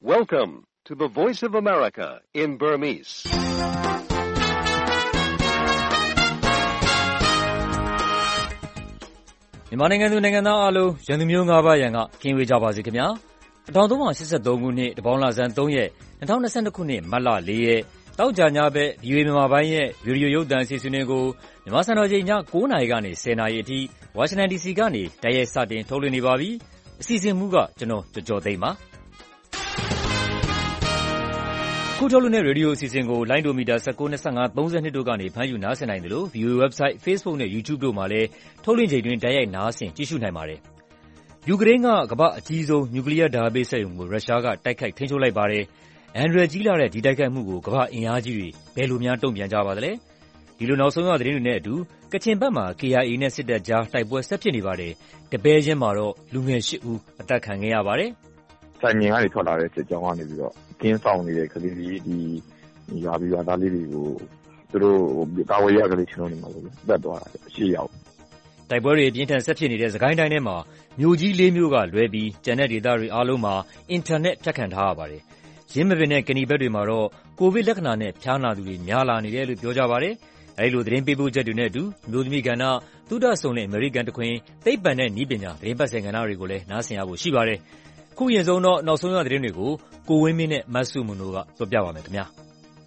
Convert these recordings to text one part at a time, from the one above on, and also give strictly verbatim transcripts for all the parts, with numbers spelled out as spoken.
Welcome to the Voice of America in Burmese. ။မြန်မာနိုင်ငံသူနိုင်ငံသားအားလုံးရန်သူမျိုးငါးပါးရန်ကကင်းဝေးကြပါစေခင်ဗျာ။တစ်ထောင်သုံးရာ၈ဆယ့်သုံးခုနှစ်တပေါင်းလဆန်းသုံးရက်၂၀၂၂ခုနှစ်မတ်လလေးရက်တောက်ကြညဘက် ဗီအိုအေ မြန်မာပိုင်းရဲ့ရေဒီယိုရုပ်သံအစီအစဉ်တွေကိုမြန်မာစံတော်ချိန်ညကိုးနာရီကနေဆယ်နာရီအထိဝါရှင်တန်ဒီစီကနေတိုက်ရိုက်စတင်ထုတ်လွှင့်နေပါပြီ။အစီအစဉ်မှူးကကျွန်တော်ကျော်ကျော်သိန်းပါ။ခုထုတ်လွှင့်တဲ့ရေဒီယိုအစီအစဉ်ကိုလိုင်းဒိုမီတာ၁၉၊၂၅၊၃၂တို့ကနေဖမ်းယူနားဆင်နိုင်တယ်လို့ ဗီအိုအေ website, Facebook နဲ့ YouTube တို့မှာလည်းထုတ်လွှင့်ချိန်တွင်တိုက်ရိုက်နားဆင်ကြည့်ရှုနိုင်ပါတယ်။ယူကရိန်းကကမ္ဘာအကြီးဆုံးနျူကလီးယားဓာတ်အားပေးစက်ရုံကိုရုရှားကတိုက်ခိုက်ထိန်းချုပ်လိုက်ပါတယ်။အန္တရာယ်ကြီးလှတဲ့ဒီတိုက်ခိုက်မှုကိုကမ္ဘာ့အင်အားကြီးတွေဘယ်လိုများတုံ့ပြန်ကြပါသလဲ။ဒီလိုနောက်ဆုံးရသတင်းတွေနဲ့အတူကချင်ဘက်မှာ ကေအိုင်အေ နဲ့စစ်တပ်ကြားတိုက်ပွဲဆက်ဖြစ်နေပါတယ်။တပဲချင်းမှာတော့လူငယ်ရှစ်ဦးအသတ်ခံခဲ့ရပါတယ်။ဆိုင်မြင်ကနေထွက်လာတဲ့စစ်ကြောင်းကနေပြီးတော့ကင်းဆောင်နေတဲ့ကလေးတွေဒီရွာပြီးရွာသားလေးတွေကိုသူတို့ကာဝေးရကလေးချင်းလုံးနေမှာလို့ပတ်သွားတာရှေ့ရောက်တိုက်ပွဲတွေအပြင်းထန်ဆက်ဖြစ်နေတဲ့စကိုင်းတိုင်းထဲမှာမြို့ကြီးလေးမြို့ကလွဲပြီးကျန်တဲ့ဒေသတွေအားလုံးမှာအင်တာနက်ဖြတ်ခံထားရပါတယ်။ရင်းမပင်နဲ့ကနီဘက်တွေမှာတော့ကိုဗစ်လက္ခဏာနဲ့ဖျားနာသူတွေများလာနေတယ်လို့ပြောကြပါတယ်။အဲဒီလိုသတင်းပေးပို့ချက်တွေနဲ့အတူမျိုးသမီးကဏ္ဍသုဒဆုံနဲ့အမေရိကန်တခွင်သိပ္ပံနဲ့နည်းပညာသတင်းပတ်ဆိုင်ကဏ္ဍတွေကိုလည်းနားဆင်ရဖို့ရှိပါတယ်။ခုရင်ဆုံးတော့နောက်ဆုံးရသတင်းတွေကိုကိုဝင်းမင်းနဲ့မဆုမွန်တို့ကပြောပြပါမယ်ခင်ဗျာ။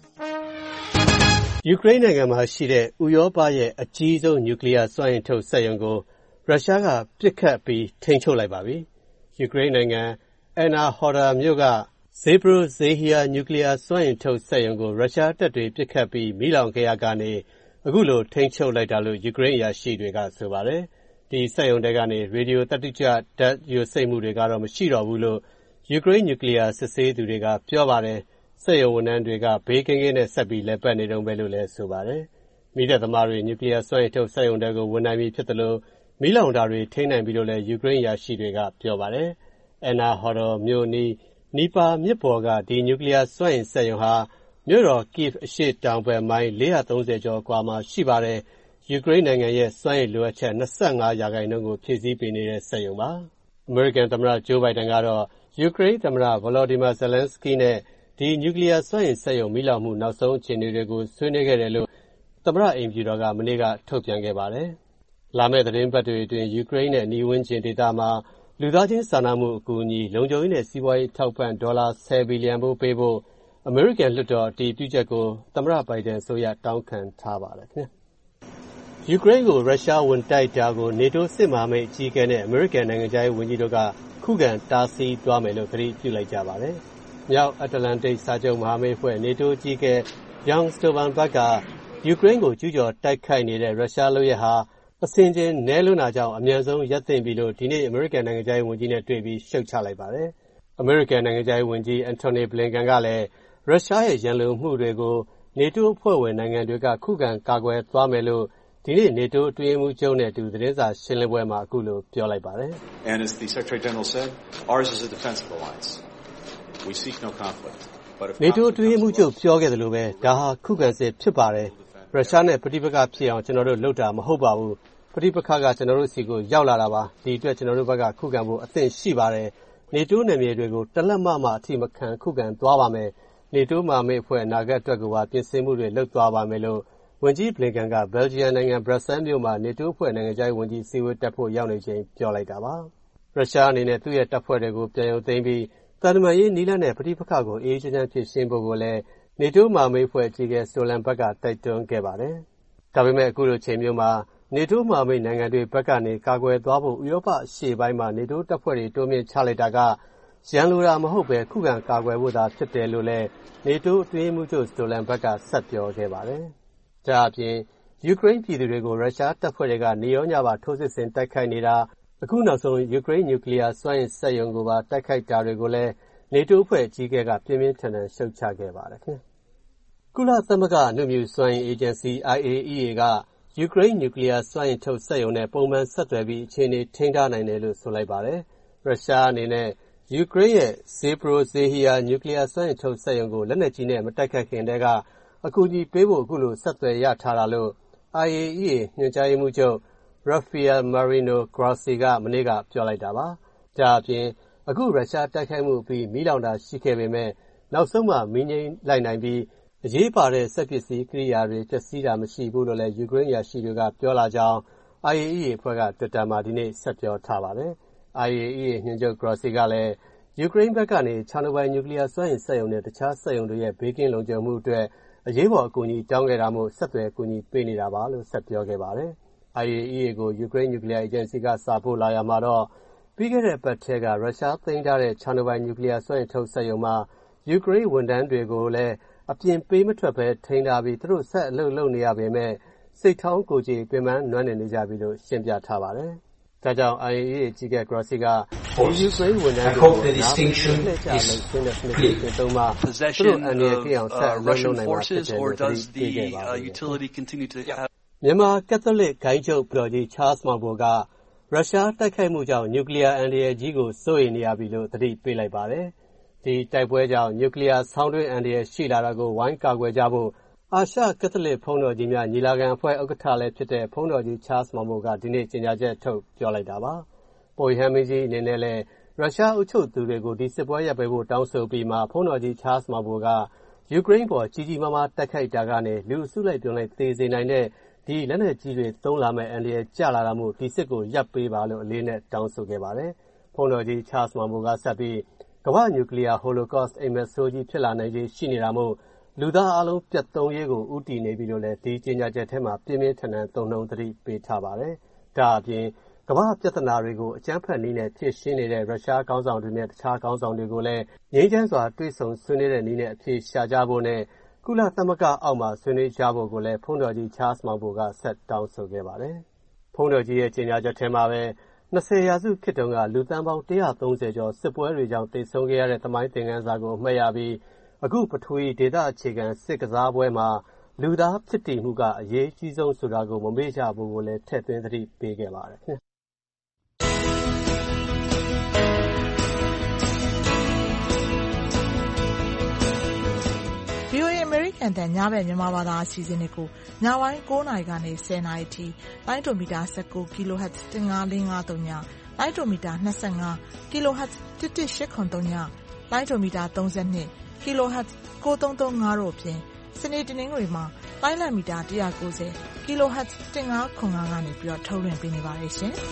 ယူကရိန်းနိုင်ငံမှာရှိတဲ့ဥရောပရဲ့အကြီးဆုံးနျူကလီးယားစွမ်းအင်ထုတ်စက်ရုံကိုရုရှားကပစ်ခတ်ပြီးထိန်းချုပ်လိုက်ပါပြီ။ယူကရိန်းနိုင်ငံအန်နာဟော်ဒါမြို့ကဇေဘရိုဇေဟီယာနျူကလီးယားစွမ်းအင်ထုတ်စက်ရုံကိုရုရှားတပ်တွေပစ်ခတ်ပြီးမီးလောင်ခဲ့ရကနေအခုလိုထိန်းချုပ်လိုက်တာလို့ယူကရိန်းအရာရှိတွေကဆိုပါတယ်။ဒီစက်ရုံတွေကနေရေဒီယိုသတ္တိကျဓာတ်ယိုစိမ့်မှုတွေကတော့မရှိတော့ဘူးလို့ယူကရိန်းနျူကလီးယားစစ်ဆေးသူတွေကပြောပါတယ်။စက်ရုံဝန်ထမ်းတွေကဘေးကင်းကင်းနဲ့ဆက်ပြီးလည်ပတ်နေတုန်းပဲလို့လည်းဆိုပါတယ်။မီးတပ်သမားတွေနျူကလီးယားစွမ်းအင်ထုတ်စက်ရုံတွေကိုဝင်နိုင်ပြီဖြစ်တယ်လို့မီးလောင်တာတွေထိန်းနိုင်ပြီလို့လည်းယူကရိန်းအရာရှိတွေကပြောပါတယ်။အန်နာဟော်ဒါမြို့နီးနီပါမြစ်ပေါ်ကဒီနျူကလီးယားစွမ်းအင်စက်ရုံဟာမြို့တော်ကိဗ်အရှေ့တောင်ဘက်မိုင်လေးရာသုံးဆယ်ကျော်အကွာမှာရှိပါတယ်။ယူကရိန်းနိုင်ငံရဲ့စွမ်းအင်လိုအပ်ချက်၂၅ရာခိုင်နှုန်းကိုဖြည့်ဆည်းပေးနေတဲ့စက်ရုံပါ။အမေရိကန်သမ္မတဂျိုးဘိုင်ဒန်ကတော့ယူကရိန်းသမ္မတဗလော်ဒီမာဇယ်လန်စကီးနဲ့ဒီနျူကလီးယားစွမ်းအင်စက်ရုံမီးလောင်မှုနောက်ဆုံးအခြေအနေတွေကိုဆွေးနွေးခဲ့တယ်လို့သမ္မတအိမ်ဖြူတော်ကမနေ့ကထုတ်ပြန်ခဲ့ပါတယ်။လာမယ့်သီတင်းပတ်တွေအတွင်းယူကရိန်းနဲ့အနီးဝန်းကျင်ဒေသမှာလူသားချင်းစာနာမှုအကူအညီလုံခြုံရေးနဲ့စီးပွားရေးထောက်ပံ့ဒေါ်လာဆယ်ဘီလီယံဖိုးပေးဖို့အမေရိကန်လွှတ်တော်အတည်ပြုချက်ကိုသမ္မတဘိုင်ဒန်အစိုးရတောင်းခံထားပါတယ်ခင်ဗျ။ယူကရိန်းကိုရုရှားဝင်တိုက်တာကိုနေတိုးစစ်မဟာမိတ်အကြီးအကဲနဲ့အမေရိကန်နိုင်ငံခြားရေးဝန်ကြီးတို့ကခုခံတားဆီးသွားမယ်လို့ကတိပြုလိုက်ကြပါတယ်။မြောက်အတ္တလန္တိတ်စာချုပ်မဟာမိတ်အဖွဲ့နေတိုးအကြီးအကဲယန်စတိုဗန်ဘတ်ကယူကရိန်းကိုကျူးကျော်တိုက်ခိုက်နေတဲ့ရုရှားလုပ်ရပ်ဟာအဆင်ခြင်နည်းလွန်းတာကြောင့်အမြန်ဆုံးရပ်သင့်ပြီလို့ဒီနေ့အမေရိကန်နိုင်ငံခြားရေးဝန်ကြီးနဲ့တွေ့ပြီးရှုတ်ချလိုက်ပါတယ်။အမေရိကန်နိုင်ငံခြားရေးဝန်ကြီးအန်တိုနီဘလင်ကန်ကလည်းရုရှားရဲ့ရန်လိုမှုတွေကိုနေတိုးအဖွဲ့ဝင်နိုင်ငံတွေကခုခံကာကွယ်သွားမယ်လို့ဒီနေ့နေတိုးအတွင်းရေးမှူးချုပ်နဲ့အတူသတင်းစာရှင်းလင်းပွဲမှာအခုလိုပြောလိုက်ပါတယ်။ And as the Secretary General said, ours is a defensive alliance. We seek no conflict. နေတိုးအတွင်းရေးမှူးချုပ်ပြောခဲ့သလိုပဲဒါဟာခုခံစစ်ဖြစ်ပါတယ်။ရုရှားနဲ့ပဋိပက္ခဖြစ်အောင်ကျွန်တော်တို့လုပ်တာမဟုတ်ပါဘူး။ပဋိပက္ခကကျွန်တော်တို့စီကိုရောက်လာတာပါ။ဒီအတွက်ကျွန်တော်တို့ဘက်ကခုခံဖို့အသင့်ရှိပါတယ်။နေတိုးနယ်မြေတွေကိုတလက်မမှအထိမခံခုခံသွားပါမယ်။နေတိုးမဟာမိတ်အဖွဲ့အနာဂတ်အတွက်ကိုပါပြင်ဆင်မှုတွေလုပ်သွားပါမယ်လို့ဝန်ကြီးဘလင်ကန်ကဘယ်လ်ဂျီယံနိုင်ငံဘရပ်ဆဲလ်မြို့မှာနေတိုးအဖွဲ့နိုင်ငံခြားရေးဝန်ကြီးအစည်းအဝေးတက်ဖို့ရောက်နေချိန်ပြောလိုက်တာပါ။ရုရှားအနေနဲ့သူ့ရဲ့တပ်ဖွဲ့တွေကိုပြန်ရုပ်သိမ်းပြီးသံတမန်ရေးနည်းလမ်းနဲ့ပဋိပက္ခကိုအေးအေးချမ်းချမ်းဖြေရှင်းဖို့ကိုလည်းနေတိုးမဟာမိတ်အဖွဲ့အကြီးအကဲစတိုလန်ဘတ်ကတိုက်တွန်းခဲ့ပါတယ်။ဒါပေမဲ့အခုလိုချိန်မျိုးမှာနေတိုးမဟာမိတ်နိုင်ငံတွေဘက်ကနေကာကွယ်သွားဖို့ဥရောပအရှေ့ပိုင်းမှာနေတိုးတပ်ဖွဲ့တွေတိုးမြင့်ချလိုက်တာကရန်လိုတာမဟုတ်ပဲခုခံကာကွယ်ဖို့သာဖြစ်တယ်လို့လည်းနေတိုးအတွင်းရေးမှူးချုပ်စတိုလန်ဘတ်ကဆက်ပြောခဲ့ပါတယ်။ဒါအပြင်ယူကရိန်းပြည်သူတွေကိုရုရှားတပ်ဖွဲ့တွေကနေရောညပါထိုးစစ်ဆင်တိုက်ခိုက်နေတာအခုနောက်ဆုံးယူကရိန်းနျူကလီးယားစွမ်းအင်စက်ရုံကိုပါတိုက်ခိုက်တာတွေကိုလည်းနေတိုးအဖွဲ့အကြီးအကဲကပြင်းပြင်းထန်ထန်ရှုတ်ချခဲ့ပါတယ်ခင်ဗျ။ကုလသမဂ္ဂအနုမြူစွမ်းအင်အေဂျင်စီ အိုင်အေအီအေ ကယူကရိန်းနျူကလီးယားစွမ်းအင်ထုတ်စက်ရုံနဲ့ပုံမှန်ဆက်သွယ်ပြီးအခြေအနေထိန်းထားနိုင်တယ်လို့ဆိုလိုက်ပါတယ်။ရုရှားအနေနဲ့ယူကရိန်းရဲ့ဇေဘရိုဇေဟီယာနျူကလီးယားစွမ်းအင်ထုတ်စက်ရုံကိုလက်နက်ကြီးနဲ့မတိုက်ခိုက်ခင်တည်းကအကူအညီပေးဖို့အခုလိုဆက်သွယ်ရထားတာလို့ အိုင်အေအီအေညွှန်ကြားရေးမှူးချုပ် Rafael Marino Grossi ကမနေ့ကပြောလိုက်တာပါ။ဒါအပြင်အခုရုရှားတိုက်ခိုက်မှုအပြီးမီးလောင်တာရှိခဲ့ပေမဲ့နောက်ဆုံးမှမီးငြိမ်းလိုက်နိုင်ပြီးအရေးပါတဲ့စက်ပစ္စည်းကိရိယာတွေပျက်စီးတာမရှိဘူးလို့လည်းယူကရိန်းအရာရှိတွေကပြောလာကြောင်း I A E A အဖွဲ့က Twitter မှာဒီနေ့ဆက်ပြောထားပါတယ်။ I A E A ညွှန်ချုပ် Grossi ကလည်းယူကရိန်းဘက်ကနေချာနိုဘိုင်နျူကလ িয়ার စွမ်းအင်စက်ရုံနဲ့တခြားစက်ရုံတွေရဲ့ဘေးကင်းလုံခြုံမှုအတွက်အရေးပေါ်အကူအညီတောင်းခဲ့တာမို့ဆက်သွယ်အကူအညီပေးနေတာပါလို့ဆက်ပြောခဲ့ပါတယ်။ I A E A ကိုယူကရိန်းနျူကလ িয়ার အေဂျင်စီကစာပို့လာရမှာတော့ပြီးခဲ့တဲ့ပတ်ထဲကရုရှားသိမ်းထားတဲ့ချာနိုဘိုင်နျူကလ িয়ার စွမ်းအင်ထုတ်စက်ရုံမှာယူကရိန်းဝန်ထမ်းတွေကိုလည်းအပြင်ပေးမထွက်ဘဲထိန်းထားပြီးသူတို့ဆက်အလုပ်လုပ်နေရပေမဲ့စိတ်ထောင်းကိုယ်ကြေပင်ပန်းနွမ်းနယ်နေကြပြီလို့ရှင်းပြထားပါတယ်။ဒါကြောင့် I A E A အကြီးအကဲ Grossi ကဒီယူကရိန်းဝန်ထမ်းတွေကိုနားလည်ရှင်းတဲ့စနစ်တွေသုံးမှသူတို့အန္တရာယ်ကင်းအောင်ဆက်လုပ်လုပ်နိုင်မှာဖြစ်တယ်လို့ပြောခဲ့ပါတယ်။မြန်မာကက်သလစ်ဂိုဏ်းချုပ်ဘုရားကြီး Charles Maung Bo ကရုရှားတိုက်ခိုက်မှုကြောင့်နျူကလ িয়ার အန္တရာယ်ကြီးကိုစိုးရိမ်နေရပြီလို့သတိပေးလိုက်ပါတယ်။ဒီတိုက်ပွဲကြောင့်နျူကလ িয়ার ဆောင်းတွင်းအန္တရာယ်ရှိလာတာကိုဝိုင်းကာကွယ်ကြဖို့အာရှကက်သလစ်ဘုန်းတော်ကြီးများညီလာခံအဖွဲ့ဥက္ကဋ္ဌလည်းဖြစ်တဲ့ဘုန်းတော်ကြီး Charles Maung Bo ကဒီနေ့ကြေညာချက်ထုတ်ပြောလိုက်တာပါ။ပုပ်ရဟန်းမင်းကြီးအနေနဲ့လည်းရုရှားအုပ်ချုပ်သူတွေကိုဒီစစ်ပွဲရပ်ပယ်ဖို့တောင်းဆိုပြီးမှဘုန်းတော်ကြီး Charles Maung Bo ကယူကရိန်းပေါ်ကြီးကြီးမားမားတိုက်ခိုက်တာကနေလူအစုလိုက်ပြုံလိုက်သေစေနိုင်တဲ့ဒီလက်နက်ကြီးတွေသုံးလာမဲ့အန္တရာယ်ကျလာတာမို့ဒီစစ်ကိုရပ်ပေးပါလို့အလေးနဲ့တောင်းဆိုခဲ့ပါတယ်။ဘုန်းတော်ကြီး Charles Maung Bo ကဆက်ပြီးကမ္ဘာ့နျူကလ িয়ার ဟိုလိုကော့စ်အိမ်မက်ဆိုးကြီးဖြစ်လာနိုင်ခြေရှိနေတာမို့လူသားအလုံးပြတ်သုံးရေးကိုဦးတည်နေပြီလို့လည်းဒီကြေညာချက်ထဲမှာပြင်းပြင်းထန်ထန်သုံးနှုန်းသတိပေးထားပါတယ်။ဒါအပြင်ကမ္ဘာပြဿနာတွေကိုအကြမ်းဖက်နည်းနဲ့ဖြေရှင်းနေတဲ့ရုရှားခေါင်းဆောင်တွေနဲ့တခြားခေါင်းဆောင်တွေကိုလည်းငြိမ်းချမ်းစွာတွေ့ဆုံဆွေးနွေးတဲ့နည်းနဲ့အဖြေရှာကြဖို့နဲ့ကုလသမဂ္ဂအောက်မှာဆွေးနွေးကြဖို့ကိုလည်းဘုန်းတော်ကြီး Charles Maung Bo ကဆက်တောင်းဆိုခဲ့ပါတယ်။ဘုန်းတော်ကြီးရဲ့ကြေညာချက်ထဲမှာပဲ၂၀ရာစုခေတ်တုန်းကလူသန်းပေါင်း၁၃၀ကျော်စစ်ပွဲတွေကြောင့်သေဆုံးခဲ့ရတဲ့သမိုင်းသင်ခန်းစာကိုအမှတ်ရပြီးအခုပထဝီဒေသအခြေခံစစ်ကစားပွဲမှာလူသားဖြစ်တည်မှုကအရေးကြီးဆုံးဆိုတာကိုမမေ့ကြဘူးကိုလည်းထည့်သွင်းသတိပေးခဲ့ပါတယ်ခင်ဗျာဗွီအိုအေ American တန်ညဘက်မြန်မာဘာသာအစီအစဉ်တွေကိုညပိုင်း၉နာရီကနေ၁၀နာရီထိလိုင်းဒိုမီတာ၁၉ kilohertz တစ်ငါးလေးငါးသုံးညလိုင်းဒိုမီတာ၂၅ kilohertz တစ်တစ်ရှစ်ခုသုံးညလိုင်းဒိုမီတာ၃၂ kilohertz ကိုသုံးသုံးငါးတို့အပြင်စနေတနင်္ဂနွေမှာလိုင်းလံမီတာ၁၉၀ kilohertz တစ်ငါးခုငါးကနေပြီးတော့ထုတ်လွှင့်ပေးနေပါတယ်ရှင်။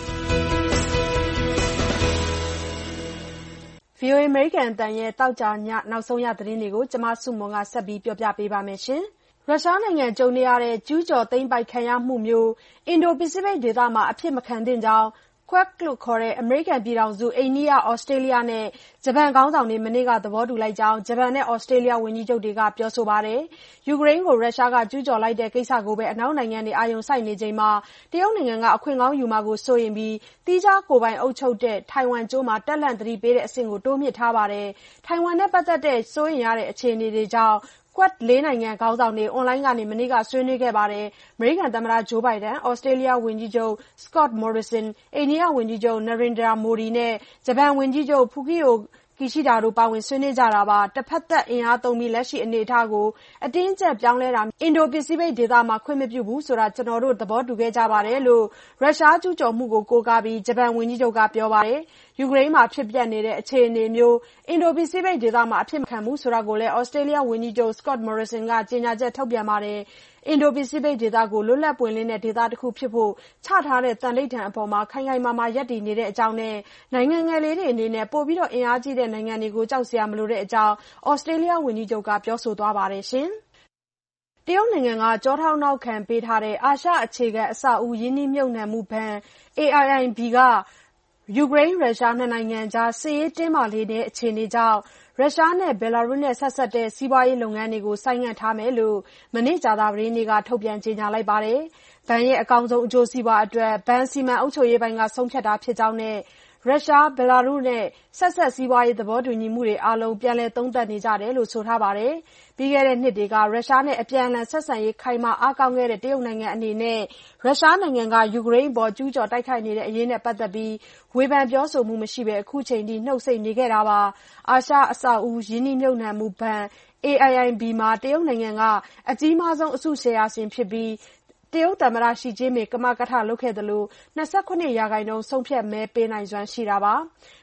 ဗွီအိုအေ American အတန်ရဲ့တောက်ကြညနောက်ဆုံးရသတင်းတွေကိုကျမစုမွန်ကဆက်ပြီးပြောပြပေးပါမယ်ရှင်။ရုရှားနိုင်ငံကြုံနေရတဲ့ကျူးကျော်သိမ်းပိုက်ခံရမှုမျိုးအင်ဒိုပစိဖိတ်ဒေသမှာအဖြစ်မခံသင့်ကြောင်း Quad လို့ခေါ်တဲ့အမေရိကန်ပြည်ထောင်စုအိန္ဒိယဩစတြေးလျနဲ့ဂျပန်ခေါင်းဆောင်တွေမနေ့ကသဘောတူလိုက်ကြောင်းဂျပန်နဲ့ဩစတြေးလျဝန်ကြီးချုပ်တွေကပြောဆိုပါတယ်။ယူကရိန်းကိုရုရှားကကျူးကျော်လိုက်တဲ့ကိစ္စကိုပဲအနောက်နိုင်ငံတွေအာရုံစိုက်နေချိန်မှာတရုတ်နိုင်ငံကအခွင့်ကောင်းယူမှာကိုစိုးရိမ်ပြီးသီးခြားကိုယ်ပိုင်အုပ်ချုပ်တဲ့ထိုင်ဝမ်ကျွန်းမှာတက်လန့်သတိပေးတဲ့အဆင့်ကိုတိုးမြှင့်ထားပါတယ်။ထိုင်ဝမ်နဲ့ပတ်သက်တဲ့စိုးရိမ်ရတဲ့အခြေအနေတွေကြောင့်Quad လေးနိုင်ငံခေါင်းဆောင်တွေအွန်လိုင်းကနေမနေ့ကဆွေးနွေးခဲ့ပါတယ်။အမေရိကန်သမ္မတဂျိုးဘိုင်ဒန်၊ဩစတြေးလျဝန်ကြီးချုပ် Scott Morrison ၊အိန္ဒိယဝန်ကြီးချုပ် Narendra Modi နဲ့ဂျပန်ဝန်ကြီးချုပ် Fumio Kishida တို့ပါဝင်ဆွေးနွေးကြတာပါ။တဖက်သတ်အင်အားသုံးပြီးလက်ရှိအနေအထားကိုအတင်းအကျပ်ပြောင်းလဲတာအင်ဒိုပစိဖိတ်ဒေသမှာခွင့်မပြုဘူးဆိုတာကျွန်တော်တို့သဘောတူခဲ့ကြပါတယ်လို့ရုရှားကျူးကျော်မှုကိုကိုးကားပြီးဂျပန်ဝန်ကြီးချုပ်ကပြောပါတယ်။ယူကရိန်းမှာဖြစ်ပျက်နေတဲ့အခြေအနေမျိုးအင်ဒိုပစိဖိတ်ဒေသမှာအဖြစ်မခံဘူးဆိုတာကိုလည်းဩစတြေးလျဝန်ကြီးချုပ် Scott Morrison ကကြေညာချက်ထုတ်ပြန်ပါတယ်။အင်ဒိုပစိဖိတ်ဒေသကိုလွတ်လပ်ပွင့်လင်းတဲ့ဒေသတစ်ခုဖြစ်ဖို့ချထားတဲ့သန္နိဋ္ဌာန်အပေါ်မှာခိုင်ခိုင်မာမာရပ်တည်နေတဲ့အကြောင်းနဲ့နိုင်ငံငယ်လေးတွေအနေနဲ့ပိုပြီးတော့အင်အားကြီးတဲ့နိုင်ငံတွေကိုကြောက်စရာမလိုတဲ့အကြောင်းဩစတြေးလျဝန်ကြီးချုပ်ကပြောဆိုသွားပါတယ်ရှင်။တရုတ်နိုင်ငံကကြောထောက်နောက်ခံပေးထားတဲ့အာရှအခြေခံအဆောက်အဦရင်းနှီးမြှုပ်နှံမှုဘဏ် A I I B ကယူကရိန်းရုရှားနှစ်နိုင်ငံကြားစစ်ရေးတင်းမာနေတဲ့အခြေအနေကြောင့်ရုရှားနဲ့ဘယ်လာရုစ်နဲ့ဆက်စပ်တဲ့စီးပွားရေးလုပ်ငန်းတွေကိုဆိုင်းငံ့ထားမယ်လို့မနေ့ကြာသပတေးနေ့ကထုတ်ပြန်ကြေညာလိုက်ပါတယ်။ဘဏ်ရဲ့အကောင်းဆုံးအကျိုးစီးပွားအတွက်ဘဏ်စီမံအုပ်ချုပ်ရေးပိုင်းကဆုံးဖြတ်တာဖြစ်ကြောင်းနဲ့ရုရှား၊ဘယ်လာရုစ်နဲ့ဆက်စပ်စီးပွားရေးသဘောတူညီမှုတွေအားလုံးပြန်လည်သုံးသပ်နေကြတယ်လို့ဆိုထားပါတယ်။ပြီးခဲ့တဲ့နှစ်တွေကရုရှားနဲ့အပြန်အလှန်ဆက်ဆံရေးခိုင်မာအားကောင်းခဲ့တဲ့တရုတ်နိုင်ငံအနေနဲ့ရုရှားနိုင်ငံကယူကရိန်းအပေါ်ကျူးကျော်တိုက်ခိုက်နေတဲ့အရေးနဲ့ပတ်သက်ပြီးဝေဖန်ပြောဆိုမှုမရှိဘဲအခုချိန်ထိနှုတ်ဆိတ်နေခဲ့တာပါ။အာရှအဆောက်အဦရင်းနှီးမြှုပ်နှံမှုဘဏ် A I I B မှာတရုတ်နိုင်ငံကအကြီးမားဆုံးအစုရှယ်ယာရှင်ဖြစ်ပြီးတရုတ်သမ္မတရှီကျင်းပင်ကမကထလုပ်ခဲ့သလို၂၇ရာခိုင်နှုန်းဆုံးဖြတ်မဲပေးနိုင်စွမ်းရှိတာပါ။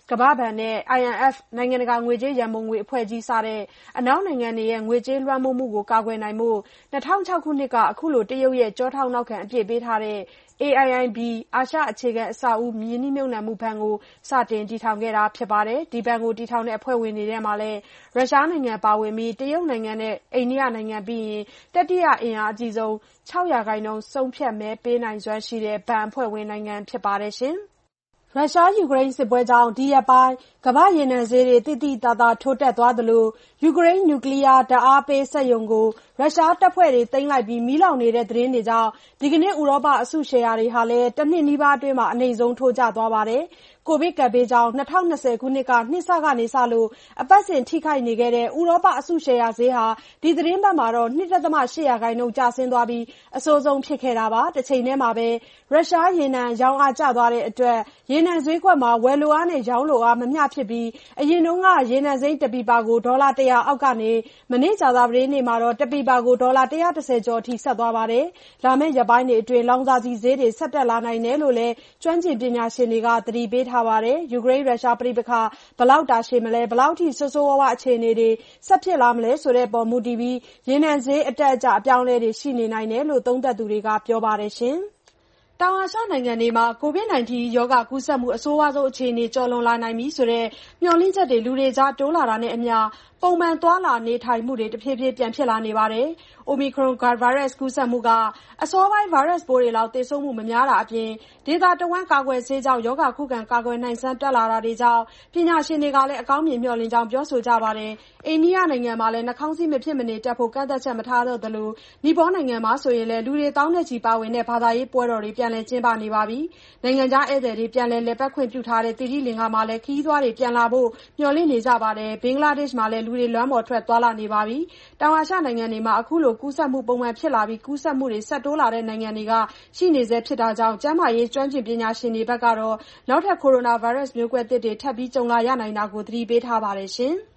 ကမ္ဘာ့ဘဏ်နဲ့ I M F နိုင်ငံတကာငွေကြေးရန်ပုံငွေအဖွဲ့ကြီးစတဲ့အနောက်နိုင်ငံတွေရဲ့ငွေကြေးလွှမ်းမိုးမှုကိုကာကွယ်နိုင်ဖို့၂၀၀၆ခုနှစ်ကအခုလိုတရုတ်ရဲ့ကျောထောက်နောက်ခံအပြည့်ပေးထားတဲ့ A I I B အာရှအခြေခံအဆောက်အဦးရင်းနှီးမြှုပ်နှံမှုဘဏ်ကိုစတင်တည်ထောင်ခဲ့တာဖြစ်ပါတယ်။ဒီဘဏ်ကိုတည်ထောင်တဲ့အဖွဲ့ဝင်တွေထဲမှာလည်းရုရှားနိုင်ငံပါဝင်ပြီးတရုတ်နိုင်ငံနဲ့အိန္ဒိယနိုင်ငံပြီးရင်တတိယအင်အားအကြီးဆုံး၆ရာခိုင်နှုန်းဆုံးဖြတ်မဲပေးနိုင်စွမ်းရှိတဲ့ဘဏ်အဖွဲ့ဝင်နိုင်ငံဖြစ်ပါတယ်ရှင်။ရုရှား-ယူကရိန်းစစ်ပွဲကြောင့်ဒီရက်ပိုင်းကမ္ဘာ့ရေနံဈေးတွေသိသိသာသာထိုးတက်သွားသလိုယူကရိန်းနျူကလီးယားဓာတ်အားပေးစက်ရုံကိုရုရှားတပ်ဖွဲ့တွေသိမ်းလိုက်ပြီးမီးလောင်နေတဲ့သတင်းတွေကြောင့်ဒီကနေ့ဥရောပအစုရှယ်ယာတွေဟာလည်းတနှစ်နီးပါးအတွင်းမှာအနိမ့်ဆုံးထိုးကျသွားပါတယ်။ကိုဗစ်ကပ်ဘေးကြောင့်၂၀၂၀ခုနှစ်ကနှစ်စကနေစလို့အပတ်စဉ်ထိခိုက်နေခဲ့တဲ့ဥရောပအစုရှယ်ယာဈေးဟာဒီသီတင်းပတ်မှာတော့၂.၈ရာခိုင်နှုန်းကျဆင်းသွားပြီးအဆိုးဆုံးဖြစ်ခဲ့တာပါ။တချိန်တည်းမှာပဲရုရှားရေနံရောင်းအားကျသွားတဲ့အတွက်ရေနံဈေးကွက်မှာဝယ်လိုအားနဲ့ရောင်းလိုအားမမျှဖြစ်ပြီးအရင်တုန်းကရေနံစိမ်းတပီပါကိုဒေါ်လာ၁၀၀အောက်ကနေမနေ့ကြာသပတေးနေ့မှာတော့တပီပါကိုဒေါ်လာ၁၁၀ကျော်အထိဆက်သွားပါတယ်။လာမယ့်ရက်ပိုင်းတွေအတွင်းလောင်စာဆီဈေးတွေဆက်တက်လာနိုင်တယ်လို့လည်းကျွမ်းကျင်ပညာရှင်တွေကသတိပေးထားပါတယ်။ယူကရိန်းရုရှားပဋိပက္ခဘယ်လောက်တာရှည်မလဲဘယ်လောက်ထိဆိုးဆိုးဝါးဝါးအခြေအနေတွေဆက်ဖြစ်လာမလဲဆိုတဲ့အပေါ်မူတည်ပြီးရေနံဈေးအတက်အကျအပြောင်းအလဲတွေရှိနေနိုင်တယ်လို့သုံးသပ်သူတွေကပြောပါတယ်ရှင်။တောင်အာရှနိုင်ငံတွေမှာကိုဗစ် -19 ရောဂါကူးစက်မှုအဆိုးဝါးဆုံးအခြေအနေကျော်လွန်လာနိုင်ပြီဆိုတဲ့မျှော်လင့်ချက်တွေလူတွေကြားတိုးလာတာနဲ့အမျှပုံမှန်သွားလာနေထိုင်မှုတွေတဖြည်းဖြည်းပြန်ဖြစ်လာနေပါတယ်။ Omicron ဗိုင်းရပ်စ်ကူးစက်မှုကအစောပိုင်းဗိုင်းရပ်စ်ပိုးတွေလောက်သေဆုံးမှုမများတာအပြင်ဒေသတဝန်းကာကွယ်ဆေးကြောင့်ရောဂါခုခံကာကွယ်နိုင်စွမ်းတက်လာတာတွေကြောင့်ပညာရှင်တွေကလည်းအကောင်းမြင်မျှော်လင့်ကြောင်းပြောဆိုကြပါတယ်။အိန္ဒိယနိုင်ငံမှာလည်းနှာခေါင်းစည်းမဖြစ်မနေတပ်ဖို့ကန့်သတ်ချက်မထားတော့သလိုနီပေါနိုင်ငံမှာဆိုရင်လည်းလူတွေသောင်းနဲ့ချီပါဝင်တဲ့ဘာသာရေးပွဲတော်တွေပြန်လည်ကျင်းပနေပါပြီ။နိုင်ငံခြားဧည့်သည်တွေပြန်လည်လည်ပတ်ခွင့်ပြုထားတဲ့သီရိလင်္ကာမှာလည်းခရီးသွားတွေပြန်လာဖို့မျှော်လင့်နေကြပါတယ်။ဘင်္ဂလားဒေ့ရှ်မှာလည်းလူတွေလွမ်းပေါ်ထွက်သွားလာနေပါပြီ။တောင်အာရှနိုင်ငံတွေမှာအခုလိုကူးစက်မှုပုံမှန်ဖြစ်လာပြီးကူးစက်မှုတွေဆက်တိုးလာတဲ့နိုင်ငံတွေကရှိနေဆဲဖြစ်တာကြောင့်ကျန်းမာရေးကျွမ်းကျင်ပညာရှင်တွေဘက်ကတော့နောက်ထပ်ကိုရိုနာဗိုင်းရပ်စ်မျိုးကွဲသစ်တွေထပ်ပြီးကြုံလာရနိုင်တာကိုသတိပေးထားပါတယ်ရှင်။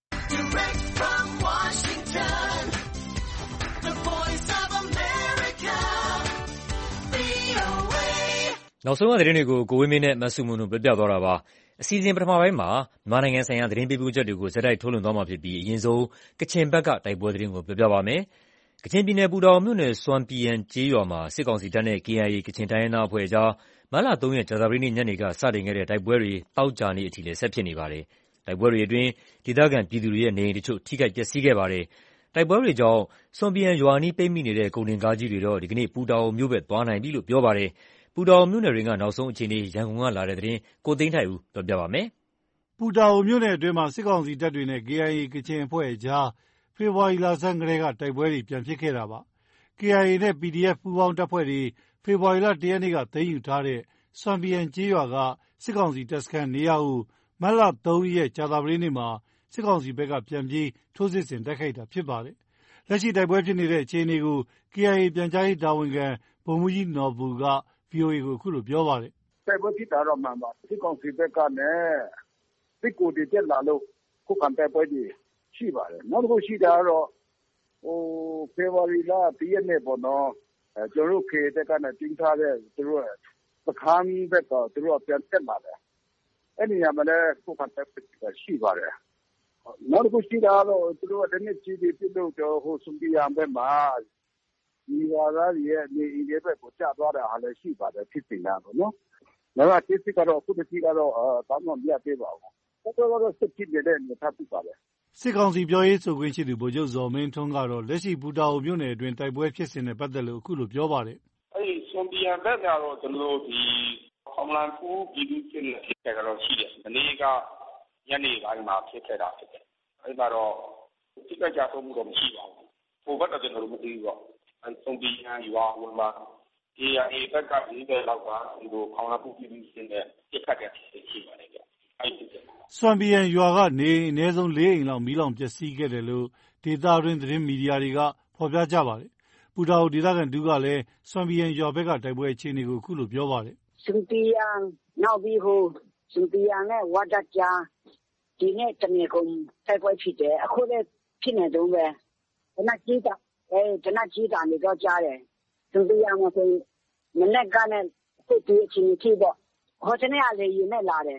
နောက်ဆုံးရသတင်းတွေကိုကိုဝင်းမင်းနဲ့မဆုမွန်တို့ပြပြသွားတာပါ။အစီအစဉ်ပထမပိုင်းမှာမြန်မာနိုင်ငံဆိုင်ရာသတင်းပေးပို့ချက်တွေကိုဇက်တိုက်ထုတ်လွှင့်သွားမှာဖြစ်ပြီးအရင်ဆုံးကချင်ဘက်ကတိုက်ပွဲသတင်းကိုပြပြပါမယ်။ကချင်ပြည်နယ်ပူတာအိုမြို့နယ်စွမ်ပီယန်ကျေးရွာမှာစစ်ကောင်စီတပ်နဲ့ K I A ကချင်တိုင်းရင်းသားအဖွဲ့ကြားမတ်လသုံးရက်ကြာသပတေးနေ့ညနေကစတင်ခဲ့တဲ့တိုက်ပွဲတွေသောကြာနေ့အထိလည်းဆက်ဖြစ်နေပါတယ်။တိုက်ပွဲတွေအတွင်းဒေသခံပြည်သူတွေရဲ့နေအိမ်တချို့ထိခိုက်ပျက်စီးခဲ့ပါတယ်။တိုက်ပွဲတွေကြောင့်စွမ်ပီယန်ရွာအနီးပိတ်မိနေတဲ့ကုန်တင်ကားကြီးတွေတော့ဒီကနေ့ပူတာအိုမြို့ဘက်သွားနိုင်ပြီလို့ပြောပါတယ်။ပူတာအိုမြို့နယ်တွင်းကနောက်ဆုံးအခြေအနေရန်ကုန်ကလာတဲ့သတင်းကိုသိန်းထိုက်ဦးပြောပြပါမယ်။ပူတာအိုမြို့နယ်အတွင်းမှာစစ်ကောင်စီတပ်တွေနဲ့ K I A ကချင်အဖွဲ့ကြားဖေဖော်ဝါရီလဆန်းကတည်းကတိုက်ပွဲတွေပြန်ဖြစ်ခဲ့တာပါ။ K I A နဲ့ P D F ပူးပေါင်းတပ်ဖွဲ့တွေဖေဖော်ဝါရီလတစ်ရက်နေ့ကသိမ်းယူထားတဲ့စွမ်ပီယန်ကျေးရွာကစစ်ကောင်စီတပ်စခန်းနေရာကိုမတ်လသုံးရက်ကြာသပတေးနေ့မှာစစ်ကောင်စီဘက်ကပြန်ပြီးထိုးစစ်ဆင်တိုက်ခိုက်တာဖြစ်ပါတယ်။လက်ရှိတိုက်ပွဲဖြစ်နေတဲ့အခြေအနေကို K I A ပြန်ကြားရေးတာဝန်ခံဗိုလ်မှူးကြီးနော်ဘူက ဗွီအိုအေကိုအခုလိုပြောပါတယ်။တိုက်ပွဲဖြစ်တာတော့မှန်ပါစစ်ကောင်စီဘက်ကနဲ့စစ်ကူတွေတက်လာလို့ခုခံတိုက်ပွဲတွေရှိပါတယ်။နောက်တစ်ခုရှိတာကတော့ဟိုဖေဖော်ဝါရီလတစ်ရက်နေ့ပေါ့နော်အဲကျွန်တော်တို့ K A တက်ကနဲ့တင်းထားတဲ့သူတို့စခန်းဘက်ကသူတို့ပြန်တက်လာတယ်။အဲ့ဒီညမှာလည်းခုခံတိုက်ပွဲရှိပါတယ်။နောက်တစ်ခုရှိတာကတော့သူတို့တနည်းကြီးပြီးပြုလို့ဟိုစွန်ပီယန်ဘက်မှာဒီဝါသားရဲ့နေအိမ်တွေဘက်ကိုကျသွားတာဟာလည်းရှိပါတယ်ဖြစ်နေတာပေါ့နော်။ဒါကတစ်စစ်ကတော့အခုတစ်စစ်ကတော့အာတောင်းမှမရသေးပါဘူး။တော်တော်တော့စစ်ဖြစ်နေတဲ့အနေအထားဖြစ်ပါတယ်။စစ်ကောင်စီပြောရေးဆိုခွင့်ရှိသူဗိုလ်ချုပ်ဇော်မင်းထွန်းကတော့လက်ရှိပူတာအိုမြို့နယ်အတွင်းတိုက်ပွဲဖြစ်စဉ်နဲ့ပတ်သက်လို့အခုလိုပြောပါတယ်။အဲ့ဒီစွန်ပီယန်ဘက်ကတော့ကျွန်တော်တို့ဒီအောင်လန်ဖူးပြည်သူ့စစ်နဲ့ဖြစ်ခဲ့တော့ရှိတယ်။ဒီနေ့ကညနေပိုင်းမှာဖြစ်ခဲ့တာဖြစ်တယ်။အဲ့ဒါတော့စစ်တပ်ကြဆုံးမှုတော့မရှိပါဘူး။ဟိုဘက်ကကျွန်တော်တို့မသိဘူးပေါ့။အဲ့စွန်ပီယန်ရွာဝင်မှာK I A ဘက်ကဒီဘက်လောက်ကဒီလိုအောင်လန်ဖူးပြည်သူ့စစ်နဲ့ပြစ်ခတ်တဲ့ရှိပါတယ်ဗျ။အဲ့ဒီစွမ်ပီယန်ရွာကနေအနည်းဆုံးလေးအိမ်လောက်မီးလောင်ပျက်စီးခဲ့တယ်လို့ဒေသတွင်းသတင်းမီဒီယာတွေကဖော်ပြကြပါတယ်။ပူတာအိုဒေသခံတူကလည်းစွမ်ပီယန်ရွာဘက်ကတိုက်ပွဲအခြေအနေကိုအခုလိုပြောပါတယ်။စွမ်ပီယန်နောက်ပြီးဟိုစွမ်ပီယန်နဲ့ဝါဒတ်ကြားဒီနေ့တနေ့ကုန်တိုက်ပွဲဖြစ်တယ်အခုလည်းဖြစ်နေတော့ပဲတနက်ကြီးတာအဲတနက်ကြီးတာနေတော့ကြားတယ်စွမ်ပီယန်မှာဆိုမနေ့ကနဲ့စစ်တီးအချင်းချင်းပေါ့ဟိုတနေ့အလေရင်းနဲ့လာတယ်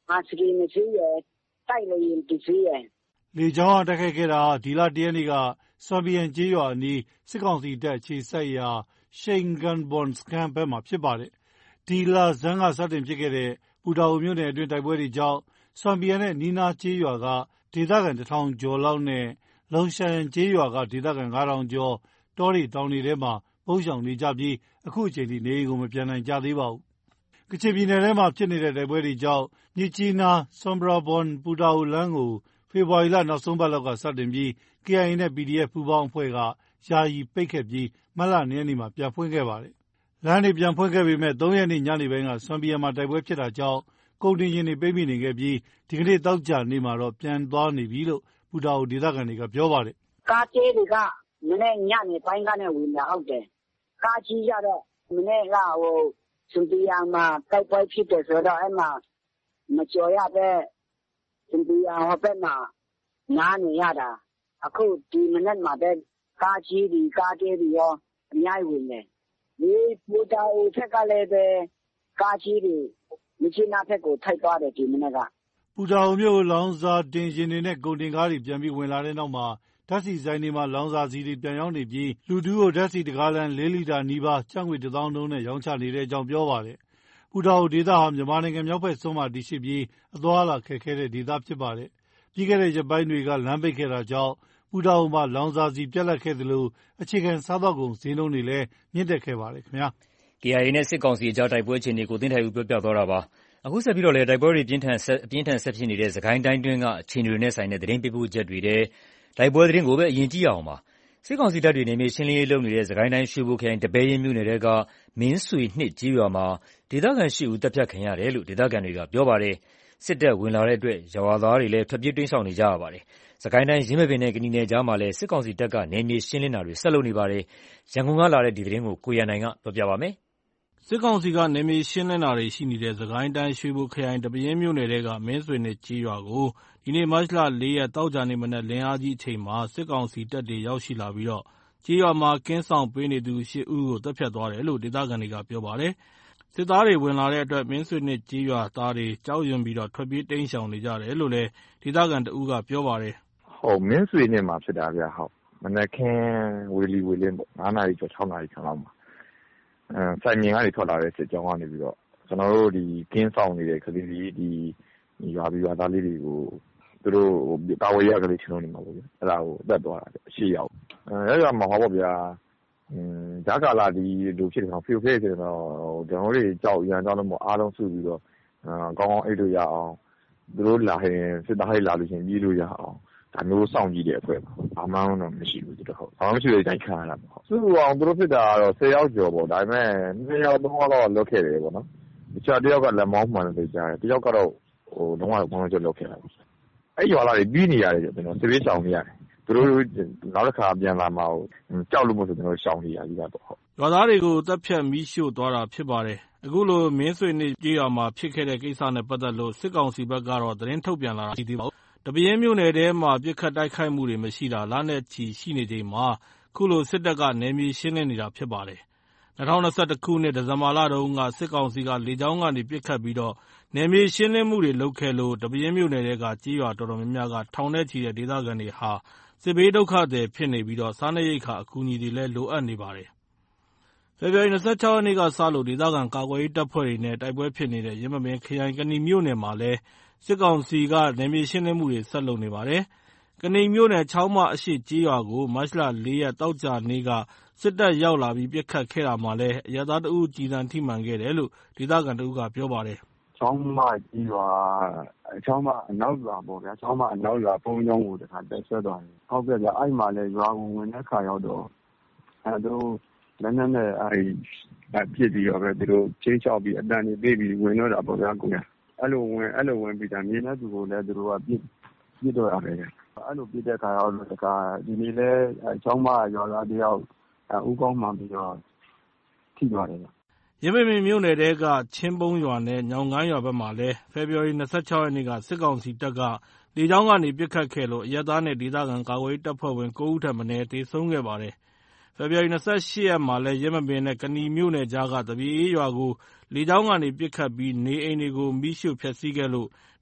ဟာစကီနှစ်စီးရယ်တိုက်လေရင်တစ်စီးရယ်လေကြောင်းကတိုက်ခိုက်ခဲ့တာဒီလတရက်နေ့ကဆွမ်ဘီယန်ကျေးရွာအနီးစစ်ကောင်စီတပ်ခြေစိုက်ရာရှိန်ဂန်ဘွန်စကန်ဘက်မှာဖြစ်ပါတယ်ဒီလဇန်ကစတင်ဖြစ်ခဲ့တဲ့ပူတာအိုမြို့နယ်အတွင်းတိုက်ပွဲတွေကြောင့်ဆွမ်ဘီယန်နဲ့နီနာကျေးရွာကဒေသခံတစ်ထောင်ကျော်လောက်နဲ့လုံရှာယန်ကျေးရွာကဒေသခံငါးထောင်ကျော်တောတွေတောင်တွေထဲမှာပုန်းရှောင်နေကြပြီးအခုအချိန်ထိနေအိမ်ကိုမပြန်နိုင်ကြသေးပါဘူးကချင်ပြည်နယ်ထဲမှာဖြစ်နေတဲ့တိုက်ပွဲတွေကြောင့်မြစ်ကြီးနားဆွမ်ဘရာဘွန်ပူတာအိုလမ်းကိုဖေဖော်ဝါရီလနောက်ဆုံးပတ်လောက်ကစတင်ပြီး ကေအိုင်အေ နဲ့ ပီဒီအက်ဖ် ပူးပေါင်းအဖွဲ့ကယာယီပိတ်ခဲ့ပြီးမတ်လ၂ရက်နေ့မှာပြန်ဖွင့်ခဲ့ပါတယ်။လမ်းတွေပြန်ဖွင့်ခဲ့ပေမဲ့၃ရက်နေ့ညနေပိုင်းကဆွမ်ဘီယန်မှာတိုက်ပွဲဖြစ်တာကြောင့်ကုန်တင်ယာဉ်တွေပိတ်မိနေခဲ့ပြီးဒီကနေ့သောကြာနေ့မှာတော့ပြန်သွားနေပြီလို့ပူတာအိုဒေသခံတွေကပြောပါတယ်။ကားသေးတွေကမနေ့ညနေပိုင်းကနေဝင်လာဟုတ်တယ်။ကားကြီးရတော့မနေ့ကဟိုဆွမ်ဘီယန်မှာတိုက်ပွဲဖြစ်တယ်ဆိုတော့အဲ့မှာမကြော်ရပဲဆွမ်ဘီယန်ဟိုဘက်မှာနားနေရတာအခုဒီမနေ့မှာပဲကားကြီးဒီကားသေးတွေရောအများကြီးဝင်တယ်ဒီပူတာအိုထက်ကလည်းပဲကားကြီးတွေမြစ်နာဖက်ကိုထိုက်သွားတယ်ဒီမနေ့ကပူတာအိုမြို့လောင်စာတင်ရှင်တွေနဲ့ကုန်တင်ကားတွေပြန်ပြီးဝင်လာတဲ့နောက်မှာဓာတ်ဆီဆိုင်တွေမှာလောင်စာဆီတွေပြန်ရောက်နေပြီးလူတူကိုဓာတ်ဆီတကားလမ်း၄လီတာနီးပါးကျပ်ငွေတစ်သောင်းလုံးနဲ့ရောင်းချနေတဲ့အကြောင်းပြောပါတယ်ပူတာအိုဒေသဟာမြန်မာနိုင်ငံမြောက်ဘက်စွန်းမှာတည်ရှိပြီးအသွားအလာခက်ခဲတဲ့ဒေသဖြစ်ပါတယ်ပြီးခဲ့တဲ့ရက်ပိုင်းတွေကလမ်းပိတ်ခဲ့တာကြောင့်ပူတာအိုမှာလောင်စာဆီပြတ်လတ်ခဲ့သလိုအခြေခံစားသောက်ကုန်ဈေးနှုန်းတွေလည်းမြင့်တက်ခဲ့ပါတယ်ခင်ဗျာ။ ကေအိုင်အေ နဲ့စစ်ကောင်စီအကြားတိုက်ပွဲအခြေအနေကိုသိန်းထိုက်ဦးပြောပြသွားတာပါ။အခုဆက်ပြီးတော့လည်းတိုက်ပွဲတွေပြင်းထန်ဆက်ပြင်းထန်ဆက်ဖြစ်နေတဲ့စကိုင်းတိုင်းတွင်းကအခြေအနေတွေနဲ့ဆိုင်တဲ့သတင်းပေးပို့ချက်တွေထဲတိုက်ပွဲသတင်းကိုပဲအရင်ကြည့်အောင်ပါ။စစ်ကောင်စီတပ်တွေနေမြေရှင်းလင်းရေးလုပ်နေတဲ့စကိုင်းတိုင်းရွှေဘိုခရိုင်တပဲရင်မြို့နယ်ထဲကမင်းဆွေနှစ်ကျေးရွာမှာဒေသခံ၈ဦးတပ်ဖြတ်ခံရတယ်လို့ဒေသခံတွေကပြောပါတယ်။စစ်တပ်ဝင်လာတဲ့အတွက်ရွာသားတွေလည်းထွက်ပြေးတိမ်းရှောင်နေကြရပါတယ်။စကိုင်းတိုင်းရင်းမပင်နဲ့ကနီနယ်ကြားမှာလည်းစစ်ကောင်စီတပ်ကနေမြေရှင်းလင်းတာတွေဆက်လုပ်နေပါတယ်။ရန်ကုန်ကလာတဲ့ဒီသတင်းကိုကိုရန်နိုင်ကပြောပြပါမယ်။စစ်ကောင်စီကနေမြေရှင်းလင်းတာတွေရှိနေတဲ့စကိုင်းတိုင်းရွှေဘိုခရိုင်တပင်းမြို့နယ်ထဲကမင်းဆွေနှစ်ကျေးရွာကိုဒီနေ့မတ်လ၄ရက်တောက်ကြနေမနက်လင်းအားကြီးအချိန်မှာစစ်ကောင်စီတပ်တွေရောက်ရှိလာပြီးတော့ကျေးရွာမှာကင်းဆောင်ပေးနေသူ၈ဦးကိုတပ်ဖြတ်သွားတယ်လို့ဒေသခံတွေကပြောပါတယ်။စစ်သားတွေဝင်လာတဲ့အတွက်မင်းဆွေနှစ်ကျေးရွာသားတွေကြောက်ရွံ့ပြီးတော့ထွက်ပြေးတိမ်းရှောင်နေကြတယ်လို့လည်းဒေသခံတဦးကပြောပါတယ်။ဟုတ်မင်းဆွေနှစ်မှာဖြစ်တာဗျဟုတ်မနက်ခင်းဝေလီဝေလင်းပေါ့၅နာရီကျော်၆နာရီခန့်လောက်မှာအဲစိုင်မြင်ကနေထွက်လာတဲ့စစ်ကြောင်းကနေပြီးတော့ကျွန်တော်တို့ဒီကင်းဆောင်နေတဲ့ကလေးကြီးဒီရွာပြီးရွာသားလေးတွေကိုသူတို့တာဝရကလေးချင်းလုံးနေမှာပေါ့ဗျအဲ့ဒါကိုအသက်သွားတာရှေ့ရောက်အဲအဲ့ဒါမှဟောပေါ့ဗျာอืมဂျာကာလာဒီလူဖြစ်တယ်ဖေဖေဖြစ်တယ်တော့ကျွန်တော်တို့ကြောက်ရန်ကြောက်လို့မအားလုံးစုပြီးတော့အာကောင်းကောင်းအိတ်လို့ရအောင်သူတို့လာရင်စစ်သားတွေလာလို့ရှင်ပြေးလို့ရအောင်ဒါမျိုးစောင့်ကြည့်တဲ့အဖွဲ့ပေါ့ဘာမှတော့မရှိဘူးသူတို့ဟုတ်ဘာမှမရှိတဲ့အတိုင်းခံရတာပေါ့စုအောင်သူတို့ဖြစ်တာတော့၁၀ယောက်ကျော်ပေါ့ဒါပေမဲ့၂ယောက်၃ယောက်တော့လွတ်ခဲ့တယ်ပေါ့နော်တခြားတစ်ယောက်ကလက်မောင်းမှန်တယ်ကြားတယ်တစ်ယောက်ကတော့ဟိုလုံးဝကောင်းကောင်းကျော်လွတ်ခဲ့တာပေါ့အဲ့ရွာလာတွေပြီးနေရတယ်ကျွန်တော်စစ်ပေးဆောင်နေရတယ်သူတို့နောက်တစ်ခါပြန်လာမှာကြောက်လို့မဟုတ်ကျွန်တော်ရှောင်နေရကြီးတာပေါ့ဟုတ်ရွာသားတွေကိုတပ်ဖြတ်မိရှို့သွားတာဖြစ်ပါတယ်အခုလိုမင်းဆွေနှစ်ကြေးရွာမှာဖြစ်ခဲ့တဲ့ကိစ္စနဲ့ပတ်သက်လို့စစ်ကောင်စီဘက်ကတော့သတင်းထုတ်ပြန်လာတာရှိသေးပါဘူးတပင်းမြို့နယ်ထဲမှာပြစ်ခတ်တိုက်ခိုက်မှုတွေမရှိတာလနဲ့ချီရှိနေချိန်မှာခုလိုစစ်တပ်ကနေမြေရှင်းလင်းနေတာဖြစ်ပါတယ်၂၀၂၁ခုနှစ်ဒီဇင်ဘာလတုန်းကစစ်ကောင်စီကလေကြောင်းကနေပြစ်ခတ်ပြီးတော့နေမြေရှင်းလင်းမှုတွေလုပ်ခဲ့လို့တပင်းမြို့နယ်ထဲကကြေးရွာတော်တော်များများကထောင်ထဲချီတဲ့ဒေသခံတွေဟာစစ်ဘေးဒုက္ခသည်ဖြစ်နေပြီးတော့စားနပ်ရိက္ခာအကူအညီတွေလည်းလိုအပ်နေပါတယ်ဖေဖော်ဝါရီ၂၆ရက်နေ့ကစလို့ဒေသခံကာကွယ်ရေးတပ်ဖွဲ့တွေနဲ့တိုက်ပွဲဖြစ်နေတဲ့ရင်းမပင်ခရိုင်ကနီမြို့နယ်မှာလည်းစစ်ကောင်စီကနေမြေရှင်းလင်းမှုတွေဆက်လုပ်နေပါတယ်။ကနီမြို့နယ်ချောင်းမအရှိကျေးရွာကိုမတ်လ၄ရက်တောက်ကြနေ့ကစစ်တပ်ရောက်လာပြီးပြစ်ခတ်ခဲ့တာမှာလည်းအရပ်သားတဦးကြည်စံထိမှန်ခဲ့တယ်လို့ဒေသခံတဦးကပြောပါတယ်။ချောင်းမကြီးရွာချောင်းမအနောက်ရွာပေါ့ဗျာချောင်းမအနောက်ရွာပုံကြောင်းကိုတခါတက်ဆွဲသွားတယ်။ဟုတ်ကဲ့ဗျအဲ့မှာလည်းရွာကိုဝင်တဲ့ခါရောက်တော့အဲတို့လည်းနဲ့နဲ့အဲပြစ်ပြီးတော့ပဲသူတို့ချင်းချောက်ပြီးအတန်ကြီးပြေးပြီးဝင်တော့တာပေါ့ဗျာကိုရအဲ့လိုဝင်အဲ့လိုဝင်ပြီးတာမြေနဲ့သူကိုလည်းသူတို့ကပြစ်ပြစ်တော့ရတယ်အဲ့လိုပြစ်တဲ့ခါရောက်တော့တခါဒီနေ့လဲချောင်းမရွာသားတယောက်ဦးကောင်းမှပြီးတော့ထိသွားတယ်ရင်းမပင်မြို့နယ်တဲကချင်းပုံးရွာနဲ့ညောင်ကိုင်းရွာဘက်မှာလည်းဖေဖော်ဝါရီ၂၆ရက်နေ့ကစစ်ကောင်စီတပ်ကလေကြောင်းကနေပစ်ခတ်ခဲ့လို့အရပ်သားနဲ့ဒေသခံကာကွယ်ရေးတပ်ဖွဲ့ဝင်၉ဦးထက်မနည်းသေဆုံးခဲ့ပါတယ်။ဖေဖော်ဝါရီ၂၈ရက်မှာလည်းရင်းမပင်နဲ့ကနီမြို့နယ်ကြားကတပြေးရွာကိုလေကြောင်းကနေပစ်ခတ်ပြီးနေအိမ်တွေကိုမိရှို့ဖျက်ဆီးခဲ့လို့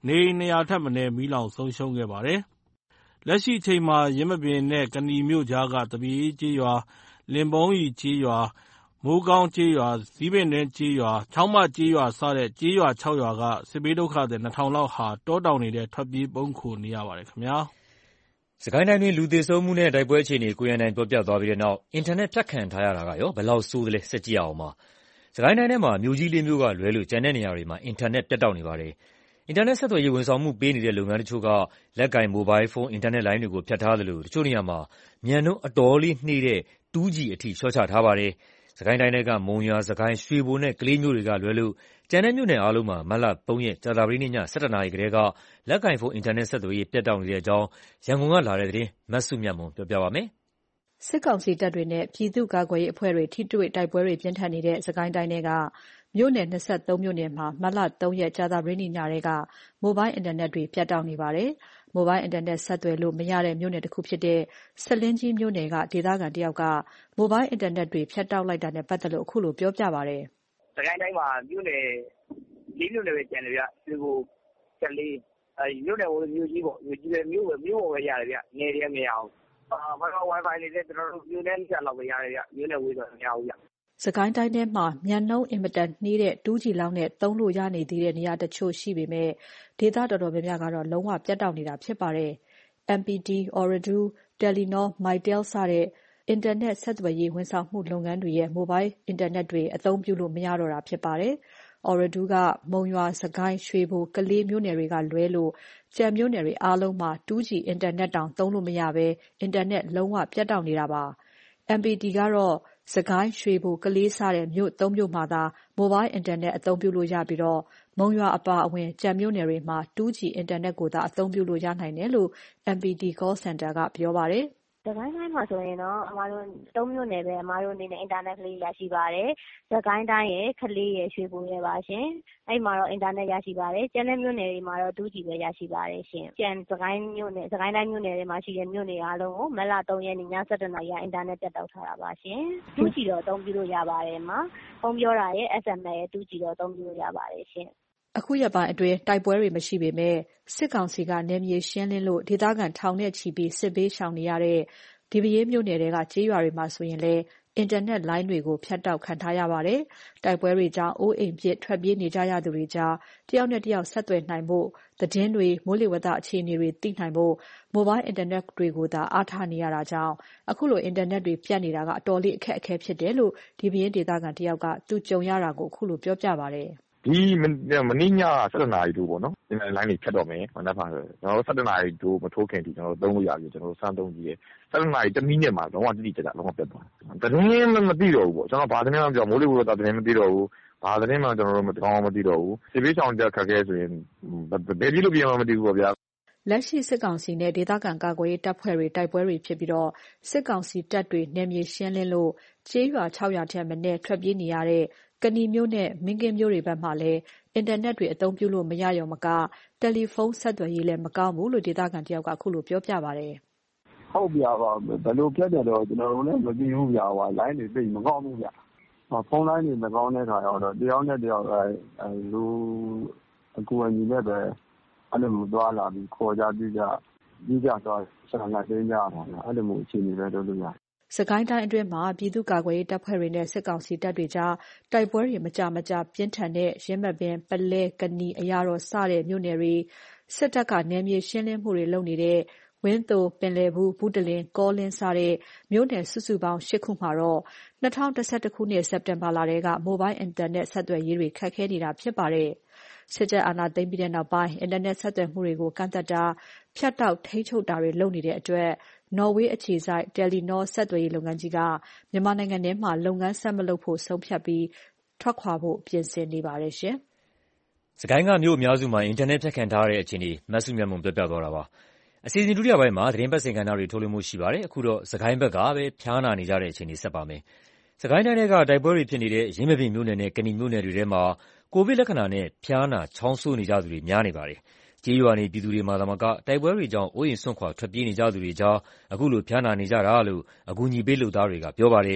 နေအိမ်နှစ်ရာထက်မနည်းမီးလောင်ဆုံးရှုံးခဲ့ပါတယ်။လက်ရှိအချိန်မှာယင်းမာပင်နဲ့ကနီမြို့ကြားကသပြေအေးကျေးရွာ၊လင်ပုန်းရီကျေးရွာ၊မိုးကောင်းကျေးရွာ၊ဇီးပင်တွင်းကျေးရွာ၊ချောင်းမကျေးရွာစတဲ့ကျေးရွာခြောက်ရွာကစစ်ဘေးဒုက္ခသည်နှစ်ထောင်လောက်ဟာတောတောင်တွေထဲထွက်ပြေးပုန်းခိုနေရပါတယ်ခင်ဗျာ။စစ်ကိုင်းတိုင်းတွင်းလူသေဆုံးမှုနဲ့တိုက်ပွဲအခြေအနေကိုရန်နိုင်ပြောပြသွားပြီးတဲ့နောက်အင်တာနက်ဖြတ်ခံထားရတာကရောဘယ်လောက်ဆိုးသလဲဆက်ကြည့်ရအောင်ပါ။စစ်ကိုင်းတိုင်းထဲမှာမြို့ကြီးလေးမြို့ကလွဲလို့ကျန်တဲ့နေရာတွေမှာအင်တာနက်ပြတ်တောက်နေပါတယ်။အင်တာနက်ဆက်သွယ်ရေးဝန်ဆောင်မှုပေးနေတဲ့လုပ်ငန်းတချို့ကလက်ကိုင်မိုဘိုင်းဖုန်းအင်တာနက်လိုင်းတွေကိုဖြတ်ထားသလိုတချို့နေရာမှာမြန်နှုန်းအတော်လေးနှေးတဲ့ တူးဂျီ အထိလျှော့ချထားပါတယ်။စစ်ကိုင်းတိုင်းထဲကမုံရွာ၊စစ်ကိုင်း၊ရွှေဘိုနဲ့ကလေးမြို့တွေကလွဲလို့ကျန်တဲ့မြို့နယ်အားလုံးမှာမတ်လသုံးရက်ကြာသပတေးနေ့ည၁၁နာရီကတည်းကလက်ကိုင်ဖုန်းအင်တာနက်ဆက်သွယ်ရေးပြတ်တောက်နေတဲ့အကြောင်းရန်ကုန်ကလာတဲ့သတင်းမစုမြတ်မွန်ပြောပြပါမယ်။စစ်ကောင်စီတပ်တွေနဲ့ပြည်သူ့ကာကွယ်ရေးအဖွဲ့တွေထိတွေ့တိုက်ပွဲတွေပြင်းထန်နေတဲ့စစ်ကိုင်းတိုင်းထဲကမြို့နယ်၂၃မြို့နယ်မှာမတ်လသုံးရက်ကြာသပတေးနေ့ညတည်းကမိုဘိုင်းအင်တာနက်တွေပြတ်တောက်နေပါတယ်။မိုဘိုင်းအင်တာနက်ဆက်သွယ်လို့မရတဲ့မြို့နယ်တစ်ခုဖြစ်တဲ့စလင်းကြီးမြို့နယ်ကဒေသခံတယောက်ကမိုဘိုင်းအင်တာနက်တွေဖြတ်တောက်လိုက်တာနဲ့ပတ်သက်လို့အခုလိုပြောပြပါတယ်။စစ်ကိုင်းတိုင်းမှာမြို့နယ်လေးမြို့နယ်ပဲကျန်တယ်ဗျ။ဒီကိုကလေးအဲမြို့နယ်ဝင်မြို့ကြီးပေါ့မြို့ကြီးပဲမြို့ပဲမြို့ပေါ်ပဲရတယ်ဗျ။နယ်တွေမရအောင်။အာဘာလို့ Wi-Fi လေးလည်းကျွန်တော်တို့မြို့နယ်တစ်ချက်လောက်ပဲရတယ်ဗျ။မြို့နယ်ဝေးတော့မရဘူးဗျ။စစ်ကိုင်းတိုင်းထဲမှာမြန်နှုန်းအင်မတန်နှေးတဲ့ တူးဂျီ လောက်နဲ့သုံးလို့ရနေသေးတဲ့နေရာတချို့ရှိပေမဲ့ဒေသတော်တော်များများကတော့လုံးဝပြတ်တောက်နေတာဖြစ်ပါတယ်။ အမ် ပီ တီ Ooredoo, Telenor, Mytel စတဲ့အင်တာနက်ဆက်သွယ်ရေးဝန်ဆောင်မှုလုပ်ငန်းတွေရဲ့မိုဘိုင်းအင်တာနက်တွေအသုံးပြုလို့မရတော့တာဖြစ်ပါတယ်။ Ooredoo ကမုံရွာ၊စစ်ကိုင်း၊ရွှေဘို၊ကလေးမြို့နယ်တွေကလွဲလို့ကျန်မြို့နယ်တွေအားလုံးမှာ တူးဂျီ အင်တာနက်တောင်သုံးလို့မရဘဲအင်တာနက်လုံးဝပြတ်တောက်နေတာပါ။ အမ် ပီ တီ ကတော့စစ်ကိုင်း၊ရွှေဘို၊ကလေးစတဲ့မြို့သုံးမြို့မှာသာမိုဘိုင်းအင်တာနက်အသုံးပြုလို့ရပြီးမုံရွာအပါအဝင်ကျန်မြို့နယ်တွေမှာ တူးဂျီ အင်တာနက်ကိုသာအသုံးပြုလို့ရနိုင်တယ်လို့ အမ် ပီ တီ Call Center ကပြောပါတယ်။စစ်ကိုင်းတိုင်းမှာဆိုရင်တော့အမတို့သုံးမြို့နယ်ပဲအမတို့အနေနဲ့အင်တာနက်ကလေးရရှိပါတယ်။စစ်ကိုင်းတိုင်းရဲ့ကလေးရဲ့ရွှေဘိုရဲ့ပါရှင်။အဲ့မှာတော့အင်တာနက်ရရှိပါတယ်။ကျန်တဲ့မြို့နယ်တွေမှာတော့တူးဂျီပဲရရှိပါတယ်ရှင်။ကျန်စစ်ကိုင်းမြို့နယ်စစ်ကိုင်းတိုင်းမြို့နယ်တွေမှာရှိတဲ့မြို့နယ်အားလုံးကိုမတ်လသုံးရက်နေ့ည၁၁နာရီကအင်တာနက်ပြတ်တောက်ထားတာပါရှင်။တူးဂျီတော့အသုံးပြုလို့ရပါတယ်မှာ။ဖုန်းပြောတာရဲ့ အက်စ် အမ် အက်စ် ရဲ့တူးဂျီတော့အသုံးပြုလို့ရပါတယ်ရှင်။အခုရက်ပိုင်းအတွင်းတိုက်ပွဲတွေမရှိပေမဲ့စစ်ကောင်စီကနယ်မြေရှင်းလင်းလို့ဒေသခံထောင်နဲ့ချီပြီးစစ်ဘေးရှောင်နေရတဲ့ဒီပဲယင်းမြို့နယ်တွေကကျေးရွာတွေမှာဆိုရင်လည်းအင်တာနက်လိုင်းတွေကိုဖြတ်တောက်ခံထားရပါတယ်။တိုက်ပွဲတွေကြောင့်အိုးအိမ်ပြစ်ထွက်ပြေးနေကြရသူတွေကြားတယောက်နဲ့တယောက်ဆက်သွယ်နိုင်ဖို့သတင်းတွေမိုးလေဝသအခြေအနေတွေသိနိုင်ဖို့မိုဘိုင်းအင်တာနက်တွေကိုသာအားထားနေရတာကြောင့်အခုလိုအင်တာနက်တွေပြတ်နေတာကအတော်လေးအခက်အခဲဖြစ်တယ်လို့ဒီပဲယင်းဒေသခံတယောက်ကသူကြုံရတာကိုအခုလိုပြောပြပါတယ်။ဒီမနေ့ည၁၁နာရီတိုးပေါ့နော်အင်တာနက်လိုင်းတွေဖြတ်တော့မယ်မနက်ဖြန်ဆိုကျွန်တော်တို့၁၁နာရီတိုးမထိုးခင်ထိကျွန်တော်တို့သုံးလို့ရပြီကျွန်တော်တို့စမ်းသုံးကြည့်ရဲ၁၁နာရီတစ်မိနစ်မှာလုံးဝတိတိကျကျလုံးဝပြတ်သွားတယ်သတင်းမသိတော့ဘူးပေါ့ကျွန်တော်ဘာသတင်းမှမပြောမိုးလေဝသသတင်းမသိတော့ဘူးဘာသတင်းမှကျွန်တော်တို့မကောင်းမသိတော့ဘူးစစ်ပေးဆောင်တက်ခက်ခဲဆိုရင်ဘယ်လိုပြန်မှမသိဘူးပေါ့ဗျာလက်ရှိစစ်ကောင်စီနဲ့ဒေသခံကာကွယ်ရေးတပ်ဖွဲ့တွေတိုက်ပွဲတွေဖြစ်ပြီးတော့စစ်ကောင်စီတပ်တွေနယ်မြေရှင်းလင်းလို့ကျေးရွာ၆ရွာထက်မနည်းထွက်ပြေးနေရတဲ့ကနီမြို့နဲ့မင်းကင်းမြို့တွေဘက်မှာလည်းအင်တာနက်တွေအသုံးပြုလို့မရရုံမကတယ်လီဖုန်းဆက်သွယ်ရေးလည်းမကောင်းဘူးလို့ဒေသခံတယောက်ကအခုလိုပြောပြပါတယ်။ဟုတ်ပြပါဘယ်လိုပြတ်တယ်တော့ကျွန်တော်တို့လည်းမသိဘူးဗျာဟိုလိုင်းတွေသိမကောင်းဘူးဗျာ။ဖုန်းလိုင်းတွေမကောင်းတဲ့ခါတော့တယောက်နဲ့တယောက်အဲလူအကူအညီနဲ့ပဲအဲ့လိုမျိုးသွားလာပြီးခေါ်ကြပြီးကြပြီးကြတော့ဆန္ဒတင်းကြတာအဲ့လိုမျိုးအခြေအနေပဲလုပ်လို့ရတယ်စကိုင်းတိုင်းအတွင်းမှာပြည်သူ့ကာကွယ်ရေးတပ်ဖွဲ့တွေနဲ့စစ်ကောင်စီတပ်တွေကြားတိုက်ပွဲတွေမကြမကြာပြင်းထန်တဲ့ရင်းမှတ်ပင်ပလဲကနီအရာတော်စတဲ့မြို့နယ်တွေစစ်တပ်ကနယ်မြေရှင်းလင်းမှုတွေလုပ်နေတဲ့ဝင်းသိုပင်လယ်ဘူးဘူးတလင်ကောလင်းစတဲ့မြို့နယ်စုစုပေါင်း၈ခုမှာတော့၂၀၁၁ခုနှစ်စက်တင်ဘာလထဲကမိုဘိုင်းအင်တာနက်ဆက်သွယ်ရေးတွေခက်ခဲနေတာဖြစ်ပါတယ်စစ်တပ်အာဏာသိမ်းပြီးတဲ့နောက်ပိုင်းအင်တာနက်ဆက်သွယ်မှုတွေကိုကန့်သတ်တာဖြတ်တောက်ထိန်းချုပ်တာတွေလုပ်နေတဲ့အတွက်နော်ဝေးအခြေစိုက် Telenor ဆက်သွယ်ရေးလုပ်ငန်းကြီးကမြန်မာနိုင်ငံထဲမှာလုပ်ငန်းဆက်မလုပ်ဖို့ဆုံးဖြတ်ပြီးထွက်ခွာဖို့ပြင်ဆင်နေပါတယ်ရှင်။စကိုင်းကမြို့အများစုမှာအင်တာနက်ဖြတ်ခံထားရတဲ့အခြေအနေမဆုမြတ်မွန်ပြောပြသွားတာပါ။အစီအစဉ်ဒုတိယပိုင်းမှာသတင်းပတ်စင်ကဏ္ဍတွေထုတ်လွှင့်မှုရှိပါတယ်။အခုတော့စကိုင်းဘက်ကပဲဖျားနာနေကြတဲ့အခြေအနေဆက်ပါမယ်။စကိုင်းတိုင်းကတိုက်ပွဲတွေဖြစ်နေတဲ့ရင်းမပင်မြို့နယ်နဲ့ကနီမြို့နယ်တွေထဲမှာကိုဗစ်လက္ခဏာနဲ့ဖျားနာချောင်းဆိုးနေကြသူတွေများနေပါတယ်။ကျေးရွာနေပြည်သူတွေမှာသာမကတိုက်ပွဲတွေကြောင့်အိုးအိမ်စွန့်ခွာထွက်ပြေးနေကြသူတွေကြားအခုလိုဖျားနာနေကြတာလို့အကူအညီပေးလုပ်သားတွေကပြောပါတယ်။တ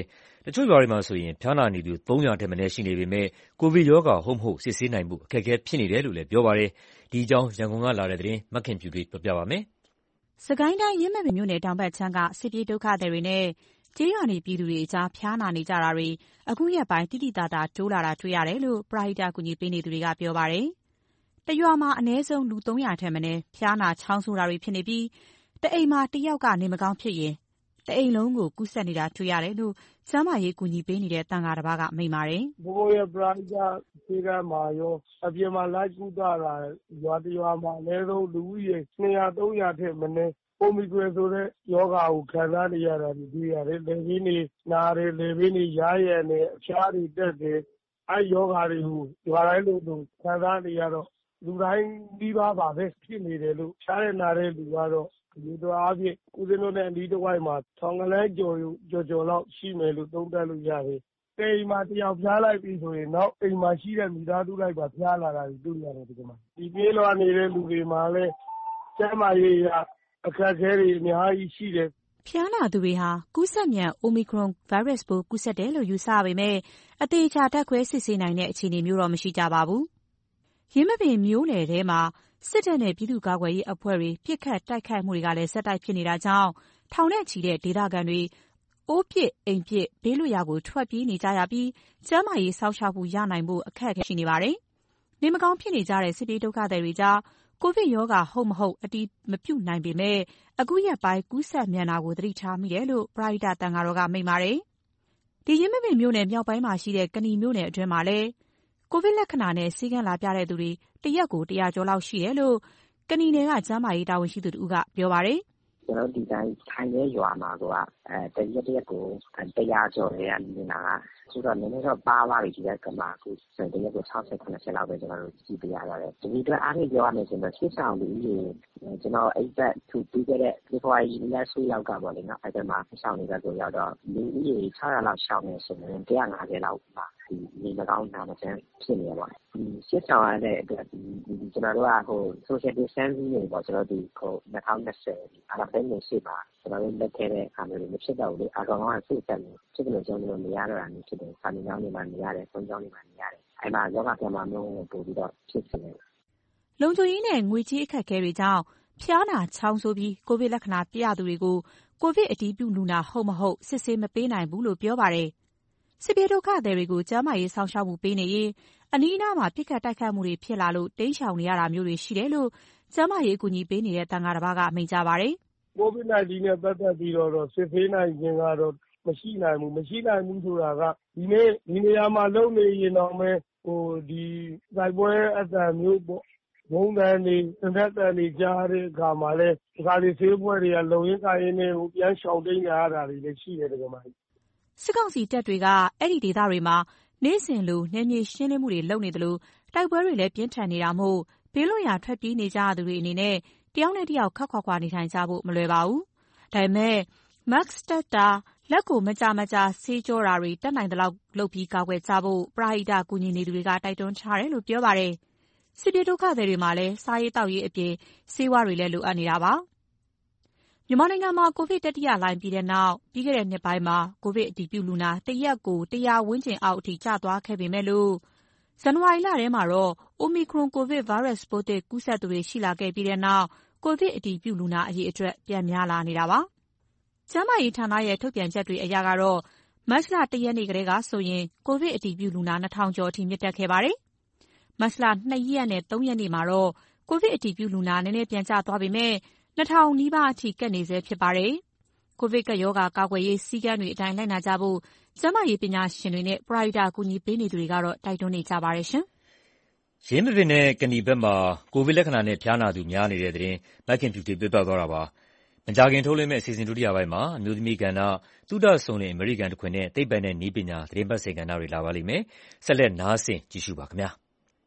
တချို့ရွာတွေမှာဆိုရင်ဖျားနာနေသူသုံးရာထက်မနည်းရှိနေပေမယ့်ကိုဗစ်ရောဂါဟုတ်မဟုတ်စစ်ဆေးနိုင်ဖို့အခက်အခဲဖြစ်နေတယ်လို့လည်းပြောပါတယ်။ဒီအကြောင်းရန်ကုန်ကလာတဲ့သတင်းမခင်ဖြူတွေပြောပြပါမယ်။စကိုင်းတိုင်းရင်းမာပင်မြို့နယ်တောင်ဘက်ခြမ်းကစစ်ပြေးဒုက္ခသည်တွေနဲ့ကျေးရွာနေပြည်သူတွေအကြားဖျားနာနေကြတာတွေအခုရက်ပိုင်းတိတိတသာတိုးလာတာတွေ့ရတယ်လို့ပရဟိတကူညီပေးနေသူတွေကပြောပါတယ်။တရွာမှာအနည်းဆုံးလူသုံးရာထက်မနည်းဖျားနာချောင်းဆိုတာတွေဖြစ်နေပြီးတအိမ်မှာတယောက်ကနေမကောင်းဖြစ်ရင်တအိမ်လုံးကိုကူးစက်နေတာတွေ့ရတယ်လို့ကျန်းမာရေးကူညီပေးနေတဲ့တန်ဃာတစ်ပါးကမိန့်ပါတယ်။ဘိုးဘိုးရဲ့ပရဟိတဆေးကမ်းမှာရောအပြင်မှာလိုက်ကူတာတာရွာတရွာမှာအနည်းဆုံးလူဦးရေနှစ်ရာသုံးရာထက်မနည်းအိုမီခရွန်ဆိုတဲ့ယောဂါကိုခံစားနေရတာတွေ့ရတယ်။လေပြင်းတွေနားတယ်လေပြင်းတွေရားရံနေအဖျားတွေတက်တယ်။အဲယောဂါတွေကိုရွာတိုင်းလို့ခံစားနေရတော့လူတိုင်းပြီးပါပါပဲဖြစ်နေတယ်လို့ဖျားတဲ့နာတဲ့လူကတော့ဒီတော့အဖြစ်ဦးဇင်းတို့နဲ့အဒီတစ်ဝိုက်မှာထောင်ကလေးကြော်ကြော်ကြော်လောက်ရှိမယ်လို့သုံးသပ်လို့ရတယ်။အိမ်မှာတယောက်ဖျားလိုက်ပြီဆိုရင်နောက်အိမ်မှာရှိတဲ့မိသားစုလိုက်ပါဖျားလာတာတွေ့ရတယ်ဒီမှာ။ဒီပြေးလွှာနေတဲ့လူတွေမှာလည်းကျန်းမာရေးရအခက်အခဲတွေအများကြီးရှိတယ်။ဖျားနာသူတွေဟာကူးစက်မြန် Omicron virus ပိုးကူးစက်တယ်လို့ယူဆပေမဲ့အသေးချာဓာတ်ခွဲစစ်ဆေးနိုင်တဲ့အခြေအနေမျိုးတော့မရှိကြပါဘူး။ရင်းမာပင်မြို့နယ်ထဲမှာစစ်တပ်နဲ့ပြည်သူ့ကာကွယ်ရေးအဖွဲ့တွေပစ်ခတ်တိုက်ခိုက်မှုတွေကလည်းဆက်တိုက်ဖြစ်နေတာကြောင့်ထောင်နဲ့ချီတဲ့ဒေသခံတွေအိုးပစ်အိမ်ပစ်ဘေးလွတ်ရာကိုထွက်ပြေးနေကြရပြီးကျန်းမာရေးစောင့်ရှောက်မှုရနိုင်ဖို့အခက်အခဲရှိနေပါတယ်။နေမကောင်းဖြစ်နေကြတဲ့စစ်ပြေးဒုက္ခသည်တွေကြားကိုဗစ်ရောဂါဟုတ်မဟုတ်အတိမပြုတ်နိုင်ပေမဲ့အခုရက်ပိုင်းကူးစက်မြန်တာကိုသတိထားမိတယ်လို့ပရဟိတတန်ဃာတော်ကမိန့်ပါတယ်။ဒီရင်းမာပင်မြို့နယ်မြောက်ပိုင်းမှာရှိတဲ့ကနီမြို့နယ်အတွင်းမှာလည်းကိုဗစ်လက္ခဏာနဲ့ဆေးကန်းလာပြတဲ့သူတွေတရက်ကိုတရာကျော်လောက်ရှိတယ်လို့ကနီနယ်ကကျန်းမာရေးတာဝန်ရှိသူတူကပြောပါတယ်။ကျွန်တော်ဒီတိုင်းထိုင်ရဲရွာမှာကအဲတရက်တရက်ကိုတရာကျော်ရနေတာကဆိုတော့နည်းနည်းတော့ပါသွားပြီဒီကမှာအခုတရက်ကို၆၀ ၇၀လောက်ပဲကျွန်တော်တို့ကြည့်ပြရပါတယ်။ဒီတော့အားဖြင့်ပြောရမယ်ဆိုတော့စစ်ဆောင်လူကြီးကျွန်တော်အဲ့ဘက်သူပြီးခဲ့တဲ့ဒီဖွာရီလက်ဆွေးရောက်ကပေါ့လေနော်အဲ့ဒါမှာစစ်ဆောင်တွေကကိုရောက်တော့လူကြီး၆ရာလောက်ရှောင်းနေဆိုရင်တရာ၅၀လောက်ပါဒီနေမကောင်းတာမကျန်ဖြစ်နေပါဘူး။ဒီစစ်ဆောင်ရတဲ့အတွက်ဒီကျွန်တော်တို့ကဟို social distancing တွေပေါ့ကျွန်တော်ဒီဟို၂၀၂၀အာရဖဲနေရှိပါကျွန်တော်တို့လက်ထဲတဲ့အားမျိုးတွေဖြစ်တော့လေအကောင်ကစိတ်သက်နေဖြစ်တယ်ကျွန်တော်တို့နေရတော့တာမျိုးဖြစ်တယ်။စာမြောင်းတွေမှာနေရတယ်၊ဆုံးကြောင်းတွေမှာနေရတယ်။အဲ့မှာယောဂပြန်မှာမျိုးပို့ပြီးတော့ဖြစ်နေတယ်။လုံခြုံရေးနဲ့ငွေကြေးအခက်အခဲတွေကြောင့်ဖျားနာချောင်းဆိုးပြီးကိုဗစ်လက္ခဏာပြရသူတွေကိုကိုဗစ်အတည်ပြုလူနာဟုတ်မဟုတ်စစ်ဆေးမပေးနိုင်ဘူးလို့ပြောပါတယ်။စစ်ပြေးဒုက္ခသည်တွေကိုကျန်းမာရေးစောင့်ရှောက်မှုပေးနေရင်အနီးအနားမှာပြစ်ခတ်တိုက်ခတ်မှုတွေဖြစ်လာလို့တိမ်းရှောင်နေရတာမျိုးတွေရှိတယ်လို့ကျန်းမာရေးကူညီပေးနေတဲ့တန်ဃာတစ်ပါးကမိန့်ကြပါတယ်။ကိုဗစ်၁၉ နဲ့ပတ်သက်ပြီးတော့စစ်ဆေးနိုင်ခြင်းကတော့မရှိနိုင်ဘူးမရှိနိုင်ဘူးဆိုတာကဒီနေ့ဒီနေရာမှာလုံနေရင်တော့မဲဟိုဒီစိုက်ပွဲအတန်မျိုးပေါ့ဘုံတန်နေသက်တန်နေကြားတဲ့အခါမှာလဲဒီခါလေးဆေးပွဲတွေကလုံရင်းကိုင်းနေဟိုပြန်ရှောင်တိန်ရတာတွေလည်းရှိတယ်တကယ်မှစစ်ကောင်စီတပ်တွေကအဲ့ဒီဒေသတွေမှာနေ့စဉ်လိုနယ်မြေရှင်းလင်းမှုတွေလုပ်နေတယ်လို့တိုက်ပွဲတွေလည်းပြင်းထန်နေတာမို့ဘေးလွတ်ရာထွက်ပြေးနေကြရသူတွေအနေနဲ့တယောက်နဲ့တယောက်ခက်ခွာခွာနေထိုင်ကြဖို့မလွယ်ပါဘူး။ဒါပေမဲ့ Max တပ်တာလက်ကိုမကြမကြဆေးကြောတာတွေတက်နိုင်တဲ့လောက်လုပ်ပြီးကာကွယ်ကြဖို့ပရဟိတကူညီနေသူတွေကတိုက်တွန်းထားတယ်လို့ပြောပါတယ်။စစ်ပြေးဒုက္ခသည်တွေမှာလည်းစားရေးတောက်ရေးအပြင်ဆေးဝါးတွေလည်းလိုအပ်နေတာပါ။မြန်မာနိုင်ငံမှာကိုဗစ်တတိယလှိုင်းပြီးတဲ့နောက်ပြီးခဲ့တဲ့နှစ်ပိုင်းမှာကိုဗစ်အတည်ပြုလူနာတရက်ကိုတရာဝန်းကျင်အောက်အထိကျသွားခဲ့ပေမဲ့လို့ဇန်နဝါရီလထဲမှာတော့ Omicron ကိုဗစ် virus ပိုးသစ်ကူးစက်သူတွေရှိလာခဲ့ပြီးတဲ့နောက်ကိုဗစ်အတည်ပြုလူနာအရေအတွက်ပြန်များလာနေတာပါ။ကျန်းမာရေးဌာနရဲ့ထုတ်ပြန်ချက်တွေအရကတော့မတ်လ၁ရက်နေ့ကတည်းကဆိုရင်ကိုဗစ်အတည်ပြုလူနာ၂ထောင်ကျော်အထိမြင့်တက်ခဲ့ပါတယ်။မတ်လ၂ရက်နဲ့၃ရက်နေ့မှာတော့ကိုဗစ်အတည်ပြုလူနာနည်းနည်းပြန်ကျသွားပေမဲ့၂ထောင်နီးပါးအထိကပ်နေဆဲဖြစ်ပါတယ်။ကိုဗစ်ကပ်ရောဂါကာကွယ်ရေးစည်းကမ်းတွေအတိုင်းလိုက်နာကြဖို့ကျန်းမာရေးပညာရှင်တွေနဲ့ပရဟိတကူညီပေးနေသူတွေကတော့တိုက်တွန်းနေကြပါတယ်ရှင်။ရင်းမာပင်နဲ့ကနီဘက်မှာကိုဗစ်လက္ခဏာနဲ့ဖျားနာသူများနေတဲ့သတင်းမခင်ဖြူတွေပြသသွားတာပါ။မကြာခင်ထုတ်လွှင့်မယ့်အစီအစဉ်ဒုတိယပိုင်းမှာအမျိုးသမီးကဏ္ဍသုဒဆုံလင်အမေရိကန်တခွင်နဲ့သိပ္ပံနဲ့နည်းပညာသတင်းပတ်စေကဏ္ဍတွေလာပါလိမ့်မယ်။ဆက်လက်နားဆင်ကြည့်ရှုပါခင်ဗျာ။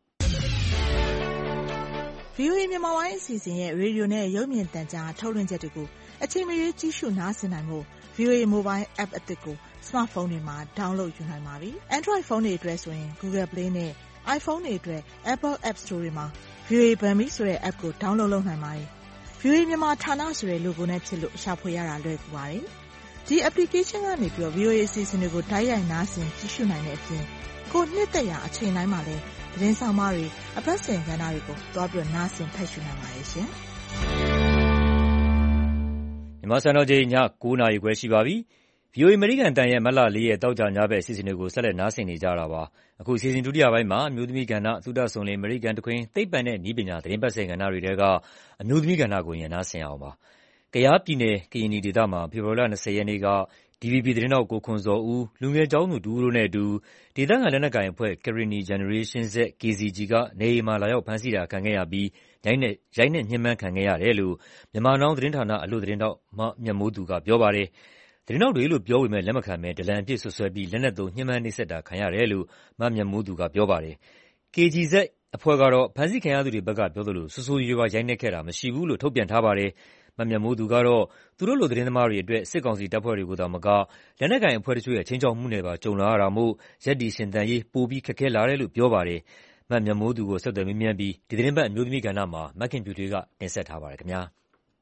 ဗွီအိုအေမြန်မာပိုင်းအစီအစဉ်ရဲ့ရေဒီယိုနဲ့ရုပ်မြင်သံကြားထုတ်လွှင့်ချက်တွေကိုအချိန်မရွေးကြည့်ရှုနားဆင်နိုင်ဖို့ ဗွီအိုအေ Mobile App အသစ်ကို smartphone တွေမှာ download ယူနိုင်ပါပြီ။ Android ဖုန်းတွေအတွက်ဆိုရင် Google Play နဲ့ iPhone တွေအတွက် Apple App Store တွေမှာ ဗွီအိုအေ Burmese ဆိုတဲ့ app ကို download လုပ်နိုင်ပါတယ်။ ဗွီအိုအေမြန်မာဌာနဆိုတဲ့ logo နဲ့ဖြစ်လို့ရှာဖွေရတာလွယ်ကူပါတယ်။ဒီ application ကနေပြီးတော့ ဗီအိုအေ အစီအစဉ်တွေကိုတိုက်ရိုက်နားဆင်ကြည့်ရှုနိုင်တဲ့အပြင်ကိုနှစ်သက်ရာအချိန်တိုင်းမှာလည်းသတင်းဆောင်မတွေအပတ်စဉ်ကဏ္ဍတွေကိုတွားပြီးနားဆင်ဖတ်ရှုနိုင်ပါတယ်ရှင်။မြန်မာစံတော်ချိန်ညကိုးနာရီခွဲရှိပါပြီ။ ဗီအိုအေ အမေရိကန်အသံရဲ့မတ်လလေးရက်သောကြာညဘက်အစီအစဉ်တွေကိုဆက်လက်နားဆင်နေကြတာပါ။အခုအစီအစဉ်ဒုတိယပိုင်းမှာအမျိုးသမီးကဏ္ဍ၊သုတစွန်လင်အမေရိကန်တခွင်၊သိပ္ပံနဲ့နည်းပညာသတင်းပတ်စဉ်ကဏ္ဍတွေထဲကအမျိုးသမီးကဏ္ဍကိုနားဆင်ရအောင်ပါ။ကယားပြည်နယ်ကရင်နီဒေသမှာဖေဖော်ဝါရီလ၂၀ရက်နေ့က ဒီ ဗီ ဘီ သတင်းထောက်ကိုခွန်ဇော်ဦး၊လူငယ်ကျောင်းသူတဦးတို့နဲ့အတူဒေသခံလက်နက်ကိုင်အဖွဲ့ Karenni Generation Z (ကေ ဇီ ဂျီ) ကနေအိမ်မှာလာရောက်ဖမ်းဆီးတာခံခဲ့ရပြီးရိုက်နှက်ညှဉ်းပန်းခံခဲ့ရတယ်လို့ Myanmar Now သတင်းဌာနအလွတ်သတင်းထောက်မမြတ်မိုးသူကပြောပါတယ်။သတင်းထောက်တွေလို့ပြောပေမယ့်လက်မခံဘဲဒလန်အဖြစ်စွပ်စွဲပြီးလက်နက်သုံးညှဉ်းပန်းနှိပ်စက်တာခံရတယ်လို့မမြတ်မိုးသူကပြောပါတယ်။ ကေ ဂျီ ဇက် အဖွဲ့ကတော့ဖမ်းဆီးခံရသူတွေဘက်ကပြောသလိုဆိုးဆိုးရွားရွားရိုက်နှက်ခဲ့တာမရှိဘူးလို့ထုတ်ပြန်ထားပါတယ်။မမြတ်မိုးသူကတော့သူတို့လိုသတင်းသမားတွေအတွက်စစ်ကောင်စီတပ်ဖွဲ့တွေကိုသာမကလက်နက်ကိုင်အဖွဲ့တချို့ရဲ့ခြိမ်းခြောက်မှုနဲ့ပါကြုံလာရတာမို့ရပ်တည်ရှင်သန်ရေးပိုပြီးခက်ခဲလာတယ်လို့ပြောပါတယ်။မမြတ်မိုးသူကိုဆက်သွယ်မေးမြန်းပြီးဒီသတင်းပတ်အမျိုးသမီးကဏ္ဍမှာမခင်ဖြူထွေးကတင်ဆက်ထားပါတယ်ခင်ဗျာ။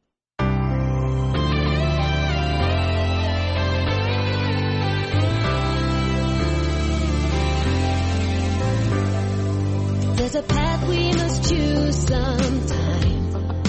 There's a path we must choose sometime.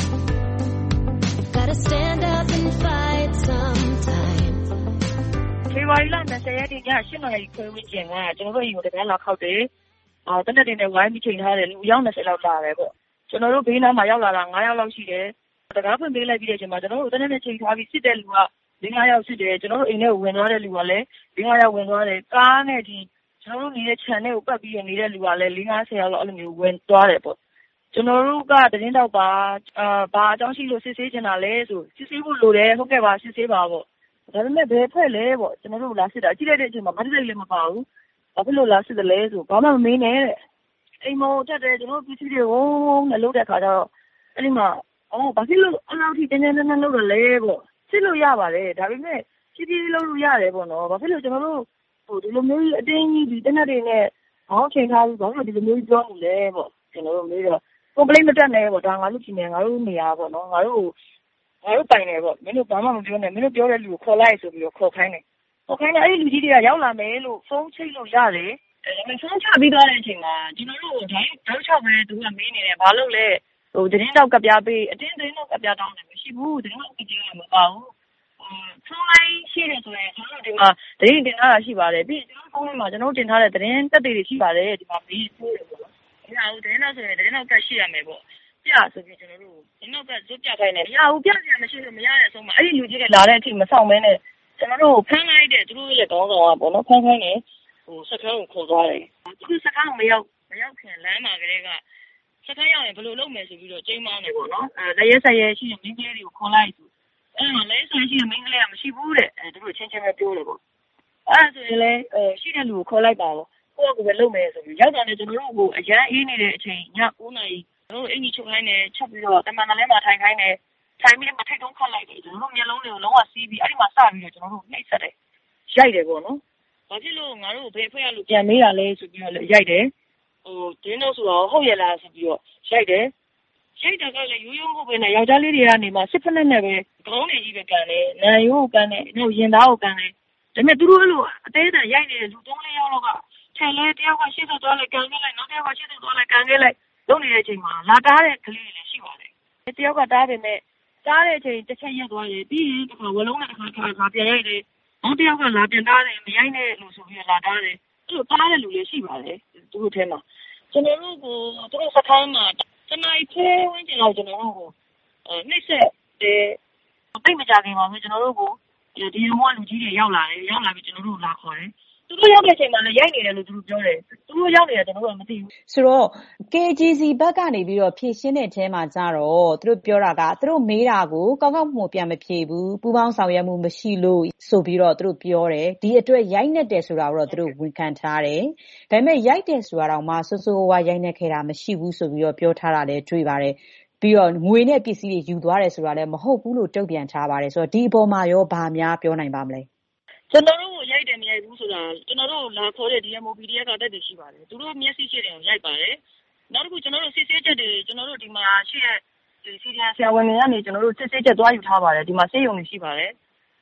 Gotta stand up and fight sometime. ဖေဖော်ဝါရီလ၂၀ရက်နေ့ည၈နာရီခွဲဝန်းကျင်ကကျွန်တော်တို့ယူတကယ်လာခောက်တယ်။အာတနက်တင်နဲ့ဝိုင်းပြီးချိန်ထားတယ်လူရောက်၂၀လောက်လာတယ်ပေါ့။ကျွန်တော်တို့ဘေးနားမှာရောက်လာတာ၅ယောက်လောက်ရှိတယ်။တကားဖွင့်ပေးလိုက်ပြီးတဲ့အချိန်မှာကျွန်တော်တို့တနက်နဲ့ချိန်ထားပြီးစစ်တဲ့လူက၄၅ယောက်စစ်တယ်။ကျွန်တော်တို့အိမ်ထဲကိုဝင်သွားတဲ့လူကလည်း၄၅ယောက်ဝင်သွားတယ်။ကားနဲ့ဒီကျွန်တော်တို့နေတဲ့ခြံထဲကိုပတ်ပြီးနေတဲ့လူကလည်း၄၅ဆယ်ယောက်လောက်အဲ့လိုမျိုးဝင်သွားတယ်ပေါ့ကျွန်တော်တို့ကသတင်းတော့ပါအာဘာအကြောင်းရှိလို့စစ်ဆေးချင်တာလဲဆိုစစ်ဆေးဖို့လိုတယ်ဟုတ်ကဲ့ပါစစ်ဆေးပါပေါ့ဒါပေမဲ့ဘယ်ဖွဲ့လဲပေါ့ကျွန်တော်တို့လာစစ်တာကြည့်လိုက်တဲ့အချိန်မှာမတိတ်လည်းမပါဘူးဘာဖြစ်လို့လာစစ်တယ်လဲဆိုဘာမှမမေးနဲ့တဲ့အိမ်မောတက်တယ်ကျွန်တော်တို့ပစ္စည်းတွေဝုန်းနဲ့လုပ်တဲ့ခါကျတော့အဲ့ဒီမှာအော်ဘာဖြစ်လို့အလောက်ထိတင်းတင်းတင်းလုပ်ရလဲပေါ့စစ်လို့ရပါတယ်ဒါပေမဲ့ဖြည်းဖြည်းလုပ်လို့ရတယ်ပေါ့နော်ဘာဖြစ်လို့ကျွန်တော်တို့ဟိုဒီလိုမျိုးအတင်းကြီးဒီတနက်တွေနဲ့ဘောင်းချိန်ထားပြီးဘာလို့ဒီလိုမျိုးပြောနေလဲပေါ့ကျွန်တော်တို့မေးတော့ complaint မတက်နဲ့ပေါ့ဒါငါတို့ချင်းနေငါတို့နေရပေါ့နော်ငါတို့ငါတို့တိုင်နေပေါ့မင်းတို့ဘာမှမပြောနဲ့မင်းတို့ပြောတဲ့လူကိုခေါ်လိုက်ဆိုပြီးတော့ခေါ်ခိုင်းတယ်ခေါ်ခိုင်းတယ်အဲ့ဒီလူကြီးတွေကရောက်လာမယ်လို့ဖုန်းချိတ်လို့ရတယ်အဲဖုန်းချပြီးသွားတဲ့အချိန်မှာကျွန်တော်တို့ဓာတ်ဓာတ်ချောက်ပဲသူကမေးနေတယ်ဘာလို့လဲဟိုသတင်းတော့ကပြပေးအတင်းသတင်းတော့ကပြတောင်းတယ်မရှိဘူးသတင်းတော့ကပြမပါဘူးဖုန်းလိုင်းရှိတယ်ဆိုရင်ကျွန်တော်တို့ဒီမှာသတင်းတင်ထားတာရှိပါတယ်ပြီးကျွန်တော်ဖုန်းထဲမှာကျွန်တော်တင်ထားတဲ့သတင်းတက်တွေရှိပါတယ်ဒီမှာမေးပို့တယ်ပေါ့နော်ဒါဟုတ်သတင်းတော့ဆိုရင်သတင်းတော့ကရှိရမယ်ပေါ့ပြဆိုပြီးကျွန်တော်တို့သတင်းတော့ကဇွတ်ပြခိုင်းတယ်မရဘူးပြစရာမရှိလို့မရတဲ့အဆုံးမှာအဲ့ဒီလူကြီးတွေလာတဲ့အချိန်မဆောင်မဲနဲ့ကျွန်တော်တို့ဖမ်းလိုက်တဲ့သူတို့ရဲ့ကောင်းဆောင်ကပေါ့နော်ဖမ်းခိုင်းတယ်ဟိုစကားကိုခေါ်သွားတယ်သူစကားကိုမရောက်မရောက်ခင်လမ်းမှာကလေးကစကားရောက်ရင်ဘယ်လိုလုပ်မယ်ဆိုပြီးတော့ကျိန်းမောင်းတယ်ပေါ့နော်အဲလက်ရဆက်ရရှိတဲ့မင်းကလေးတွေကိုခေါ်လိုက်သူအဲ့မှာလဲဆိုရှိတဲ့မင်းကလေးကမရှိဘူးတဲ့အဲသူတို့ချင်းချင်းပဲပြောတယ်ပေါ့အဲ့ဒါဆိုရင်လည်းအဲရှိတဲ့လူကိုခေါ်လိုက်ပါပေါ့ကိုယ့်ကပဲလုပ်မယ်ဆိုပြီးရောက်တော့လည်းကျွန်တော်တို့ကိုအရန်အေးနေတဲ့အချိန်ည၉နာရီကျွန်တော်တို့အင်ကြီးချုပ်ခိုင်းတယ်ချက်ပြီးတော့တမန်တလဲမှာထိုင်ခိုင်းတယ်ထိုင်ပြီးမှထိတ်တုံးခတ်လိုက်တယ်ကျွန်တော်တို့မျက်လုံးတွေကိုလုံးဝစီးပြီးအဲ့ဒီမှာစပြီးတော့ကျွန်တော်တို့နှိပ်စက်တယ်ရိုက်တယ်ပေါ့နော်ဘာဖြစ်လို့ငါတို့ဘယ်ဖွဲ့ရလို့ပြန်မေးတာလဲဆိုပြီးတော့လည်းရိုက်တယ်ဟိုဒင်းတို့ဆိုတော့ဟုတ်ရလားဆိုပြီးတော့ရိုက်တယ်ရိုက်တာကလည်းရိုးရိုးမဟုတ်ဘဲနဲ့ယောက်ျားလေးတွေကနေမှစစ်ဖက်နဲ့နဲ့ပဲခေါင်းတွေကြီးပဲကန်တယ်နံရိုးကိုကန်တယ်နောက်ရင်သားကိုကန်တယ်ဒါပေမဲ့သူတို့အဲ့လိုအသေးအတန်ရိုက်နေတဲ့လူသုံးလေးယောက်လောက်ကခြေလဲတယောက်ကရှေ့ဆက်သွားလိုက်ကန်ခဲ့လိုက်နောက်တစ်ယောက်ကရှေ့ဆက်သွားလိုက်ကန်ခဲ့လိုက်လုပ်နေတဲ့အချိန်မှာလာတားတဲ့ကလေးတွေလည်းရှိပါတယ်တယောက်ကတားတယ်နဲ့တားတဲ့အချိန်တစ်ချက်ရက်သွားတယ်ပြီးရင်တစ်ခါဝလုံးနဲ့တစ်ခါခါခါပြန်ရိုက်တယ်နောက်တစ်ယောက်ကလာပြန်တားတယ်မရိုက်နဲ့လို့ဆိုပြီးလာတားတယ်အဲ့လိုတားတဲ့လူတွေရှိပါတယ်သူတို့ထဲမှာကျွန်တော်တို့ကိုသူတို့စခန်းမှာတနင်္လာနေ့ဝင်းကျင်တော့ကျွန်တော်တို့ကိုအဲနှိမ့်ဆက်တယ်တိတ်မကြခင်ပါဘူးကျွန်တော်တို့ကိုဒီလိုမျိုးလူကြီးတွေရောက်လာတယ်ရောက်လာပြီးကျွန်တော်တို့လာခေါ်တယ်သူတို့ရောက်တဲ့အချိန်မှာလည်းရိုက်နေတယ်လို့သူတို့ပြောတယ်သူတို့ရောက်နေတယ်ကျွန်တော်တို့ကမသိဘူးဆိုတော့ ကေ ဂျီ စီ ဘက်ကနေပြီးတော့ဖြည့်ရှင်းတဲ့အထဲမှာကြတော့သူတို့ပြောတာကသူတို့မေးတာကိုကောင်းကောင်းမှပြန်မဖြေဘူးပူပေါင်းဆောင်ရွက်မှုမရှိလို့ဆိုပြီးတော့သူတို့ပြောတယ်ဒီအတွက်ရိုက်နေတယ်ဆိုတာကိုတော့သူတို့ဝန်ခံထားတယ်ဒါပေမဲ့ရိုက်တယ်ဆိုတာတော့မှစိုးစိုးဝါရိုက်နေခဲ့တာမရှိဘူးဆိုပြီးတော့ပြောထားတာလည်းတွေ့ပါတယ်ပြီးတော့ငွေနဲ့ပစ္စည်းတွေယူသွားတယ်ဆိုတာလည်းမဟုတ်ဘူးလို့တုံ့ပြန်ထားပါတယ်ဆိုတော့ဒီအပေါ်မှာရောဘာများပြောနိုင်ပါမလဲကျွန်တော်တို့ရိုက်တယ်မရိုက်ဘူးဆိုတာကျွန်တော်တို့လာခေါ်တဲ့ ဒီ အမ် အို ပီ ဒီ အက်ဖ် ကတက်တယ်ရှိပါတယ်သူတို့မျက်စိရှိတယ်ကိုရိုက်ပါတယ်နောက်တစ်ခုကျွန်တော်တို့စစ်ဆေးချက်တွေကျွန်တော်တို့ဒီမှာရှိတဲ့ဒီစီဒီအန်ဆရာဝန်တွေကနေကျွန်တော်တို့စစ်ဆေးချက်သွားယူထားပါတယ်ဒီမှာဆေးရုံတွေရှိပါတယ်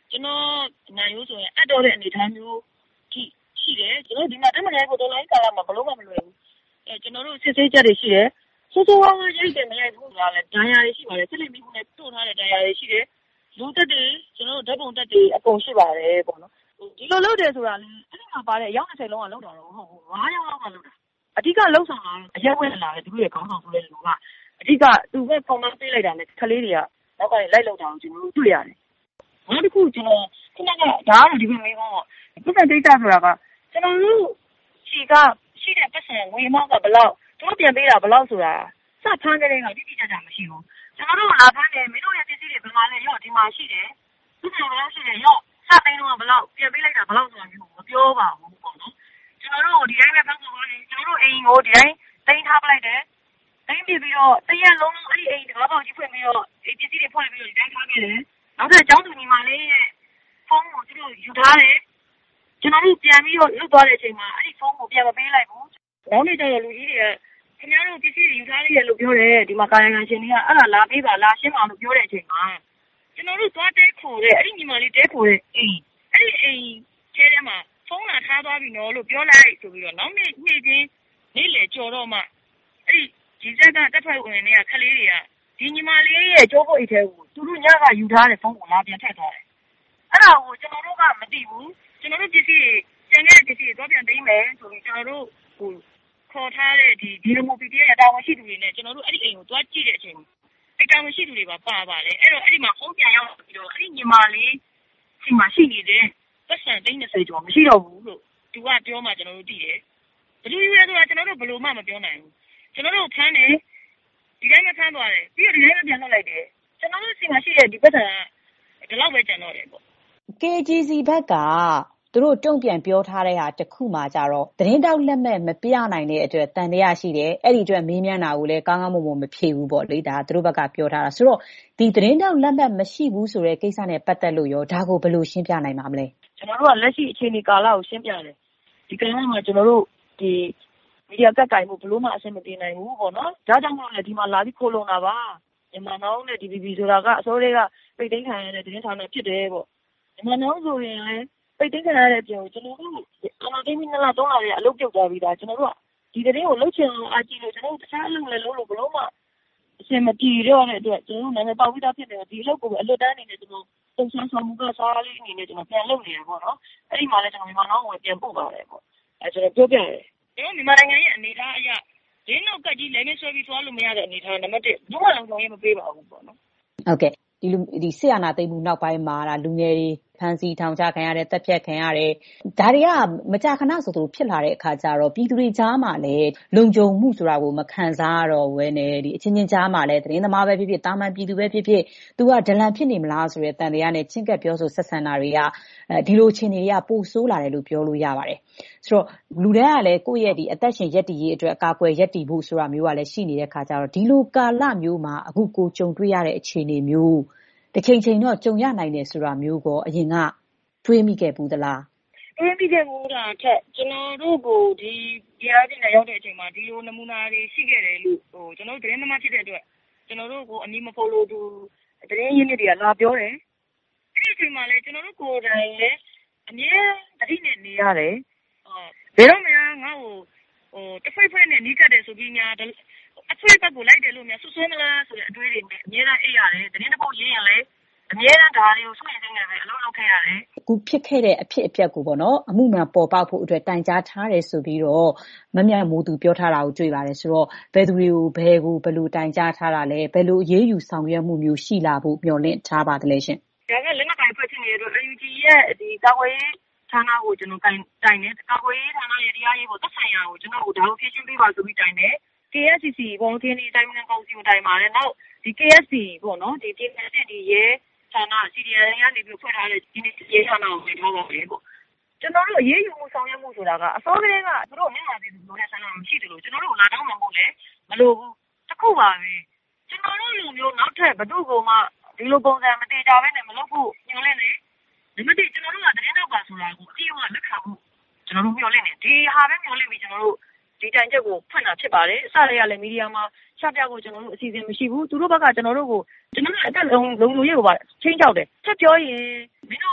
ကျွန်တော်နိုင်ရိုးဆိုရင်အပ်တော့တဲ့အနေအထားမျိုးထိရှိတယ်ကျွန်တော်ဒီမှာတက်မလဲကိုတော်လိုင်းကာလမှာဘလို့မှမလွယ်ဘူးအဲကျွန်တော်တို့စစ်ဆေးချက်တွေရှိတယ်ဆိုးဆိုးဝါးဝါးရိုက်တယ်မရိုက်ဘူးလားလဲဒဏ်ရာတွေရှိပါတယ်စစ်လိမ့်ပြီးခုနဲ့တို့ထားတဲ့ဒဏ်ရာတွေရှိတယ်လူတက်တွေကျွန်တော်တို့ဓာတ်ပုံတက်တွေအကုန်ရှိပါတယ်ပေါ့နော်ဒီလိုလုပ်တယ်ဆိုတာလည်းအဲ့ဒီမှာပါတဲ့ရောက်နေလုံးကလောက်တာတော့မဟုတ်ဘူး၅ရောက်လောက်ကလောက်တာအဓိကလှုပ်ဆောင်တာအရက်ဝင်လာတယ်သူတို့ရဲ့ခေါင်းဆောင်ဆိုတဲ့လူကအဓိကသူပဲပုံမှန်ပေးလိုက်တာနဲ့ခလေးတွေကနောက်ကနေလိုက်လောက်တာကိုကျွန်တော်တို့တွေ့ရတယ်နောက်တစ်ခုကျွန်တော်ခုနကဒါကတော့ဒီလိုမျိုးပေါ့ပုဂ္ဂိုလ်ဒိတ်တာဆိုတာကကျွန်တော်တို့ခြေကရှိတဲ့ပတ်စံဝေမောက်ကဘလောက်တို့ပြန်ပေးတာဘလောက်ဆိုတာစဖမ်းတဲ့ကတိတိကျကျမရှိဘူးကျွန်တော်တို့လာဖမ်းတယ်မင်းတို့ရဲ့ပစ္စည်းတွေဘယ်မှာလဲရော့ဒီမှာရှိတယ်သူကလည်းရှိတယ်ရော့စပိန်းတော့ဘလောက်ပြန်ပေးလိုက်တာဘလောက်ဆိုတာမျိုးမပြောပါဘူးပေါ့နော်ကျွန်တော်တို့ဒီတိုင်းပဲဖမ်းဖို့နေကျွန်တော်တို့အိမ်ကိုဒီတိုင်းတင်ထားပလိုက်တယ်တင်ပြီးပြီးတော့တရက်လုံးအဲ့ဒီအိမ်တကားပေါက်ကြီးဖွင့်ပြီးတော့ဒီပစ္စည်းတွေဖွင့်ပြီးတော့ဒီတိုင်းထားခဲ့တယ်နောက်ထပ်အကြောင်းသူညီမလေးရဲ့ဖုန်းကိုသူတို့ယူထားတယ်ကျွန်တော်တို့ပြန်ပြီးတော့လွတ်သွားတဲ့အချိန်မှာအဲ့ဒီဖုန်းကိုပြန်မပေးလိုက်ဘူးနောက်နေ့ကျတော့လူကြီးတွေကခင်ဗျားတို့ပစ္စည်းတွေယူထားရလို့ပြောတယ်ဒီမှာကာယကံရှင်တွေကအဲ့ဒါလာပေးပါလားရှင်းပါလို့ပြောတဲ့အချိန်မှာကျွန်တော်တို့သွားတဲခိုတဲ့အဲ့ဒီညီမလေးတဲခိုတဲ့အိမ်အဲ့ဒီအိမ်ကျဲထဲမှာဖုန်းလာထားသွားပြီနော်လို့ပြောလိုက်ဆိုပြီးတော့နောက်နေ့နေ့ချင်းနေ့လေကြော်တော့မှအဲ့ဒီဒီဇက်ကတက်ထွက်ဝင်တွေကခလေးတွေကဒီညီမလေးရဲ့ကြောဖို့အိတ်ထဲကိုသူတို့ညကယူထားတဲ့ဖုန်းကိုလာပြန်ထည့်သွားတယ်အဲ့ဒါကိုကျွန်တော်တို့ကမသိဘူးကျွန်တော်တို့ပစ္စည်းကျန်တဲ့ပစ္စည်းတွေတော့ပြန်သိမ်းမယ်ဆိုပြီးကျွန်တော်တို့ဟိုခေါ်ထားတဲ့ဒီဒီမိုပီတီရဲ့တာဝန်ရှိသူတွေနဲ့ကျွန်တော်တို့အဲ့ဒီအိမ်ကိုသွားကြည့်တဲ့အချိန်အဲ့တာဝန်ရှိသူတွေပါပါပါတယ်အဲ့တော့အဲ့ဒီမှာဖုန်းပြန်ရောက်ပြီးတော့အဲ့ဒီညီမလေးဒီမှာရှိနေတဲ့ပတ်စံသိန်း၂၀ကျော်မရှိတော့ဘူးလို့သူကပြောမှကျွန်တော်တို့သိတယ်ဘယ်လိုလဲဆိုတာကျွန်တော်တို့ဘယ်လိုမှမပြောနိုင်ဘူးကျွန်တော်တို့ဖမ်းတယ်ဒီတိုင်းမဖမ်းသွားတယ်ပြီးတော့ဒီတိုင်းမပြန်ထွက်လိုက်တယ်ကျွန်တော်တို့စီမှာရှိတဲ့ဒီပတ်စံဒီလောက်ပဲကျန်တော့တယ်ပေါ့ကေဂျီစီ ဘက်ကသူတို့တုံ့ပြန်ပြောထားတဲ့ဟာတစ်ခုမှကြတော့သတင်းတောက်လက်မဲ့မပြနိုင်တဲ့အတွက်တန်တရားရှိတယ်အဲ့ဒီအတွက်မေးမြန်းတာကိုလည်းကောင်းကောင်းမွန်မွန်မဖြေဘူးပေါ့လေဒါသူတို့ဘက်ကပြောထားတာဆိုတော့ဒီသတင်းတောက်လက်မဲ့မရှိဘူးဆိုတဲ့ကိစ္စနဲ့ပတ်သက်လို့ရောဒါကိုဘယ်လိုရှင်းပြနိုင်မှာမလဲကျွန်တော်တို့ကလက်ရှိအခြေအနေကာလကိုရှင်းပြတယ်ဒီကာလမှာကျွန်တော်တို့ဒီမီဒီယာကက်ကင်မှုဘလို့မှအဆင်မပြေနိုင်ဘူးပေါ့နော်ဒါကြောင့်မို့လဲဒီမှာလာပြီးခိုးလုံတာပါမြန်မာနောင်နဲ့ ဒီ ဘီ ဘီ ဆိုတာကအစိုးရကပိတ်သိမ်းခံရတဲ့သတင်းဌာနဖြစ်တယ်ပေါ့မြန်မာနောင်ဆိုရင်လည်းပိတ်သိမ်းခံရတဲ့အပြင်ကျွန်တော်တို့အနာဂတ်မီနလာတော့လာတဲ့အလုပ်ပြုတ်သွားပြီးသားကျွန်တော်တို့ကဒီသတင်းကိုလှုပ်ချင်အောင်အားကြီးလို့ကျွန်တော်တို့တခြားအလုပ်လည်းလုပ်လို့ဘလို့မှအဆင်မပြေတော့တဲ့အတွက်ကျွန်တော်တို့နာမည်ပေါက်ပြီးသားဖြစ်တယ်ဒီအလုပ်ကိုပဲအလွတ်တန်းအနေနဲ့ကျွန်တော်တုံ့ဆောင်ဆောင်မှုကစားလေးအနေနဲ့ကျွန်တော်ပြန်လုပ်နေရပေါ့နော်အဲ့ဒီမှာလည်းကျွန်တော်မြန်မာနောင်ကိုပြန်ပို့ပါတယ်ပေါ့အဲကျွန်တော်ပြောပြတယ်ကျွန်တော်မြန်မာနိုင်ငံရဲ့အနေအထားအရဒီနောက်ကကြီးလည်းမဆွဲပြီးသွားလို့မရတဲ့အနေအထားနံပါတ်တစ်ဘုမလုံးလုံးရေးမပေးပါဘူးပေါ့နော်ဟုတ်ကဲ့ဒီလူဒီဆရာနာသိမှုနောက်ပိုင်းမှာဒါလူငယ်တွေဖမ်းဆီးထောင်ချခံရတယ်တပ်ဖြတ်ခံရတယ်ဒါတွေကမကြာခဏဆိုသူဖြစ်လာတဲ့အခါကျတော့ပြည်သူတွေကြားမှာလည်းလုံခြုံမှုဆိုတာကိုမခံစားရတော့ဘဲနဲ့ဒီအချင်းချင်းကြားမှာလည်းသတင်းသမားပဲဖြစ်ဖြစ်တာမန်ပြည်သူပဲဖြစ်ဖြစ်သူကဒလန်ဖြစ်နေမလားဆိုတဲ့တန်တရားနဲ့ချင်းကပ်ပြောဆိုဆက်ဆံတာတွေကအဲဒီလိုချင်းတွေကပိုဆိုးလာတယ်လို့ပြောလို့ရပါတယ်ဆိုတော့လူတွေကလည်းကိုယ့်ရဲ့ဒီအသက်ရှင်ရက်တည်ရေးအတွက်အကာအကွယ်ရက်တည်ဖို့ဆိုတာမျိုးကလည်းရှိနေတဲ့အခါကျတော့ဒီလိုကာလမျိုးမှာအခုကိုကြုံတွေ့ရတဲ့အခြေအနေမျိုးတချိန်ချိန်တော့ကြုံရနိုင်တယ်ဆိုတာမျိုးကိုအရင်ကတွေးမိခဲ့ဘူးသလားတွေးမိခဲ့ဘူးတာထက်ကျွန်တော်တို့ကိုဒီတရားပြင်နဲ့ရောက်တဲ့အချိန်မှာဒီလိုနမူနာတွေရှိခဲ့တယ်လို့ဟိုကျွန်တော်တို့သတင်းသမားဖြစ်တဲ့အတွက်ကျွန်တော်တို့ကိုအမည်မဖော်လို့သူသတင်းရင်းမြစ်တွေကလာပြောတယ်အဲ့ဒီအချိန်မှာလည်းကျွန်တော်တို့ကိုယ်တိုင်လည်းအမြဲတတိနဲ့နေရတယ်ဘယ်တော့မှငါ့ကိုဟိုတစ်ဖွဲ့ဖွဲ့နဲ့နီးကပ်တယ်ဆိုပြီးများအဆွေးဘက်ကိုလိုက်တယ်လို့များဆွဆွဲမလားဆိုတဲ့အတွေးတွေနဲ့အများအားအိပ်ရတယ်သတင်းတစ်ပုဒ်ရေးရင်လည်းအများအားဒါတွေကိုဆွေးနေတယ်ပဲအလုပ်လုပ်ခဲ့ရတယ်အခုဖြစ်ခဲ့တဲ့အဖြစ်အပျက်ကိုပေါ့နော်အမှုမှန်ပေါ်ပေါက်ဖို့အတွက်တိုင်ကြားထားတယ်ဆိုပြီးတော့မမြတ်မိုးသူပြောထားတာကိုတွေ့ပါတယ်ဆိုတော့ဘယ်သူတွေကိုဘယ်ကိုဘယ်လိုတိုင်ကြားထားတာလဲဘယ်လိုအရေးယူဆောင်ရွက်မှုမျိုးရှိလာဖို့မျှော်လင့်ထားပါသလဲရှင်ဒါကလက်နက်ကိုင်ဖွဲ့ချင်းနေတဲ့အတွက် အ ယူ ဂျီ ရဲ့ဒီကာကွယ်ရေးဌာနကိုကျွန်တော်တိုင်တိုင်တယ်ကာကွယ်ရေးဌာနရဲ့တရားရေးကိုသက်ဆိုင်ရာကိုကျွန်တော်တို့ဒါကိုဖြည့်ရှင်းပေးပါဆိုပြီးတိုင်တယ်ကေ အက်ဖ် စီ စီ ဘောင်းကင်းဒီတိုင်းဝန်ကောင်စီကိုတိုင်ပါတယ်နောက်ဒီ ကေ အက်ဖ် စီ ပေါ့နော်ဒီပြည်နယ်စစ်ဒီရဲဌာန စီ ဒီ အန် ကနေပြီးဖွဲ့ထားတဲ့ဒီရဲဌာနကိုဝင်ထားပါမယ်ပေါ့ကျွန်တော်တို့အရေးယူမှုဆောင်ရွက်မှုဆိုတာကအစောကတည်းကသူတို့မြန်မာပြည်သူတို့ရဲ့ဆန္ဒမရှိတယ်လို့ကျွန်တော်တို့လာတောင်းမှမဟုတ်လေမလို့ဘူးတစ်ခုပါပဲကျွန်တော်တို့လူမျိုးနောက်ထပ်ဘယ်သူ့ကိုမှဒီလိုပုံစံမတေချာပဲနဲ့မလုပ်ဖို့ညှို့လင့်နေဒီမတိကျွန်တော်တို့ကသတင်းတော့ပါဆိုတာကိုအတိအကျလက်ခံဖို့ကျွန်တော်တို့ညှို့လင့်နေဒီဟာပဲညှို့လင့်ပြီးကျွန်တော်တို့ဒီတိုင်ချက်ကိုဖွင့်တာဖြစ်ပါတယ်အစတည်းကလည်းမီဒီယာမှာချပြဖို့ကျွန်တော်တို့အစီအစဉ်မရှိဘူးသူတို့ဘက်ကကျွန်တော်တို့ကိုကျွန်တော်တို့အတက်လုံးလုံးလုံးရေးကိုပါချင်းချောက်တယ်ချက်ပြောရင်မင်းတို့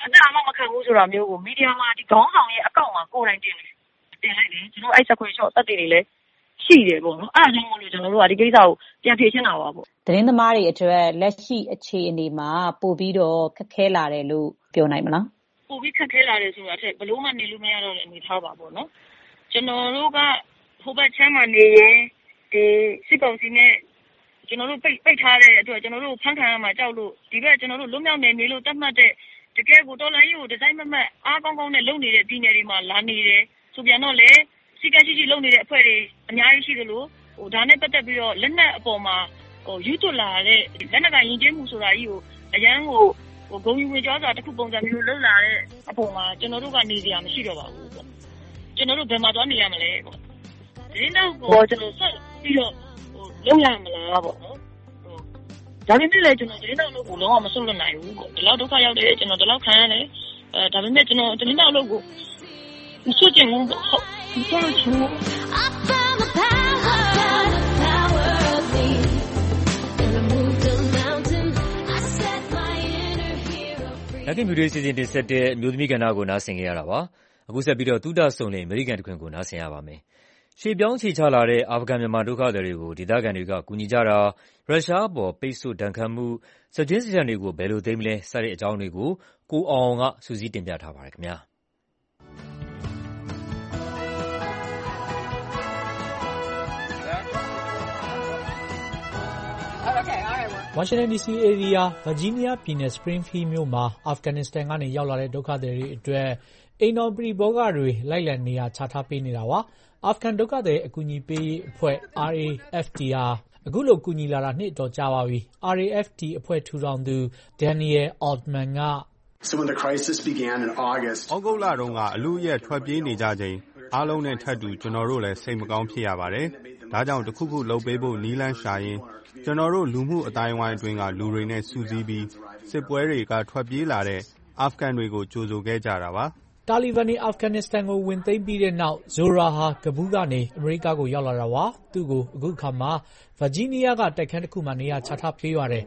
အသက်အာမမခံဘူးဆိုတာမျိုးကိုမီဒီယာမှာဒီခေါင်းဆောင်ရဲ့အကောင့်မှာကိုယ်တိုင်တင်တယ်တင်လိုက်တယ်ကျွန်တော်အဲ့စခွေရှော့တက်တွေလည်းရှိတယ်ပေါ့နော်အဲ့ဒါကြောင့်မို့လို့ကျွန်တော်တို့ကဒီကိစ္စကိုပြန်ဖြေရှင်းတာပါပေါ့သတင်းသမားတွေအတွက်လက်ရှိအခြေအနေမှာပို့ပြီးတော့ခက်ခဲလာတယ်လို့ပြောနိုင်မလားပို့ပြီးခက်ခဲလာတယ်ဆိုတာထက်ဘလို့မှနေလို့မရတော့တဲ့အနေထားပါပေါ့နော်ကျွန်တော်တို့ကဟိုဘက်ချမ်းမှာနေရင်ဒီစစ်ကောင်စီနဲ့ကျွန်တော်တို့ပိတ်ပိတ်ထားတဲ့အတွက်ကျွန်တော်တို့ဖန်ခံရမှာကြောက်လို့ဒီဘက်ကျွန်တော်တို့လွတ်မြောက်နေနေလို့တတ်မှတ်တဲ့တကယ်ကိုတော်လိုင်းကိုဒီဇိုင်းမမတ်အားကောင်းကောင်းနဲ့လုပ်နေတဲ့ပြည်နယ်တွေမှာလာနေတယ်ဆိုပြန်တော့လေစီကရှိရှိလုပ်နေတဲ့အဖွဲ့တွေအများကြီးရှိသလိုဟိုဒါနဲ့ပတ်သက်ပြီးတော့လက်နက်အပေါ်မှာဟိုယူထွလာတဲ့လက်နက်ကယဉ်ကျေးမှုဆိုတာကြီးကိုအရန်ကိုဟိုဂုံယူဝင်ကြောစွာတစ်ခုပုံစံမျိုးလုပ်လာတဲ့အပေါ်မှာကျွန်တော်တို့ကနေစရာမရှိတော့ပါဘူးပေါ့ကျွန်တော်တို့ဘယ်မှာသွားနေရမလဲပေါ့ဒီနောက်ကိုကျွန်တော်ဆက်ပြီးတော့ဟိုလုပ်ရမလားပေါ့နော်ဒါပေမဲ့လည်းကျွန်တော်ဒီနောက်လို့ကိုလုံးဝမဆုံးလွတ်နိုင်ဘူးပေါ့ဒီလောက်ဒုက္ခရောက်တယ်ကျွန်တော်ဒီလောက်ခံရတယ်အဲဒါပေမဲ့ကျွန်တော်ဒီနောက်လို့ကိုမဆွတ်ချင်ဘူးပေါ့ဟုတ်မဆွတ်ချင်ဘူးလက်ကင်မြူတွေစီစဉ်တင်ဆက်တဲ့အမျိုးသမီးကဏ္ဍကိုနားဆင်ကြရတာပါအခုဆက်ပြီးတော့သုတဆုံလင်အမေရိကန်တခွင်ကိုနားဆင်ရပါမယ်ရှေ့ပြောင်းခြေချလာတဲ့အာဖဂန်မြန်မာဒုက္ခသည်တွေကိုဒေသခံတွေကကူညီကြတာရုရှားအပေါ်ပိတ်ဆို့ဒဏ်ခတ်မှုစကြင်းစကြံတွေကိုဘယ်လိုသိမ်းမလဲစတဲ့အကြောင်းတွေကိုကိုအောင်အောင်ကစူးစီးတင်ပြထားပါတယ်ခင်ဗျာဝါရှင်တန် ဒီ စီ area ဗာဂျီးနီးယားပြည်နယ် Springfield မြို့မှာအာဖဂန်နစ္စတန်ကနေရောက်လာတဲ့ဒုက္ခသည်တွေအတွက်အိမ်တော်ပရိဘောဂတွေလိုက်လံနေရာချထားပေးနေတာပါအာဖဂန်ဒုက္ခသည်အကူအညီပေးရေးအဖွဲ့ R A F T ဟာအခုလိုကူညီလာတာနှစ်တော်ကြာပါပြီ R A F T အဖွဲ့ထူထောင်သူ Daniel Altman က So when the crisis began in August ဩဂုတ်လတုန်းကအလူရဲ့ထွက်ပြေးနေကြချိန်အားလုံးနဲ့ထပ်တူကျွန်တော်တို့လည်းစိတ်မကောင်းဖြစ်ရပါတယ်ဒါကြောင့်တခုခုလုပ်ပေးဖို့နီးလန်းရှာရင်ကျွန်တော်တို့လူမှုအတိုင်းဝိုင်းအတွင်းကလူတွေနဲ့စုစည်းပြီးစစ်ပွဲတွေကထွက်ပြေးလာတဲ့အာဖဂန်တွေကိုကြိုဆိုခဲ့ကြတာပါတာလီဘန်တွေအာဖဂန်နစ္စတန်ကိုဝင်သိမ်းပြီးတဲ့နောက်ဇိုရာဟာကဘူးကနေအမေရိကကိုရောက်လာတာပါသူ့ကိုအခုခါမှာဗာဂျီးနီးယားကတိုက်ခန်းတစ်ခုမှာနေရာချထားပေးရတယ်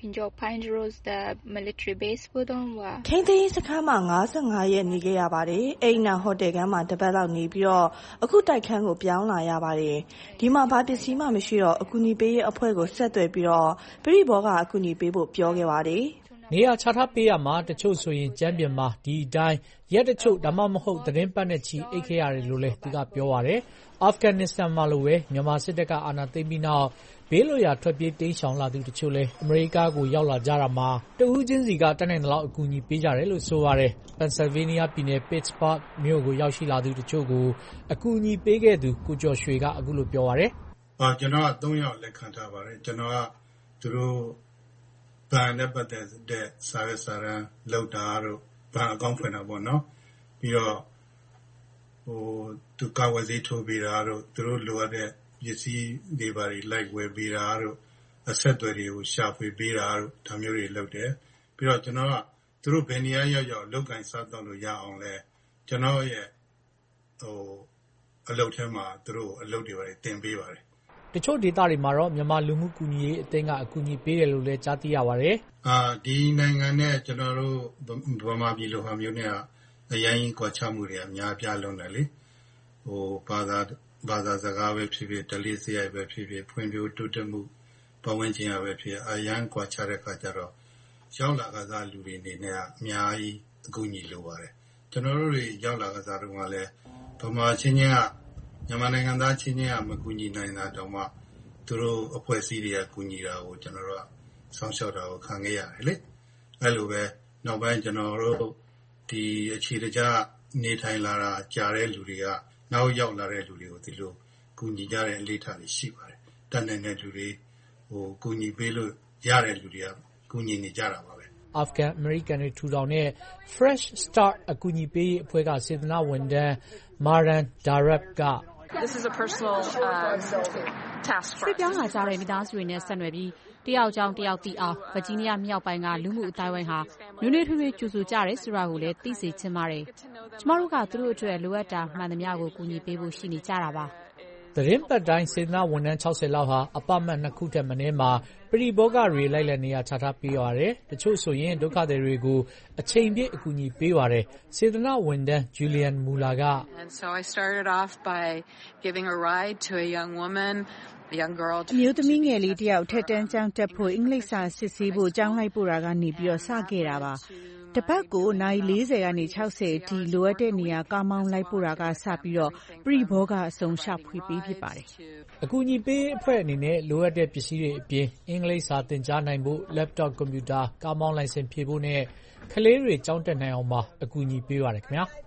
military base ဘုဒ္ဓဝါခင်းသိမ်းစခန်းမှာငါးငါးရက်နေခဲ့ရပါတယ်အိမ်နာဟိုတယ်ကမှာတပတ်လောက်နေပြီးတော့အခုတိုက်ခန်းကိုပြောင်းလာရပါတယ်ဒီမှာဘာပစ္စည်းမှမရှိတော့အကူအညီပေးရေးအဖွဲ့ကိုဆက်သွယ်ပြီးတော့ပြည်ဘောကအကူအညီပေးဖို့ပြောခဲ့ပါတယ်နေရာချထားပေးရမှာတချို့ဆိုရင်ကျမ်းပြင်မှာဒီအတိုင်းရက်တချို့ဒါမှမဟုတ်သတင်းပတ်နဲ့ချီအိတ်ခဲ့ရတယ်လို့လည်းသူကပြောပါတယ်အာဖဂန်နစ္စတန်မှာလိုပဲမြန်မာစစ်တပ်ကအာဏာသိမ်းပြီးနောက်ဘေးလွတ်ရာထွက်ပြေးတိမ်းရှောင်လာသူတချို့လည်းအမေရိကကိုရောက်လာကြတာမှာတဦးချင်းစီကတတ်နိုင်တဲ့လောက်အကူအညီပေးကြတယ်လို့ဆိုပါတယ်ပန်ဆယ်ဗေးနီးယားပြည်နယ် Pittsburgh မြို့ကိုရောက်ရှိလာသူတချို့ကိုအကူအညီပေးခဲ့သူကိုကျော်ရွှေကအခုလိုပြောပါတယ်အာကျွန်တော်ကသုံးယောက်လက်ခံထားပါတယ်ကျွန်တော်ကသူတို့ဘဏ်နဲ့ပတ်သက်တဲ့စာရွက်စာတမ်းလောက်တာတို့ဘဏ်အကောင့်ဖွင့်တာပေါ့နော်ပြီးတော့ဟိုသူကဝယ်စီထိုးပေးတာတို့သူတို့လိုအပ်တဲ့ပစ္စည်းတွေပါလိုက်ဝယ်ပေးတာတို့အဆက်အသွယ်တွေကိုရှာဖွေပေးတာတို့ဒါမျိုးတွေလုပ်တယ်ပြီးတော့ကျွန်တော်ကသူတို့ဘယ်နေရာရောက်ရောက်လောက်ကင်စားတော့လို့ရအောင်လဲကျွန်တော်ရဲ့ဟိုအလုပ်ထဲမှာသူတို့အလုပ်တွေပါတင်ပေးပါတယ်တချို့ဒေသတွေမှာတော့မြန်မာလူမှုကူညီရေးအသင်းကအကူအညီပေးတယ်လို့လည်းကြားသိရပါတယ်အာဒီနိုင်ငံနဲ့ကျွန်တော်တို့ဗမာပြည်လိုဟာမျိုးနဲ့အရင်ကွာချမှုတွေအများပြားလုံးတယ်လေဟိုဘာသာဘာသာစကားပဲဖြစ်ဖြစ်ဒလိစရိုက်ပဲဖြစ်ဖြစ်ဖွံ့ဖြိုးတိုးတက်မှုပတ်ဝန်းကျင်ရပဲဖြစ်အရန်ကွာချတဲ့ခါကျတော့ရောက်လာကစားလူတွေနေနဲ့အများကြီးအကူအညီလိုပါတယ်ကျွန်တော်တို့တွေရောက်လာကစားတော့ကလည်းဗမာချင်းချင်းကမြန်မာနိုင်ငံသားချင်းချင်းကမကူညီနိုင်တာတောင်မှသူတို့အဖွဲ့အစည်းတွေကကူညီတာကိုကျွန်တော်တို့ကစောင့်ရှောက်တာကိုခံခဲ့ရတယ်လေအဲ့လိုပဲနောက်ပိုင်းကျွန်တော်တို့ဒီအခြေတကျနေထိုင်လာတာကြားတဲ့လူတွေကနောက်ရောက်လာတဲ့လူတွေကိုဒီလိုကူညီကြတဲ့အလေးထားတွေရှိပါတယ်တန်တဲ့လူတွေဟိုကူညီပေးလို့ရတဲ့လူတွေကကူညီနေကြတာပါပဲအာဖဂန်အမေရိကန်တွေထူထောင်တဲ့ Fresh Start အကူအညီပေးရေးအဖွဲ့ကစေတနာဝန်ထမ်း Maran Darab က This is a personal uh, task for us. ပြောင်းလာကြတဲ့မိသားစုတွေနဲ့ဆက်နွယ်ပြီးတယောက်ကြောင်းတယောက်သိအောင်ဗာဂျီးနီးယားမြောက်ပိုင်းကလူမှုအတိုင်းဝိုင်းဟာနွေးနွေးထွေးထွေးကြိုဆိုကြတယ်ဆိုတာကိုလည်းသိစေချင်ပါတယ်။ကျမတို့ကသူတို့အတွက်လိုအပ်တာမှန်သမျှကိုကူညီပေးဖို့ရှိနေကြတာပါ။သတင်းပတ်တိုင်းစေတနာဝန်ထမ်းခြောက်ဆယ်လောက်ဟာအပါမတ်နှစ်ခုထက်မနည်းမှာပရိဘောဂတွေလိုက်လံနေရာချထားပေးပါတယ်။တချို့ဆိုရင်ဒုက္ခသည်တွေကိုအချိန်ပြည့်အကူအညီပေးပါတယ်။စေတနာဝန်ထမ်း Julian Muller က And so I started off by giving a ride to a young woman, a young girl. အမျိုးသမီးငယ်လေးတယောက်ထက်တန်းကျောင်းတက်ဖို့အင်္ဂလိပ်စာစစ်ဆေးဖို့ကျောင်းလိုက်ပို့တာကနေပြီးတော့စခဲ့တာပါ။တပတ်ကိုနိုင်လေးဆယ်ကနေခြောက်ဆယ်အထိလိုအပ်တဲ့နေရာကားမောင်းလိုက်ပို့တာကစပြီးတော့ပရိဘောဂအဆုံးရှာဖွေပေးဖြစ်ပါတယ်။အကူအညီပေးအဖွဲ့အနေနဲ့လိုအပ်တဲ့ပစ္စည်းတွေအပြင်အင်္ဂလိပ်စာသင်ကြားနိုင်ဖို့ laptop ကွန်ပျူတာကားမောင်းလိုင်စင်ဖြည့်ဖို့နဲ့ကလေးတွေကျောင်းတက်နိုင်အောင်ပါအကူအညီပေးပါတယ်ခင်ဗျာ။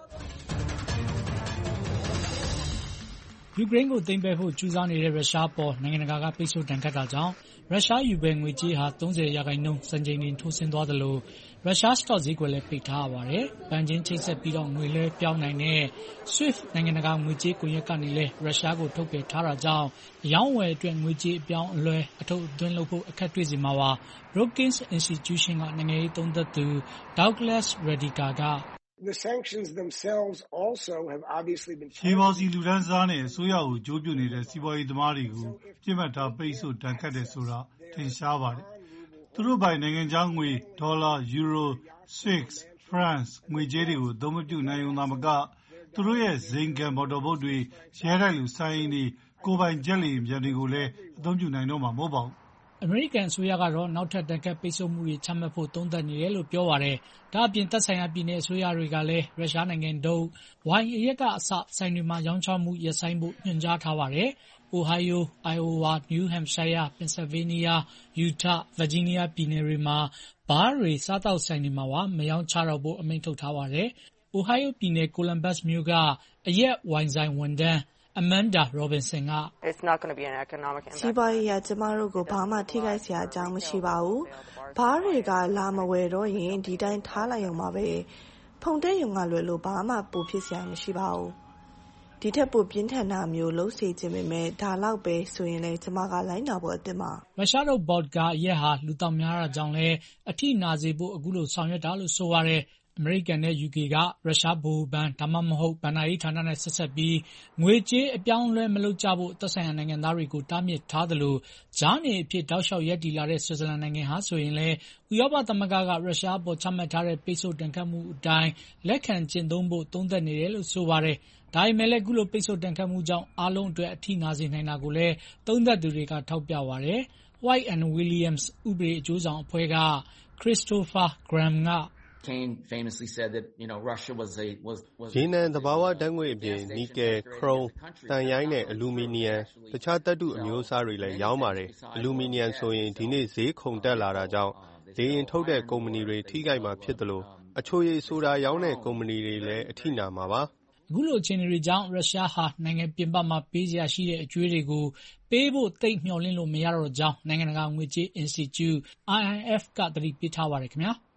ယူကရိန်းကိုသိမ်းပိုက်ဖို့ကြိုးစားနေတဲ့ရုရှားပေါ်နိုင်ငံတကာကပိတ်ဆို့ဒဏ်ခတ်တာကြောင့်ရုရှားယူဘဲငွေကြေးဟာသုံးဆယ်ရာခိုင်နှုန်းစံချိန်တင်ထိုးဆင်းသွားသလိုရုရှားစတော့ဈေးကွက်လည်းပိတ်ထားရပါတယ်။ဘဏ်ချင်းချိတ်ဆက်ပြီးတော့ငွေလဲပြောင်းနိုင်တဲ့ SWIFT နိုင်ငံတကာငွေကြေးကွန်ရက်ကနေလည်းရုရှားကိုထုတ်ပယ်ထားတာကြောင့်အရောင်းအဝယ်အတွက်ငွေကြေးအပြောင်းအလဲအထုတ်အသွင်းလုပ်ဖို့အခက်တွေ့စေမှာပါ။ Brookings Institution ကနိုင်ငံရေးသုံးသပ်သူ Douglas Rediker က The sanctions themselves also have obviously been ရှေးဘောစီလူဒန်းစားနဲ့အစိုးရကိုကြိုးပြနေတဲ့စီးပွားရေးသမားတွေကိုပြစ်မှတ်ထားပိတ်ဆို့ဒဏ်ခတ်တယ်ဆိုတာထင်ရှားပါတယ်။သူတို့ပိုင်နိုင်ငံခြားငွေဒေါ်လာ၊ယူရို၊ဆွစ်၊ဖရန့်ငွေကြေးတွေကိုအသုံးမပြုနိုင်ရုံသာမကသူတို့ရဲ့ဇိမ်ခံမော်တော်ဘုတ်တွေရဲတိုက်လူဆိုင်ရင်တွေကိုပိုင်ဂျက်လေယာဉ်ပျံတွေကိုလည်းအသုံးပြုနိုင်တော့မှာမဟုတ်ပါဘူး။အမေရိကန်အစိုးရကတော့နောက်ထပ်ဒဏ်ခတ်ပိတ်ဆို့မှုတွေချမှတ်ဖို့သုံးသပ်နေတယ်လို့ပြောပါတယ်။ဒါ့အပြင်သက်ဆိုင်ရာပြည်နယ်အစိုးရတွေကလည်းရုရှားနိုင်ငံထုတ်ဝိုင်အရက်ကအစဆိုင်တွေမှာရောင်းချမှုရပ်ဆိုင်းဖို့ညွှန်ကြားထားပါတယ်။ Ohio, Iowa, New Hampshire, Pennsylvania, Utah, Virginia ပြည်နယ်တွေမှာဘားတွေစားသောက်ဆိုင်တွေမှာပါမရောင်းချတော့ဖို့အမိန့်ထုတ်ထားပါတယ်။ Ohio ပြည်နယ် Columbus မြို့ကအရက်ဝိုင်ဆိုင်ဝန်ထမ်းAmanda Robinson က It's not going to be an economic impact. စီးပွားရေးအရကျမတို့ကိုဘာမှထိခိုက်စရာအကြောင်းမရှိပါဘူး။ဘားတွေကလာမဝယ်တော့ရင်ဒီတိုင်းထားလိုက်ရုံပါပဲ။ဖုန်တဲ့ရုံကလွယ်လို့ဘာမှပိုဖြစ်စရာမရှိပါဘူး။ဒီထက်ပိုပြင်းထန်တာမျိုးလုံးစေခြင်းပေမဲ့ဒါလောက်ပဲဆိုရင်လည်းကျမကလိုက်နာဖို့အသင့်ပါ။ရုရှားတို့ vodka အရက်ဟာလူတောင်များတာကြောင့်လည်းအထိနာစေဖို့အခုလိုဆောင်ရွက်တာလို့ဆိုရတယ်။အမေရိကန်နဲ့ ယူကေကရုရှားဗဟိုဘဏ်ဒါမှမဟုတ်ဘဏ္ဍာရေးဌာနနဲ့ဆက်ဆက်ပြီးငွေကြေးအပြောင်းအလဲမလုပ်ကြဖို့သက်ဆိုင်ရာနိုင်ငံသားတွေကိုတားမြစ်ထားသလိုကြားနေအဖြစ်တောက်လျှောက်ရပ်တည်လာတဲ့ဆွစ်ဇာလန်နိုင်ငံဟာဆိုရင်လည်းဥရောပသမဂ္ဂကရုရှားပေါ်ချမှတ်ထားတဲ့ပိတ်ဆို့ဒဏ်ခတ်မှုအတိုင်းလက်ခံကျင့်သုံးဖို့သုံးသပ်နေတယ်လို့ဆိုပါတယ်။ဒါပေမဲ့လည်းအခုလိုပိတ်ဆို့ဒဏ်ခတ်မှုကြောင့်အားလုံးအတွက်အထိနာစေနိုင်တာကိုလည်းသုံးသပ်သူတွေကထောက်ပြပါတယ်။ White and Williams ဥပဒေအကျိုးဆောင်အဖွဲ့က Christopher Graham က Kane famously said that, you know, Russia was a was was ရေနံသဘာဝဓာတ်ငွေ့အပြင်နီကယ်၊ခရုံး၊သံရိုင်းနဲ့အလူမီနီယံတခြားသတ္တုအမျိုးအစားတွေလည်းရောင်းပါတယ်။အလူမီနီယံဆိုရင်ဒီနေ့ဈေးခုန်တက်လာတာကြောင့်လေယာဉ်ထုတ်တဲ့ကုမ္ပဏီတွေထိခိုက်မှာဖြစ်သလိုအချိုရည်ဆိုတာရောင်းတဲ့ကုမ္ပဏီတွေလည်းအထိနာမှာပါ။အခုလိုအခြေအနေတွေကြောင့်ရုရှားဟာနိုင်ငံပြင်ပမှာပေးစရာရှိတဲ့အကြွေးတွေကိုပေးဖို့သိပ်မျှော်လင့်လို့မရတော့ကြောင်းနိုင်ငံတကာငွေကြေး Institute I M F ကသတိပေးထားပါတယ်ခင်ဗျာ။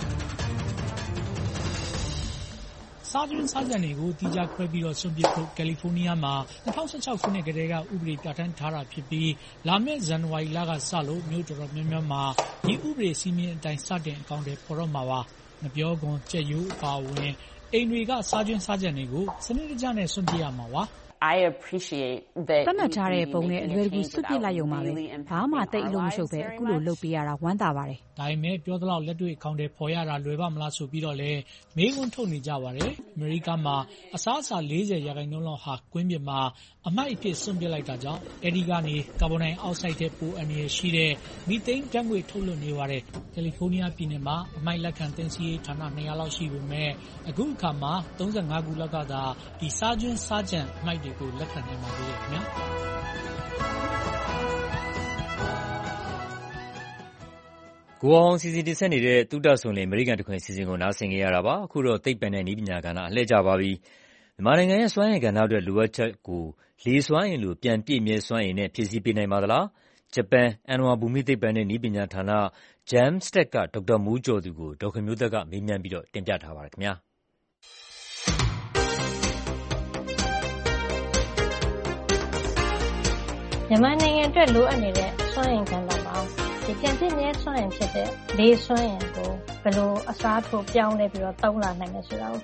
စားကျွန်းစားကြံတွေကိုသီးခြားခွဲပြီးတော့စွန့်ပစ်ဖို့ကယ်လီဖိုးနီးယားမှာ၂၀၁၆ခုနှစ်ကတည်းကဥပဒေပြဋ္ဌာန်းထားတာဖြစ်ပြီးလာမယ့်ဇန်နဝါရီလကစလို့မြို့တော်တော်များများမှာဒီဥပဒေစည်းမျဉ်းအတိုင်းစတင်အကောင်အထည်ဖော်တော့မှာပါ။ငပြောခွန်၊ကြက်ရိုးအပါအဝင်အိမ်တွေကစားကျွန်းစားကြံတွေကိုစနစ်တကျနဲ့စွန့်ပစ်ရမှာပါ။ I appreciate that သတ်မှတ်ထားတဲ့ပုံနဲ့အလွယ်တကူစွန့်ပစ်လိုက်ရုံပါပဲ။ဘာမှသိပ်အလုပ်မရှုပ်ပဲအခုလိုလုပ်ပေးရတာဝမ်းသာပါတယ်။ဒါပေမဲ့ပြောသလောက်လက်တွေ့အကောင်အထည်ဖော်ရတာလွယ်ပါ့မလားဆိုပြီးတော့လည်းမေးခွန်းထုတ်နေကြပါတယ်။အမေရိကမှာအစားအစာလေးဆယ်ရာခိုင်နှုန်းလောက်ဟာကွင်းပြင်မှာအမှိုက်အဖြစ်စွန့်ပစ်လိုက်တာကြောင့်အဲဒီကနေကာဗွန်ဒိုင်အောက်ဆိုဒ်ထက်ပိုအန္တရာယ်ရှိတဲ့မီသိန်းဓာတ်ငွေ့ထုတ်လွှတ်နေပါတယ်။ကယ်လီဖိုးနီးယားပြည်နယ်မှာအမှိုက်လက်ခံသိမ်းဆည်းရေးဌာနနှစ်ရာလောက်ရှိပေမဲ့အခုအခါမှာသုံးဆယ့်ငါးခုလောက်ကသာဒီစားကျွန်းစားကြံအမှိုက်တွေကိုလက်ခံနိုင်ပါသေးတယ်ခင်ဗျာ။ကိုအောင်စီစဉ်တင်ဆက်နေတဲ့သုတဆွန်လင်အမေရိကန်တခွင်အစီအစဉ်ကိုနားဆင်ကြရတာပါ။အခုတော့သိပ္ပံနဲ့နည်းပညာကဏ္ဍအလှည့်ကျပါပြီ။မြန်မာနိုင်ငံရဲ့စွမ်းအင်ကဏ္ဍအတွက်လိုအပ်ချက်ကိုလေစွမ်းအင်လိုပြန်ပြည့်မြဲစွမ်းအင်နဲ့ဖြည့်ဆည်းပေးနိုင်ပါသလား။ဂျပန်အဏ္ဏဝါဘူမိသိပ္ပံနဲ့နည်းပညာဌာန JAMSTEC ကဒေါက်တာမိုးကျော်သူကိုဒေါက်ခင်မျိုးသက်ကမေးမြန်းပြီးတော့တင်ပြထားပါတယ်ခင်ဗျာ။မြန်မာနိုင်ငံအတွက်လိုအပ်နေတဲ့စွမ်းအင်ကဏ္ဍမှာဒီပြန်ပြည့်မြဲစွမ်းအင်ဖြစ်တဲ့လေစွမ်းအင်ကိုဘယ်လိုအစားထိုးပြောင်းလဲပြီးတော့သုံးလာနိုင်လဲဆိုတာကို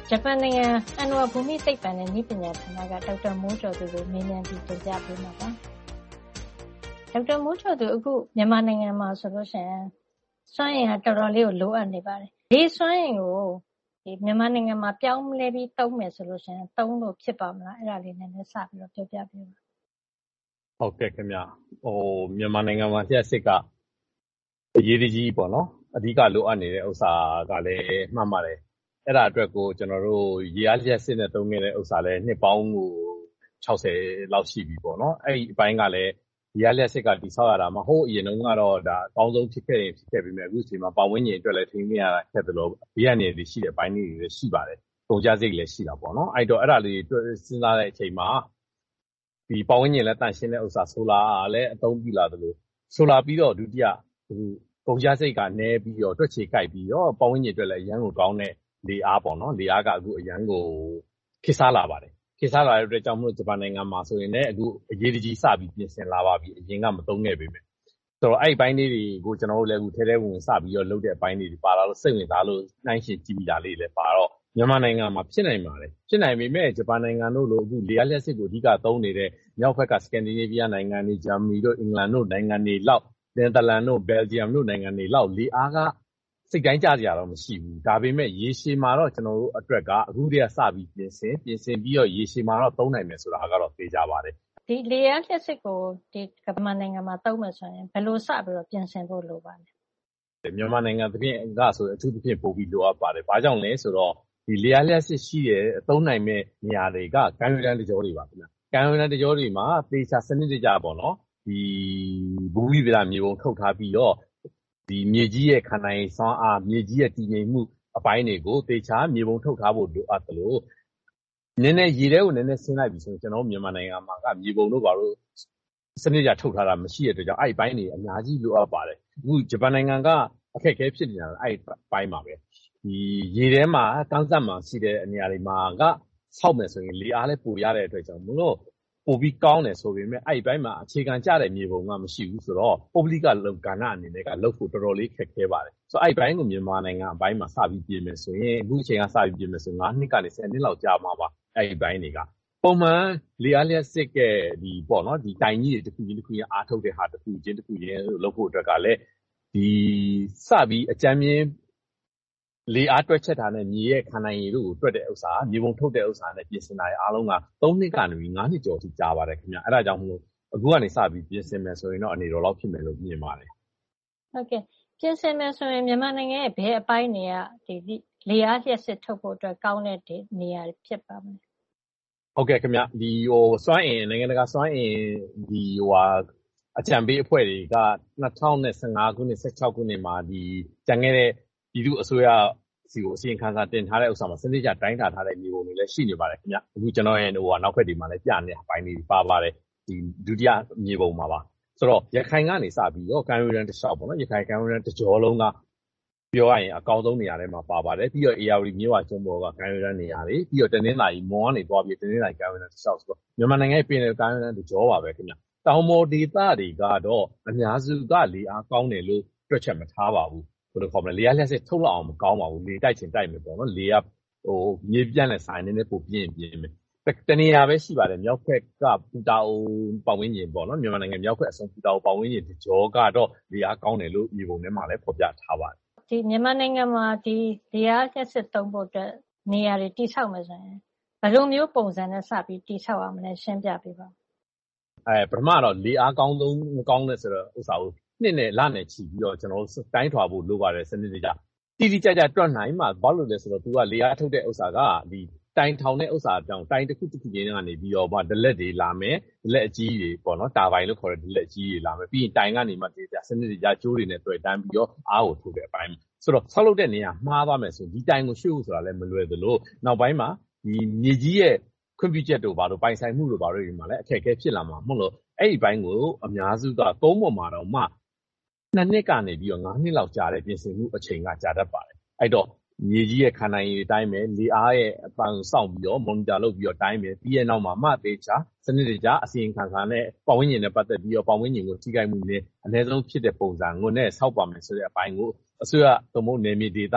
ဂျပန်နိုင်ငံအန်နဝဘူမိသိပ္ပံနဲ့နည်းပညာဌာနကဒေါက်တာမိုးကျော်သူကိုမေးမြန်းပြီးတင်ပြပေးမှာပါဒေါက်တာမိုးကျော်သူအခုမြန်မာနိုင်ငံမှာဆိုလို့ရှိရင်စွမ်းအင်ကတော်တော်လေးကိုလိုအပ်နေပါတယ်ဒီစွမ်းအင်ကိုဒီမြန်မာနိုင်ငံမှာပြောင်းလဲပြီးသုံးမယ်ဆိုလို့ရှိရင်သုံးလို့ဖြစ်ပါမလားအဲ့ဒါလေးနည်းနည်းစပြီးတော့ပြောပြပေးပါဟုတ်ကဲ့ခင်ဗျဟိုမြန်မာနိုင်ငံမှာလျှက်စစ်ကအရေးကြီးပေါ့နော်အဓိကလိုအပ်နေတဲ့ဥစ္စာကလည်းမှတ်ပါတယ်အဲ့ဒါအတွက်ကိုကျွန်တော်တို့ရေအားလျှက်စစ်နဲ့သုံးခဲ့တဲ့ဥစ္စာလည်းနှစ်ပေါင်းကို၆၀လောက်ရှိပြီပေါ့နော်အဲ့ဒီအပိုင်းကလည်းရေအားလျှက်စစ်ကတိဆောက်ရတာမဟုတ်အရင်တုန်းကတော့ဒါအကောင်းဆုံးဖြစ်ခဲ့ရင်ဖြစ်ခဲ့ပြီးမြဲအခုချိန်မှာပတ်ဝန်းကျင်အတွက်လည်းထိန်းသိမ်းရတာခက်တယ်လို့ဘေးကနေတွေရှိတဲ့အပိုင်းတွေလည်းရှိပါတယ်ပုံကြစိတ်လည်းရှိတာပေါ့နော်အဲ့တော့အဲ့ဒါလေးစဉ်းစားတဲ့အချိန်မှာဒီပတ်ဝန်းကျင်လည်းတန့်ရှင်းတဲ့ဥစ္စာဆိုလာလည်းအသုံးပြုလာတယ်လို့ဆိုလာပြီးတော့ဒုတိယဟိုပုံကြစိတ်ကနည်းပြီးတော့တွက်ချေကြိုက်ပြီးတော့ပတ်ဝန်းကျင်အတွက်လည်းအရန်ကိုကောင်းတဲ့လေအားပေါ့နော်လေအားကအခုအရန်ကိုခေတ်စားလာပါတယ်ခေတ်စားလာတဲ့အတွက်ကြောင့်မလို့ဂျပန်နိုင်ငံမှာဆိုရင်လည်းအခုအရေးကြီးစပြီးပြင်ဆင်လာပါပြီအရင်ကမသုံးခဲ့ပေမဲ့ဆိုတော့အဲ့ဒီပိုင်းလေးတွေကိုကျွန်တော်တို့လည်းအခုထဲထဲဝင်စပြီးတော့လုပ်တဲ့အပိုင်းလေးတွေပါလာလို့စိတ်ဝင်စားလို့နှိုင်းရှင်ကြည့်မိတာလေးလည်းပါတော့မြန်မာနိုင်ငံမှာဖြစ်နိုင်ပါတယ်ဖြစ်နိုင်ပေမဲ့ဂျပန်နိုင်ငံတို့လိုအခုလေအားလျှက်စစ်ကိုအဓိကသုံးနေတဲ့မြောက်ဘက်ကစကန်ဒီနေးဗီးယားနိုင်ငံတွေဂျာမနီတို့အင်္ဂလန်တို့နိုင်ငံတွေလောက်နယ်သာလန်တို့ဘယ်လ်ဂျီယမ်တို့နိုင်ငံတွေလောက်လေအားကစိတ်တိုင်းကြကြတော့မရှိဘူးဒါပေမဲ့ရေရှည်မှာတော့ကျွန်တော်တို့အတွက်ကအခုတည်းကစပြီးပြင်ဆင်ပြင်ဆင်ပြီးတော့ရေရှည်မှာတော့သုံးနိုင်မယ်ဆိုတာကတော့သိကြပါတယ်ဒီလေအားလျှက်စစ်ကိုဒီကမ္ဘာနိုင်ငံမှာသုံးမယ်ဆိုရင်ဘယ်လိုစပြီးတော့ပြင်ဆင်ဖို့လိုပါလဲမြန်မာနိုင်ငံသဖြင့်ကဆိုအထူးသဖြင့်ပို့ပြီးလိုအပ်ပါတယ်ဘာကြောင့်လဲဆိုတော့ဒီလေအားလျှက်စစ်ရှိတဲ့အသုံးနိုင်မဲ့နေရာတွေကကမ်းရိုးတန်းတကြောတွေပါခင်ဗျကမ်းရိုးတန်းတကြောတွေမှာသေချာစနစ်တကျပေါ့နော်ဒီဘူမိဗလာမြေပုံထုတ်ထားပြီးတော့ဒီမြေကြီးရဲ့ခန္ဓာရင်စွမ်းအားမြေကြီးရဲ့တည်ငြိမ်မှုအပိုင်းတွေကိုသေချာမြေပုံထုတ်ထားဖို့လိုအပ်တယ်လို့နည်းနည်းရေထဲကိုနည်းနည်းဆင်းလိုက်ပြီဆိုရင်ကျွန်တော်မြန်မာနိုင်ငံမှာကမြေပုံတို့ဘာလို့စနစ်ကြထုတ်ထားတာမရှိတဲ့အတွက်ကြောင့်အဲ့ဒီပိုင်းတွေအများကြီးလိုအပ်ပါတယ်အခုဂျပန်နိုင်ငံကအခက်အခဲဖြစ်နေတာအဲ့ဒီပိုင်းမှာပဲဒီရေထဲမှာကန်းဆက်မှာရှိတဲ့နေရာတွေမှာကဆောက်မယ်ဆိုရင်လေအားလည်းပိုရတဲ့အတွက်ကြောင့်မလို့ပိုပြီးကောင်းတယ်ဆိုပေမဲ့အဲ့ဒီဘက်မှာအခြေခံကျတဲ့မြေပုံကမရှိဘူးဆိုတော့ပုဂ္ဂလိကလုံကဏ္ဍအနေနဲ့ကလုပ်ဖို့တော်တော်လေးခက်ခဲပါတယ်ဆိုတော့အဲ့ဒီဘက်ကိုမြန်မာနိုင်ငံအပိုင်းမှာစပြီးပြင်မယ်ဆိုရင်အခုအချိန်ကစပြီးပြင်မယ်ဆိုငါးနှစ်ကနေဆယ်နှစ်လောက်ကြာမှာပါအဲ့ဒီဘက်တွေကပုံမှန်လေအားလျှက်စစ်ကဒီပေါ့နော်ဒီတိုင်ကြီးတွေတစ်ခုချင်းတစ်ခုချင်းအားထုတ်တဲ့ဟာတစ်ခုချင်းတစ်ခုချင်းလုပ်ဖို့အတွက်ကလည်းဒီစပြီးအကြမ်းမြင်လေအားတွက်ချက်တာနဲ့မြေရဲ့ခန္ဓာရည်တို့ကိုတွက်တဲ့ဥစ္စာမြေပုံထုတ်တဲ့ဥစ္စာနဲ့ပြင်ဆင်တာရဲ့အားလုံးကသုံးနှစ်ကနေပြီးငါးနှစ်ကျော်ထိကြာပါတယ်ခင်ဗျအဲ့ဒါကြောင့်မို့အခုကနေစပြီးပြင်ဆင်မယ်ဆိုရင်တော့အနေတော်လောက်ဖြစ်မယ်လို့မြင်ပါတယ်ဟုတ်ကဲ့ပြင်ဆင်မယ်ဆိုရင်မြန်မာနိုင်ငံရဲ့ဘယ်အပိုင်းတွေကဒီလေအားလျှက်စစ်ထုတ်ဖို့အတွက်ကောင်းတဲ့နေရာဖြစ်ပါမလဲဟုတ်ကဲ့ခင်ဗျဒီဟိုစွမ်းအင်နိုင်ငံတကာစွမ်းအင်ဒီဟိုဟာအကြံပေးအဖွဲ့တွေကနှစ်ထောင်ဆယ်ငါးခုနှစ်ဆယ်ခြောက်ခုနှစ်မှာဒီကြံခဲ့တဲ့ပြည်သူ့အစိုးရစီကိုအစီရင်ခံစာတင်ထားတဲ့ဥစ္စာမှာစနစ်ကျတိုင်းထားထားတဲ့မြေပုံတွေလည်းရှိနေပါတယ်ခင်ဗျအခုကျွန်တော်ရဲ့ဟိုဟာနောက်ဖက်ဒီမှာလည်းပြနေတဲ့အပိုင်းလေးပါပါတယ်ဒီဒုတိယမြေပုံမှာပါဆိုတော့ရခိုင်ကနေစပြီးတော့ကမ်းရိုးတန်းတစ်လျှောက်ပေါ့နော်ရခိုင်ကမ်းရိုးတန်းတစ်ကြောလုံးကပြောရရင်အကောင်းဆုံးနေရာတွေမှာပါပါတယ်ပြီးတော့ အေ အာ ရီ မြစ်ဝကျွန်းပေါ်ကကမ်းရိုးတန်းနေရာတွေပြီးတော့တနင်္သာရီမွန်ကနေသွားပြီးတနင်္သာရီကမ်းရိုးတန်းတစ်လျှောက်ဆိုတော့မြန်မာနိုင်ငံရဲ့ပြည်နယ်ကမ်းရိုးတန်းတစ်ကြောပါပဲခင်ဗျတောင်ပေါ်ဒေသတွေကတော့အများစုကလေအားကောင်းတယ်လို့တွက်ချက်မထားပါဘူးဘယ်လိုခေါ်မလဲလေအားလျှက်စစ်ထုတ်လောက်အောင်မကောင်းပါဘူးလေတိုက်ချင်တိုက်မယ်ပေါ့နော်လေကဟိုမြေပြန့်နဲ့ဆိုင်နေနေပိုပြင်းပြင်းမယ်တနေရာပဲရှိပါတယ်မြောက်ဘက်ကပူတာအိုပတ်ဝန်းကျင်ပေါ့နော်မြန်မာနိုင်ငံမြောက်ဘက်အဆုံးပူတာအိုပတ်ဝန်းကျင်ကြောကတော့လေအားကောင်းတယ်လို့မြေပုံထဲမှာလည်းဖော်ပြထားပါတယ်ဒီမြန်မာနိုင်ငံမှာဒီလေအားလျှက်စစ်သုံးဖို့အတွက်နေရာတွေတိဆောက်မယ်ဆိုရင်ဘယ်လိုမျိုးပုံစံနဲ့စပြီးတိဆောက်ရမလဲရှင်းပြပေးပါအဲပထမတော့လေအားကောင်းဆုံးမကောင်းတဲ့ဆိုတော့ဥစ္စာကိုနှစ်နဲ့လနဲ့ချီပြီးတော့ကျွန်တော်တို့တိုင်းထွာဖို့လိုပါတယ်စနစ်တကျတိတိကျကျတွက်နိုင်မှဘာလို့လဲဆိုတော့သူကလေအားထုတ်တဲ့ဥစ္စာကဒီတိုင်ထောင်တဲ့ဥစ္စာကြောင့်တိုင်တစ်ခုတစ်ခုချင်းကနေပြီးတော့ဗာဒလက်တွေလာမယ်ဒလက်အကြီးတွေပေါ့နော်တာပိုင်လို့ခေါ်တဲ့ဒလက်အကြီးတွေလာမယ်ပြီးရင်တိုင်ကနေမှတေးကြစနစ်တကျကျိုးတွေနဲ့တွေ့တန်းပြီးတော့အားကိုထုတ်တဲ့အပိုင်းဆိုတော့ဆောက်လုပ်တဲ့နေရာမှားသွားမယ်ဆိုဒီတိုင်ကိုရွှေ့ဖို့ဆိုတာလည်းမလွယ်သလိုနောက်ပိုင်းမှာဒီမြေကြီးရဲ့ခွင့်ပြုချက်တို့ဘာလို့ပိုင်ဆိုင်မှုတို့ဘာလို့ဒီမှာလည်းအခက်အခဲဖြစ်လာမှာမဟုတ်လို့အဲ့ဒီဘိုင်းကိုအများစုကသုံးပေါ်မှာတော့မှနှစ်နှစ်ကနေပြီးတော့ငါးနှစ်လောက်ကြာတဲ့ပြင်ဆင်မှုအချိန်ကကြာတတ်ပါတယ်အဲ့တော့မြေကြီးရဲ့ခန္ဓာရည်အတိုင်းပဲလေအားရဲ့အပန်းစောင့်ပြီးတော့ monitor လုပ်ပြီးတော့တိုင်းပဲပြီးရဲ့နောက်မှာမှသေချာစနစ်တကျအစီရင်ခံစာနဲ့ပတ်ဝန်းကျင်နဲ့ပတ်သက်ပြီးတော့ပတ်ဝန်းကျင်ကိုထိခိုက်မှုနဲ့အနည်းဆုံးဖြစ်တဲ့ပုံစံကိုနဲ့ဆောက်ပါမယ်ဆိုတဲ့အပိုင်းကိုအစိုးရသမုတ်နယ်မြေဒေသ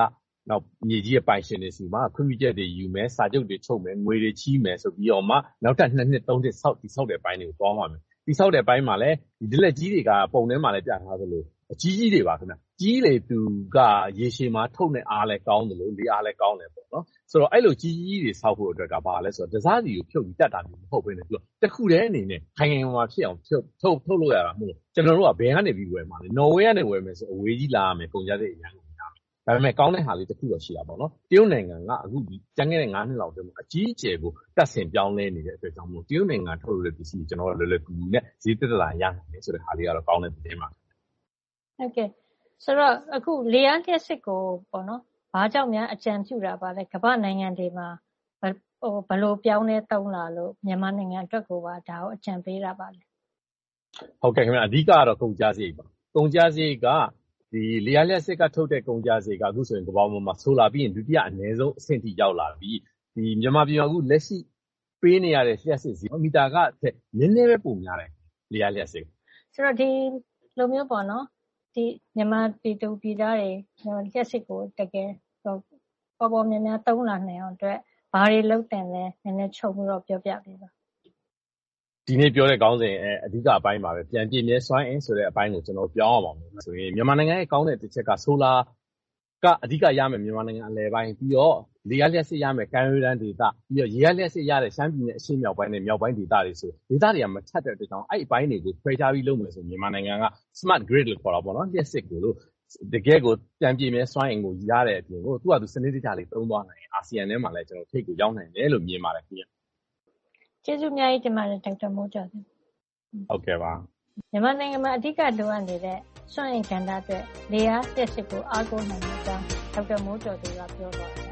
နောက်မြေကြီးရဲ့ပိုင်ရှင်တွေစီမှာခွင့်ပြုချက်တွေယူမယ်စာချုပ်တွေချုပ်မယ်ငွေတွေချီးမယ်ဆိုပြီးတော့မှနောက်ထပ်နှစ်နှစ်သုံးနှစ်ဆောက်တိဆောက်တဲ့ပိုင်းတွေကိုသွားမှာမယ်တိဆောက်တဲ့ပိုင်းမှာလည်းဒီဒီလက်ကြီးတွေကပုံထဲမှာလည်းပြထားသလိုအကြီးကြီးတွေပါခင်ဗျကြီးလေသူကရေရှည်မှာထုတ်နေအားလဲကောင်းတယ်လို့လေအားလဲကောင်းတယ်ပေါ့နော်ဆိုတော့အဲ့လိုကြီးကြီးတွေဆောက်ဖို့အတွက်ကဘာလဲဆိုတော့တစားစီကိုဖြုတ်ပြီးတက်တာမျိုးမဟုတ်ဘဲနဲ့ပြီးတော့တစ်ခုတည်းအနေနဲ့ခိုင်ခိုင်မာမာဖြစ်အောင်ဖြုတ်ထုတ်ထုတ်လို့ရတာမဟုတ်ကျွန်တော်တို့ကဘယ်ကနေပြီးဝယ်မှာလဲနော်ဝေးကနေဝယ်မယ်ဆိုအဝေးကြီးလာရမယ်ကုန်ကြတဲ့အများကြီးဒါပေမဲ့ကောင်းတဲ့ဟာလေးတစ်ခုတော့ရှိတာပေါ့နော်တရုတ်နိုင်ငံကအခုဒီကျန်ခဲ့တဲ့၅နှစ်လောက်တည်းမှာအကြီးအကျယ်ကိုတက်ဆင်ပြောင်းလဲနေတဲ့အတွက်ကြောင့်မို့တရုတ်နိုင်ငံထုတ်လို့တဲ့ပစ္စည်းကျွန်တော်တို့လွယ်လွယ်ကူကူနဲ့ဈေးတက်တာရနိုင်တယ်ဆိုတဲ့ဟာလေးကတော့ကောင်းတဲ့သတင်းပါဟုတ်ကဲ့ဆိုတော့အခုလေယာဉ်လျှက်စစ်ကိုပေါ့နော်ဘာကြောင့်များအကြံပြုတာပါလဲကမ္ဘာနိုင်ငံတွေမှာဟိုဘယ်လိုပြောင်းလဲတုံးလာလို့မြန်မာနိုင်ငံအတွက်ကိုပါဒါကိုအကြံပေးတာပါလဲဟုတ်ကဲ့ခင်ဗျအဓိကကတော့ကုန်ကြစရိတ်ပါကုန်ကြစရိတ်ကဒီလေယာဉ်လျှက်စစ်ကထုတ်တဲ့ကုန်ကြစရိတ်ကအခုဆိုရင်ကမ္ဘာပေါ်မှာဆိုလာပြီးရင်ဒုတိယအနည်းဆုံးအဆင့်ထိရောက်လာပြီးဒီမြန်မာပြည်မှာအခုလက်ရှိပေးနေရတဲ့လျှက်စစ်စီမီတာကနည်းနည်းပဲပုံများတယ်လေယာဉ်လျှက်စစ်ဆိုတော့ဒီလိုမျိုးပေါ့နော်ဒီမြန်မာပြည်သူပြည်သားတွေလျှက်စစ်ကိုတကယ်ပေါ်ပေါ်များများသုံးလာနိုင်အောင်အတွက်ဘာတွေလုပ်တင်လဲနည်းနည်းချုပ်ပြီးတော့ပြောပြပေးပါဒီနေ့ပြောတဲ့ခေါင်းစဉ်အဓိကအပိုင်းပါပဲပြန်ပြည့်မြဲစွမ်းအင်ဆိုတဲ့အပိုင်းကိုကျွန်တော်ပြောင်းအောင်ပါမယ်ဆိုရင်မြန်မာနိုင်ငံရဲ့ကောင်းတဲ့တစ်ချက်ကဆိုလာကအဓိကရမယ်မြန်မာနိုင်ငံအလယ်ပိုင်းပြီးတော့လေယာဉ်လျှက်စစ်ရမယ်ကမ်းရိုးတန်းဒေသပြီးတော့ရေယာဉ်လျှက်စစ်ရတဲ့ရှမ်းပြည်နယ်အရှေ့မြောက်ပိုင်းနဲ့မြောက်ပိုင်းဒေသတွေဆိုဒေသတွေကမထက်တဲ့အတွက်ကြောင့်အဲ့အပိုင်းတွေကိုခွဲခြားပြီးလုပ်မယ်ဆိုမြန်မာနိုင်ငံက smart grid လို့ခေါ်တာပေါ့နော်လျှက်စစ်ကိုလို့တကယ်ကိုပြန်ပြည့်မြဲစွမ်းအင်ကိုရတဲ့အပြင်ကိုသူ့ဟာသူစနစ်တကျလေးသုံးသွားနိုင်အာဆီယံထဲမှာလည်းကျွန်တော်ထိပ်ကိုရောက်နိုင်တယ်လို့မြင်ပါတယ်ခင်ဗျကျေးဇူးအများကြီးတင်ပါတယ်ဒေါက်တာမိုးကျော်ဟုတ်ကဲ့ပါမြန်မာနိုင်ငံမှာအဓိကလိုအပ်နေတဲ့စွမ်းအင်ကဏ္ဍအတွက်လေယာဉ်လျှက်စစ်ကိုအားကိုးနိုင်တဲ့အကြောင်းဒေါက်တာမိုးကျော်သူကပြောသွားတယ်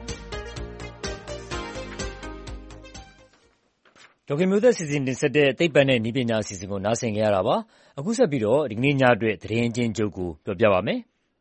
ဒေါက်တာမျိုးသက်စီစဉ်တင်ဆက်တဲ့သိပ္ပံနဲ့နည်းပညာအစီအစဉ်ကိုနားဆင်ကြရတာပါအခုဆက်ပြီးတော့ဒီကနေ့ညအတွက်သတင်းချင်းချုပ်ကိုပြောပြပါမယ်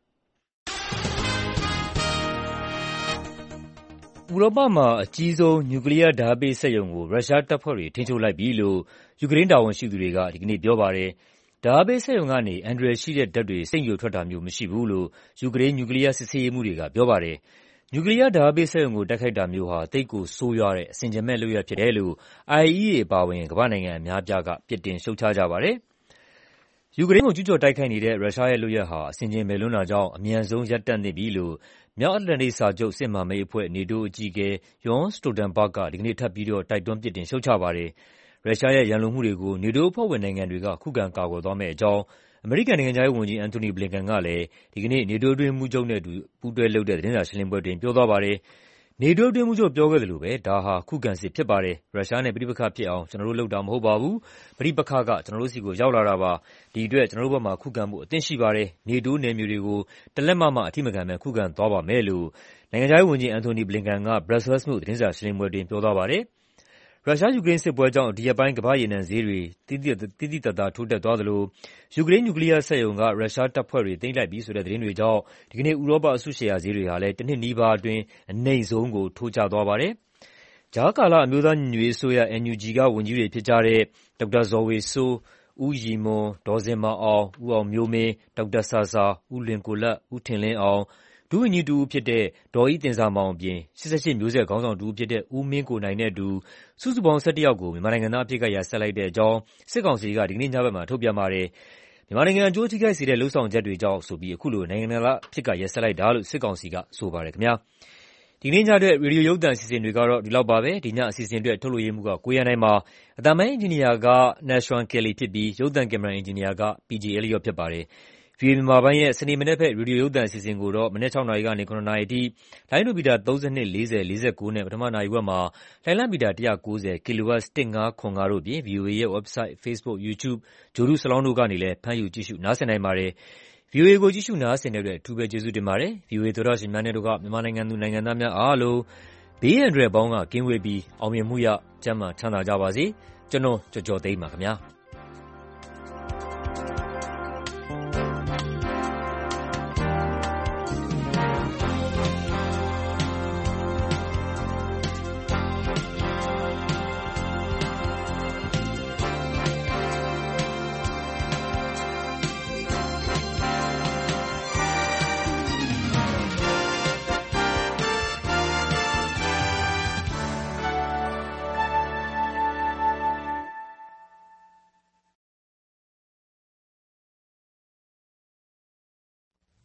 ဥရောပမှာအကြီးဆုံးနျူကလ িয়ার ဓာတ်ပေးစက်ရုံကိုရုရှားတပ်ဖွဲ့တွေထိန်းချုပ်လိုက်ပြီလို့ယူကရိန်းတာဝန်ရှိသူတွေကဒီကနေ့ပြောပါတယ်ဓာတ်ပေးစက်ရုံကနေအန္တရာယ်ရှိတဲ့ဓာတ်တွေစိမ့်ယိုထွက်တာမျိုးမရှိဘူးလို့ယူကရိန်းနျူကလ িয়ার စစ်ဆေးရေးမှူးတွေကပြောပါတယ်နျူကလ িয়ার ဓာတ်ပေးစက်ရုံကိုတိုက်ခိုက်တာမျိုးဟာသိပ်ကိုဆိုးရွားတဲ့အဆင်ခြင်မဲ့လုပ်ရပ်ဖြစ်တယ်လို့ အိုင် အီ အီ အေ အပါအဝင်ကမ္ဘာ့နိုင်ငံအများအပြားကပြစ်တင်ရှုတ်ချကြပါတယ်။ယူကရိန်းကိုကျူးကျော်တိုက်ခိုက်နေတဲ့ရုရှားရဲ့လုပ်ရပ်ဟာအဆင်ခြင်မဲ့လွန်းတာကြောင့်အမြန်ဆုံးရပ်တန့်သင့်ပြီလို့မြောက်အတ္တလန္တိတ်စာချုပ်စစ်မဟာမိတ်အဖွဲ့ NATO အကြီးအကဲ Jens Stoltenberg ကဒီကနေ့ထပ်ပြီးတော့တိုက်တွန်းပြစ်တင်ရှုတ်ချပါတယ်။ရုရှားရဲ့ရန်လိုမှုတွေကို NATO အဖွဲ့ဝင်နိုင်ငံတွေကခုခံကာကွယ်သွားမယ့်အကြောင်းအမေရိကန်နိုင်ငံခြားရေးဝန်ကြီး Antony Blinken ကလည်းဒီကနေ့ NATO အတွင်းရေးမှူးချုပ်နဲ့အတူပူးတွဲလုပ်တဲ့သတင်းစာရှင်းလင်းပွဲအတွင်းပြောသွားပါတယ်။ NATO အတွင်းရေးမှူးချုပ်ပြောခဲ့သလိုပဲဒါဟာခုခံစစ်ဖြစ်ပါတယ်။ရုရှားနဲ့ပဋိပက္ခဖြစ်အောင်ကျနော်တို့လုပ်တာမဟုတ်ပါဘူး။ပဋိပက္ခကကျနော်တို့ဆီကိုရောက်လာတာပါ။ဒီအတွက်ကျနော်တို့ဘက်မှာခုခံဖို့အသင့်ရှိပါတယ်။ NATO နယ်မြေတွေကိုတလက်မမှအထိမခံဘဲခုခံသွားပါမယ်လို့နိုင်ငံခြားရေးဝန်ကြီး Antony Blinken က Brussels မြို့သတင်းစာရှင်းလင်းပွဲအတွင်းပြောသွားပါတယ်။ရုရှား-ယူကရိန်းစစ်ပွဲကြောင့်ဒီရက်ပိုင်းကမ္ဘာ့ရေနံဈေးတွေသိသိသာသာထိုးတက်သွားသလိုယူကရိန်းနျူကလ িয়ার စက်ရုံကရုရှားတပ်ဖွဲ့တွေသိမ်းလိုက်ပြီဆိုတဲ့သတင်းတွေကြောင့်ဒီကနေ့ဥရောပအစုရှယ်ယာဈေးတွေဟာလည်းတနှစ်နီးပါးအတွင်းအနိမ့်ဆုံးကိုထိုးကျသွားပါတယ်။ကြားကာလအမျိုးသားညီညွတ်ရေးအစိုးရ အန် ယူ ဂျီ ကဝန်ကြီးတွေဖြစ်ကြတဲ့ဒေါက်တာဇော်ဝေစိုး၊ဦးရည်မွန်၊ဒေါ်ဇင်မာအောင်၊ဦးအောင်မျိုးမင်း၊ဒေါက်တာဆာဆာ၊ဦးလွင်ကိုလတ်၊ဦးထင်လင်းအောင်ဒုဝန်ကြီးတဦးဖြစ်တဲ့ဒေါ်အိသင်ဇာမောင်အပြင်၈၈မျိုးဆက်ခေါင်းဆောင်တဦးဖြစ်တဲ့ဦးမင်းကိုနိုင်နဲ့အတူစုစုပေါင်း၁၁ယောက်ကိုမြန်မာနိုင်ငံသားအဖြစ်ကရာဆက်လိုက်တဲ့အကြောင်းစစ်ကောင်စီကဒီကနေ့ညဘက်မှာထုတ်ပြန်ပါတယ်။မြန်မာနိုင်ငံအကျိုးထိခိုက်စေတဲ့လုပ်ဆောင်ချက်တွေကြောင့်ဆိုပြီးအခုလိုနိုင်ငံသားအဖြစ်ကရာဆက်လိုက်တာလို့စစ်ကောင်စီကဆိုပါတယ်ခင်ဗျာ။ဒီကနေ့ညအတွက်ရေဒီယိုရုပ်သံအစီအစဉ်တွေကတော့ဒီလောက်ပါပဲ။ဒီညအစီအစဉ်အတွက်ထုတ်လွှင့်ရေးမှူးကကိုရန်နိုင်ပါ။အသံပိုင်းအင်ဂျင်နီယာက Nashwan Kelly ဖြစ်ပြီးရုပ်သံကင်မရာအင်ဂျင်နီယာက ပီ ဂျေ Elliot ဖြစ်ပါတယ်။ ဗွီအိုအေမြန်မာပိုင်းရဲ့စနေမနက်ဘက်ရေဒီယိုရုပ်သံအစီအစဉ်ကိုတော့မနက်၆နာရီကနေ၇နာရီအထိလိုင်းဒိုမီတာ၃၂၊၄၀၊၄၉နဲ့ပထမနာရီဝက်မှာလှိုင်းလမီတာ၁၉၀ kHz ၁၅၇၅တို့အပြင် ဗွီအိုအေရဲ့ website, Facebook, YouTube, ဂြိုလ်တုစလောင်းတို့ကနေလည်းဖမ်းယူကြည့်ရှုနားဆင်နိုင်ပါတယ်။ ဗွီအိုအေကိုကြည့်ရှုနားဆင်တဲ့အတွက်အထူးပဲကျေးဇူးတင်ပါတယ်။ ဗွီအိုအေသောတရှင်များနဲ့တကွမြန်မာနိုင်ငံသူနိုင်ငံသားများအားလုံးဘေးအန္တရာယ်ပေါင်းကကင်းဝေးပြီးအောင်မြင်မှုရကျန်းမာချမ်းသာကြပါစေ။ကျွန်တော်ကျော်ကျော်သိန်းပါခင်ဗျာ။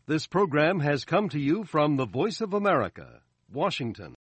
This program has come to you from the Voice of America, Washington.